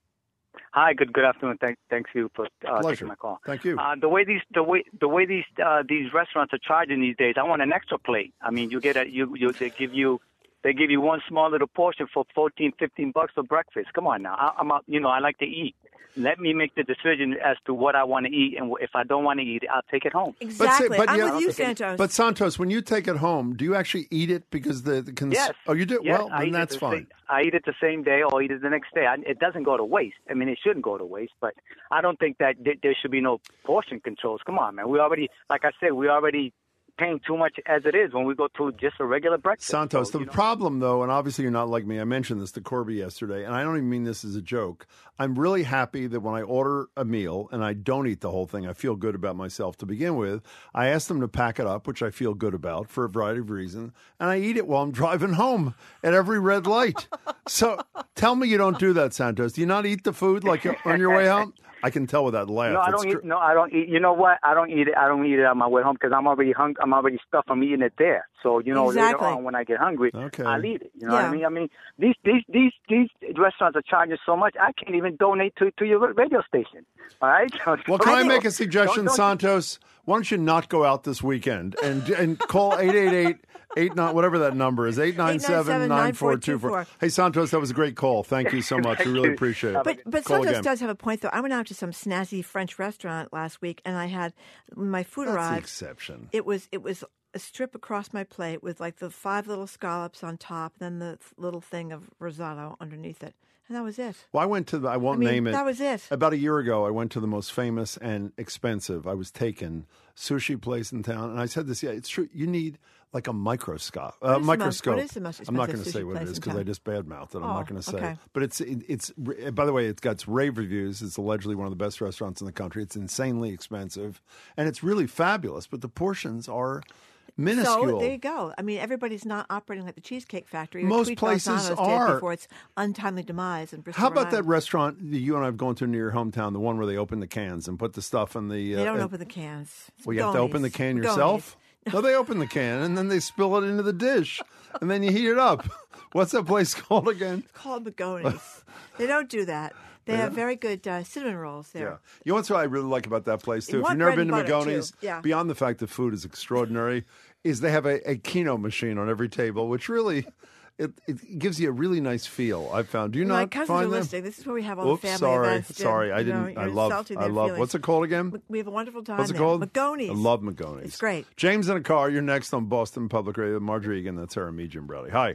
Hi, good good afternoon. Thank, thanks you for uh, Pleasure. taking my call. Thank you. Uh, the way these the way the way these uh, these restaurants are charging these days, I want an extra plate. I mean, you get a you, you they give you they give you one small little portion for fourteen, fifteen bucks for breakfast. Come on now, I, I'm out, you know I like to eat. Let me make the decision as to what I want to eat, and if I don't want to eat it, I'll take it home. Exactly. But, say, but I'm yeah, with you, Santos. But Santos, when you take it home, do you actually eat it because the, the cons- Yes. Oh, you do? Yes, well, I then eat it that's the fine. Same, I eat it the same day or eat it the next day. I, it doesn't go to waste. I mean, it shouldn't go to waste, but I don't think that th- there should be no portion controls. Come on, man. We already, like I said, we already paying too much as it is when we go to just a regular breakfast. Santos, So, the you know. problem, though, and obviously you're not like me, I mentioned this to Corby yesterday, and I don't even mean this as a joke. I'm really happy that when I order a meal and I don't eat the whole thing, I feel good about myself to begin with. I ask them to pack it up, which I feel good about for a variety of reasons, and I eat it while I'm driving home at every red light. So tell me you don't do that, Santos. Do you not eat the food like on your way home? I can tell with that laugh. No, I It's don't tr- eat. No, I don't eat. You know what? I don't eat it. I don't eat it on my way home because I'm already hung. I'm already stuffed from eating it there. So you know, Exactly. later on when I get hungry, Okay. I'll eat it. You know what Yeah. I mean? I mean, these these these these restaurants are charging so much. I can't even donate to to your radio station. All right. Well, can I So- make a suggestion, don't- don't- Santos? Why don't you not go out this weekend and and call eight eight eight, eight nine, whatever that number is, eight nine seven, nine four two four. Hey, Santos, that was a great call. Thank you so much. We Thank really you. appreciate it. But but Call Santos again. does have a point, though. I went out to some snazzy French restaurant last week, and I had when my food That's the arrived. exception. It was it was a strip across my plate with like the five little scallops on top, and then the little thing of risotto underneath it, and that was it. Well, I went to the, I won't I mean, name it. that was it. About a year ago, I went to the most famous and expensive, I was taken, sushi place in town. And I said this, yeah, it's true. You need like a microscope. What Uh, is the most- microscope. what is the most I'm not expensive going to say sushi what it place is in because I town? just badmouthed it. I'm Oh, not going to say. okay. But it's, it, it's, by the way, it's got rave reviews. It's allegedly one of the best restaurants in the country. It's insanely expensive. And it's really fabulous. But the portions are minuscule. So there you go. I mean, everybody's not operating like the Cheesecake Factory. Or Most Tweet places Balzano's are. did before its untimely demise in Bristol. How about Rhode that Island. restaurant that you and I have gone to near your hometown, the one where they open the cans and put the stuff in the... They don't uh, open the cans. It's Well, you have to open the Gonies. can Gonies. yourself? No, they open the can, and then they spill it into the dish, and then you heat it up. What's that place called again? It's called Magoni's. They don't do that. They have Yeah. very good uh, cinnamon rolls there. Yeah. You know what's what I really like about that place, too? You If want you've never bread been to and butter, Magoni's, too. Yeah. beyond the fact that food is extraordinary, is they have a, a Keno machine on every table, which really... It, it gives you a really nice feel, I've found. Do you My not cousins find are them? listening. This is where we have all Oops, the family sorry, events. Jim. sorry, I You know, didn't. I you're love. insulting I their love. feelings. What's it called again? We have a wonderful time What's it there. called? Magoni's. I love Magoni's. It's great. James in a car. You're next on Boston Public Radio. Marjorie Egan. That's Sarah Me, Jim Browley. Hi.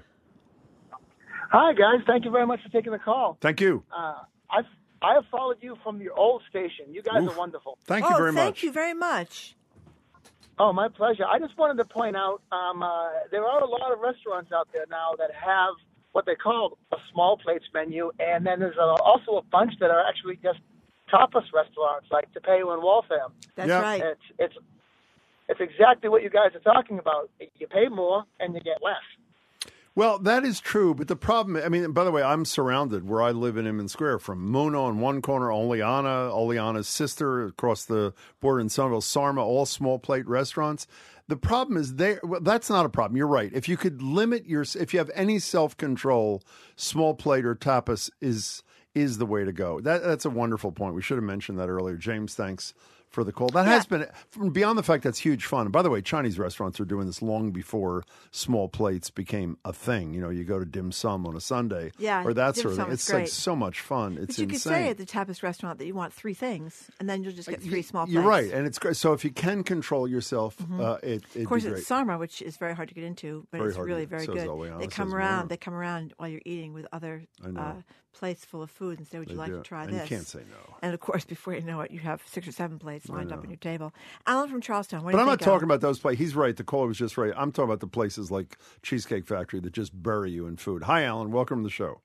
Hi, guys. Thank you very much for taking the call. Thank you. Uh, I've I have followed you from your old station. You guys Oof. are wonderful. Thank you oh, very thank much. you very much. Oh, my pleasure. I just wanted to point out um, uh, there are a lot of restaurants out there now that have what they call a small plates menu, and then there's a, also a bunch that are actually just tapas restaurants, like Tapeo and Waltham. That's Yeah. right. It's it's it's exactly what you guys are talking about. You pay more and you get less. Well, that is true, but the problem, I mean, by the way, I'm surrounded where I live in Inman Square from Muno in one corner, Oleana, Oleana's sister across the border in Somerville, Sarma, all small plate restaurants. The problem is they, well, that's not a problem. You're right. If you could limit your, if you have any self-control, small plate or tapas is is the way to go. That That's a wonderful point. We should have mentioned that earlier. James, thanks for the call. That yeah. has been, beyond the fact that's huge fun. And by the way, Chinese restaurants are doing this long before small plates became a thing. You know, you go to dim sum on a Sunday yeah, or that dim sort of sum thing. is It's great. like so much fun. It's but you insane. could say at the tapas restaurant that you want three things, and then you'll just get three small plates. You're right, and it's great. So if you can control yourself, mm-hmm. uh, it, it'd Of course, be great. it's Sarma, which is very hard to get into, but very it's hard really to, very so good. Oleana, They come says around. Mona. They come around while you're eating with other uh, plates full of food and say, "Would you They like do. to try And this?" you can't say no. And of course, before you know it, you have six or seven plates lined up on your table. Alan from Charlestown. What But do you I'm think, not talking Alan? about those places. He's right. The caller was just right. I'm talking about the places like Cheesecake Factory that just bury you in food. Hi, Alan. Welcome to the show.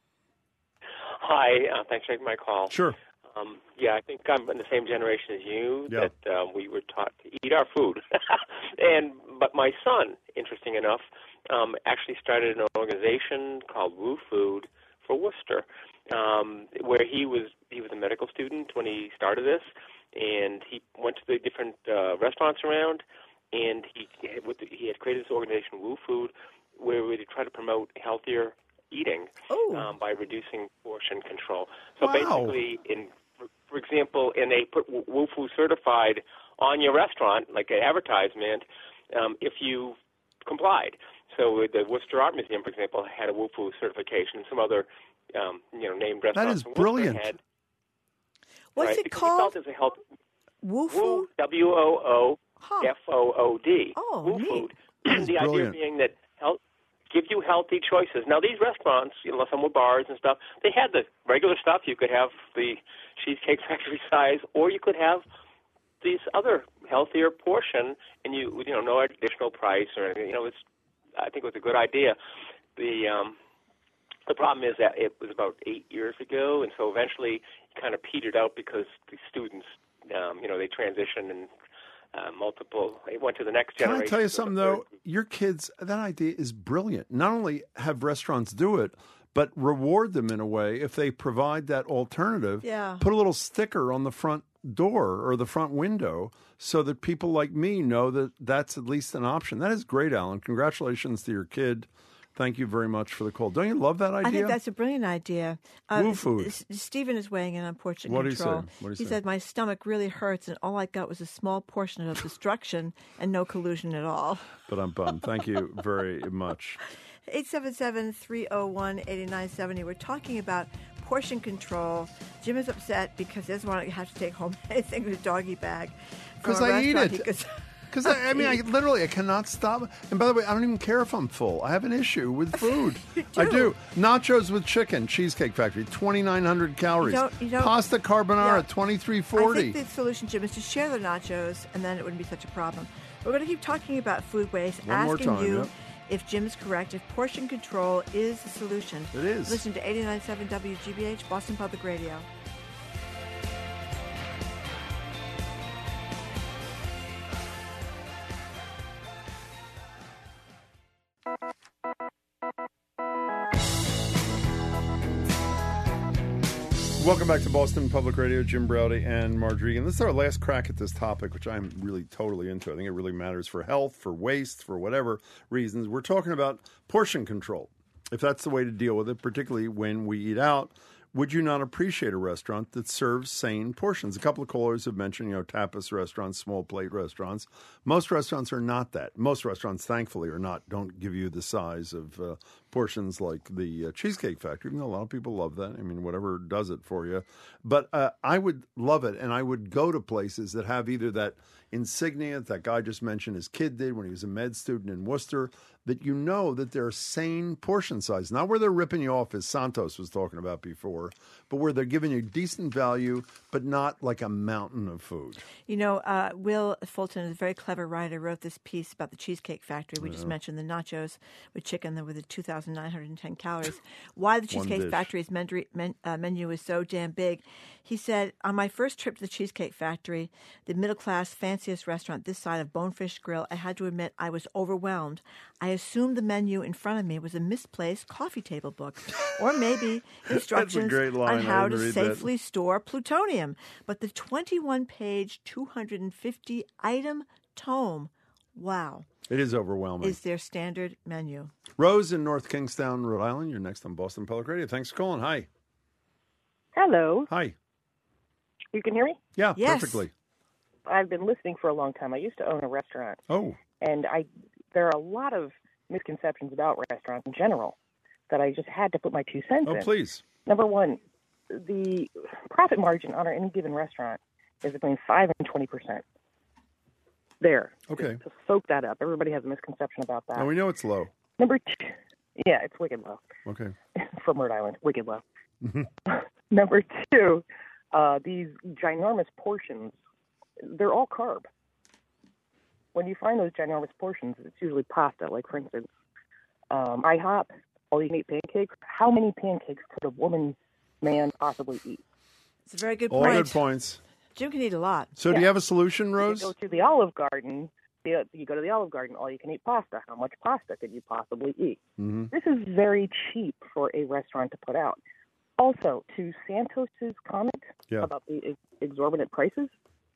Hi. Uh, thanks for taking my call. Sure. Um, yeah, I think I'm in the same generation as you, Yeah. that uh, we were taught to eat our food. and But my son, interesting enough, um, actually started an organization called Woo Food for Worcester, um, where he was he was a medical student when he started this, and he went to the different uh, restaurants around, and he with the, he had created this organization, Woo Food, where we try to promote healthier eating um, by reducing portion control. So Wow. basically, in for, for example, and they put Woo Food certified on your restaurant, like an advertisement, um, if you complied. So the Worcester Art Museum, for example, had a Woo Food certification. Some other, um, you know, named restaurants. is in Worcester brilliant. Had, What's right, it because called? We felt as a health, Woo Woo, W O O F O O D. Oh, Woo neat. Food. That's the idea brilliant. being that health, give you healthy choices. Now, these restaurants, you know, some were bars and stuff, they had the regular stuff. You could have the Cheesecake Factory size, or you could have these other healthier portion, and you, you know, no additional price or anything. You know, it's, I think it was a good idea. The um, the problem is that it was about eight years ago, and so eventually it kind of petered out because the students, um, you know, they transitioned and uh, multiple. They went to the next Can generation. I tell you so something, the though? third- Your kids, that idea is brilliant. Not only have restaurants do it, but reward them in a way if they provide that alternative. Yeah. Put a little sticker on the front door or the front window so that people like me know that that's at least an option. That is great, Alan. Congratulations to your kid. Thank you very much for the call. Don't you love that idea? I think that's a brilliant idea. Uh, Woo Food. S- S- Stephen is weighing in on portion What do you control. say? What do you he say? said, "My stomach really hurts, and all I got was a small portion of destruction and no collusion at all." But I'm bummed. Thank you very much. eight seven seven, three oh one, eight nine seven oh. We're talking about portion control. Jim is upset because he doesn't want to have to take home anything in a doggy bag. from Because a I eat restaurant. it. He goes- Because I, I mean, I literally, I cannot stop. And by the way, I don't even care if I'm full. I have an issue with food. I do. Nachos with chicken, Cheesecake Factory, twenty-nine hundred calories. You don't- you don't- Pasta carbonara, Yeah. twenty-three I forty. think the solution, Jim, is to share the nachos, and then it wouldn't be such a problem. We're going to keep talking about food waste, One more asking time, you yep. if Jim is correct, if portion control is the solution. It is. Listen to eighty-nine point seven W G B H, Boston Public Radio. Welcome back to Boston Public Radio. Jim Browdy and Marjorie. And this is our last crack at this topic, which I'm really totally into. I think it really matters for health, for waste, for whatever reasons. We're talking about portion control. If that's the way to deal with it, particularly when we eat out, would you not appreciate a restaurant that serves sane portions? A couple of callers have mentioned, you know, tapas restaurants, small plate restaurants. Most restaurants are not that. Most restaurants, thankfully, are not. Don't give you the size of uh, portions like the uh, Cheesecake Factory, even though a lot of people love that. I mean, whatever does it for you. But uh, I would love it, and I would go to places that have either that insignia that guy just mentioned his kid did when he was a med student in Worcester, that you know that they're sane portion size, not where they're ripping you off, as Santos was talking about before, but where they're giving you decent value, but not like a mountain of food. You know, uh, Will Fulton is a very clever writer, wrote this piece about the Cheesecake Factory. We Yeah. just mentioned the nachos with chicken with the two thousand nine hundred ten calories. Why the One Cheesecake dish. Factory's men- men- uh, menu is so damn big. He said, on my first trip to the Cheesecake Factory, the middle-class fancy fanciest restaurant this side of Bonefish Grill, I had to admit I was overwhelmed. I assumed the menu in front of me was a misplaced coffee table book, or maybe instructions great line. on I how didn't to read that. safely store plutonium. But the twenty-one page, two hundred fifty item tome, wow, It is overwhelming. is their standard menu. Rose in North Kingstown, Rhode Island. You're next on Boston Public Radio. Thanks for calling. Hi. Hello. Hi. You can hear me? Yeah, perfectly. I've been listening for a long time. I used to own a restaurant. Oh. And I there are a lot of misconceptions about restaurants in general that I just had to put my two cents Oh, in. please. Number one, the profit margin on any given restaurant is between five and twenty percent. There. Okay. To soak that up. Everybody has a misconception about that. Now we know it's low. Number two, yeah, it's wicked low. Okay. From Rhode Island, wicked low. Number two, uh, these ginormous portions, they're all carb. When you find those ginormous portions, it's usually pasta. Like, for instance, um, IHOP, all-you-can-eat pancakes. How many pancakes could a woman, man possibly eat? It's a very good All point. good points. Jim can eat a lot. So do you have a solution, Rose? You go to the Olive Garden. You you go to the Olive Garden, all-you-can-eat pasta. How much pasta could you possibly eat? Mm-hmm. This is very cheap for a restaurant to put out. Also, to Santos's comment Yeah. about the ex- exorbitant prices,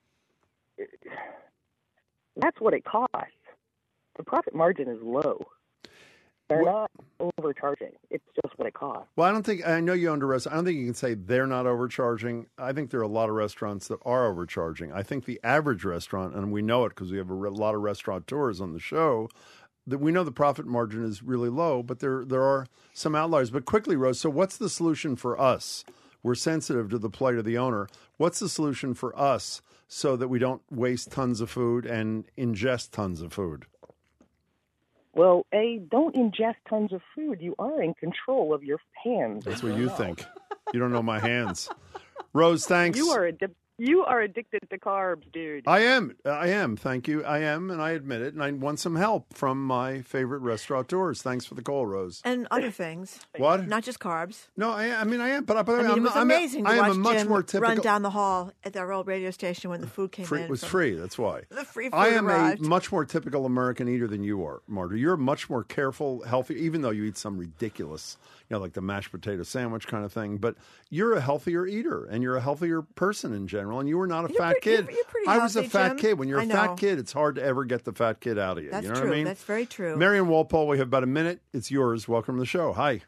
that's what it costs. The profit margin is low. They're not overcharging. It's just what it costs. Well, I don't think, I know you owned a restaurant. I don't think you can say they're not overcharging. I think there are a lot of restaurants that are overcharging. I think the average restaurant, and we know it because we have a re- lot of restaurateurs on the show, that we know the profit margin is really low, but there there are some outliers. But quickly, Rose, so what's the solution for us? We're sensitive to the plight of the owner. What's the solution for us so that we don't waste tons of food and ingest tons of food? Well, A, don't ingest tons of food. You are in control of your hands. That's what you think. You don't know my hands. Rose, thanks. You are addi- you are addicted to carbs, dude. I am. I am. Thank you. I am, and I admit it. And I want some help from my favorite restaurateurs. Thanks for the call, Rose. And other things. What? Not just carbs. No, I, I mean I am, but, but I mean, I'm, it was I'm, amazing I to am watch a much Jim more typical. run down the hall at our old radio station when the food came Free, in. it was from- free. That's why. The free food I am arrived. a much more typical American eater than you are, Marta. You're much more careful, healthy, even though you eat some ridiculous, you know, like the mashed potato sandwich kind of thing. But you're a healthier eater, and you're a healthier person in general. And you were not a You're fat pretty- kid. you're- you're pretty I was a healthy, fat Jim. kid. When you're a I know. fat kid, it's hard to ever get the fat kid out of you. That's you know true. what I mean? That's very true. Marion Walpole, we have about a minute. It's yours. Welcome to the show. Hi.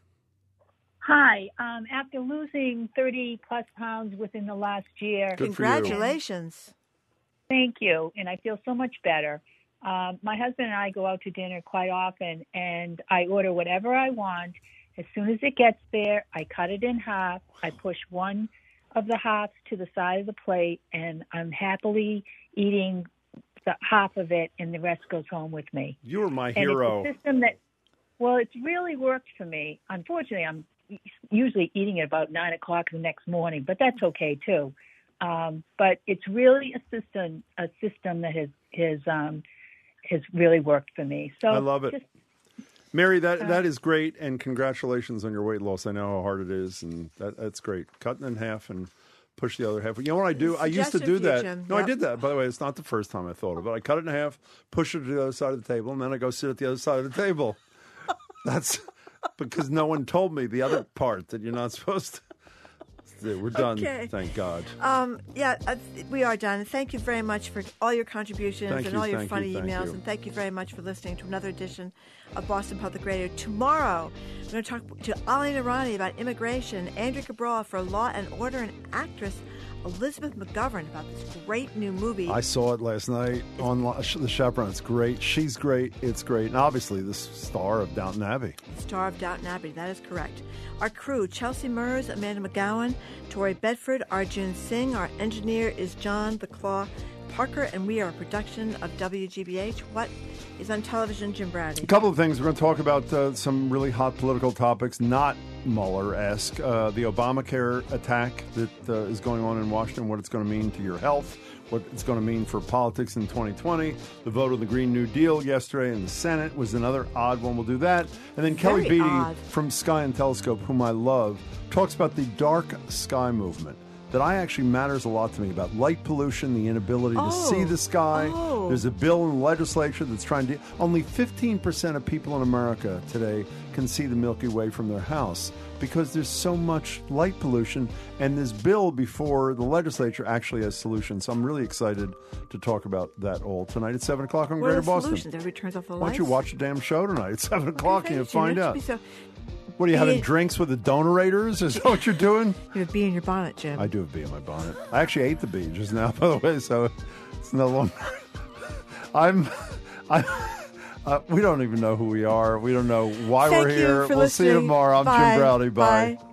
Hi. Um, after losing thirty plus pounds within the last year. Good for you. Congratulations. Thank you. And I feel so much better. Um, my husband and I go out to dinner quite often, and I order whatever I want. As soon as it gets there, I cut it in half. I push one of the halves to the side of the plate, and I'm happily eating the half of it, and the rest goes home with me. You were my And hero. it's a system that, well, it's really worked for me. Unfortunately, I'm usually eating it about nine o'clock the next morning, but that's okay too. Um, but it's really a system, a system that has has um, has really worked for me. So I love it. Just, Mary, that, Uh, that is great, and congratulations on your weight loss. I know how hard it is, and that, that's great. Cutting in half and push the other half. You know what I do? I used to Suggestion do for you, that. Jim. No, I Yep. did that. By the way, it's not the first time I thought of it. I cut it in half, push it to the other side of the table, and then I go sit at the other side of the table. That's because no one told me the other part that you're not supposed to. We're done. Okay. Thank God. Um, yeah, uh, we are done. Thank you very much for all your contributions Thank and you, all your thank funny you, thank emails. you. And thank you very much for listening to another edition of Boston Public Radio. Tomorrow, we're going to talk to Ali Narani about immigration, Andrew Cabral for Law and Order, and actress Elizabeth McGovern about this great new movie. I saw it last night on the Chaperone. It's great. She's great. It's great. And obviously, the star of Downton Abbey. Star of Downton Abbey, that is correct. Our crew, Chelsea Mers, Amanda McGowan, Tori Bedford, Arjun Singh. Our engineer is John the Claw Parker, and we are a production of W G B H. What is on television, Jim Brady? A couple of things. We're going to talk about uh, some really hot political topics, not Mueller-esque. Uh, the Obamacare attack that uh, is going on in Washington, what it's going to mean to your health, what it's going to mean for politics in twenty twenty. The vote of the Green New Deal yesterday in the Senate was another odd one. We'll do that. And then Kelly Very Beatty odd. from Sky and Telescope, whom I love, talks about the dark sky movement. that I actually matters a lot to me about light pollution, the inability Oh. to see the sky. Oh. There's a bill in the legislature that's trying to. Only fifteen percent of people in America today can see the Milky Way from their house because there's so much light pollution. And this bill before the legislature actually has solutions. So I'm really excited to talk about that all tonight at seven o'clock on What are Greater the Boston. solutions? Everybody turns off the Why lights? don't you watch the damn show tonight at seven o'clock and you'll Thanks, Jim. find It should out. be so- What are you having Be- drinks with the donorators? Is that what you're doing? You have bee in your bonnet, Jim. I do have bee in my bonnet. I actually ate the bee just now, by the way, so it's no longer. I'm. I. Uh, we don't even know who we are. We don't know why Thank we're you here. for We'll see you listening. tomorrow. I'm Bye. Jim Browdy. Bye. Bye.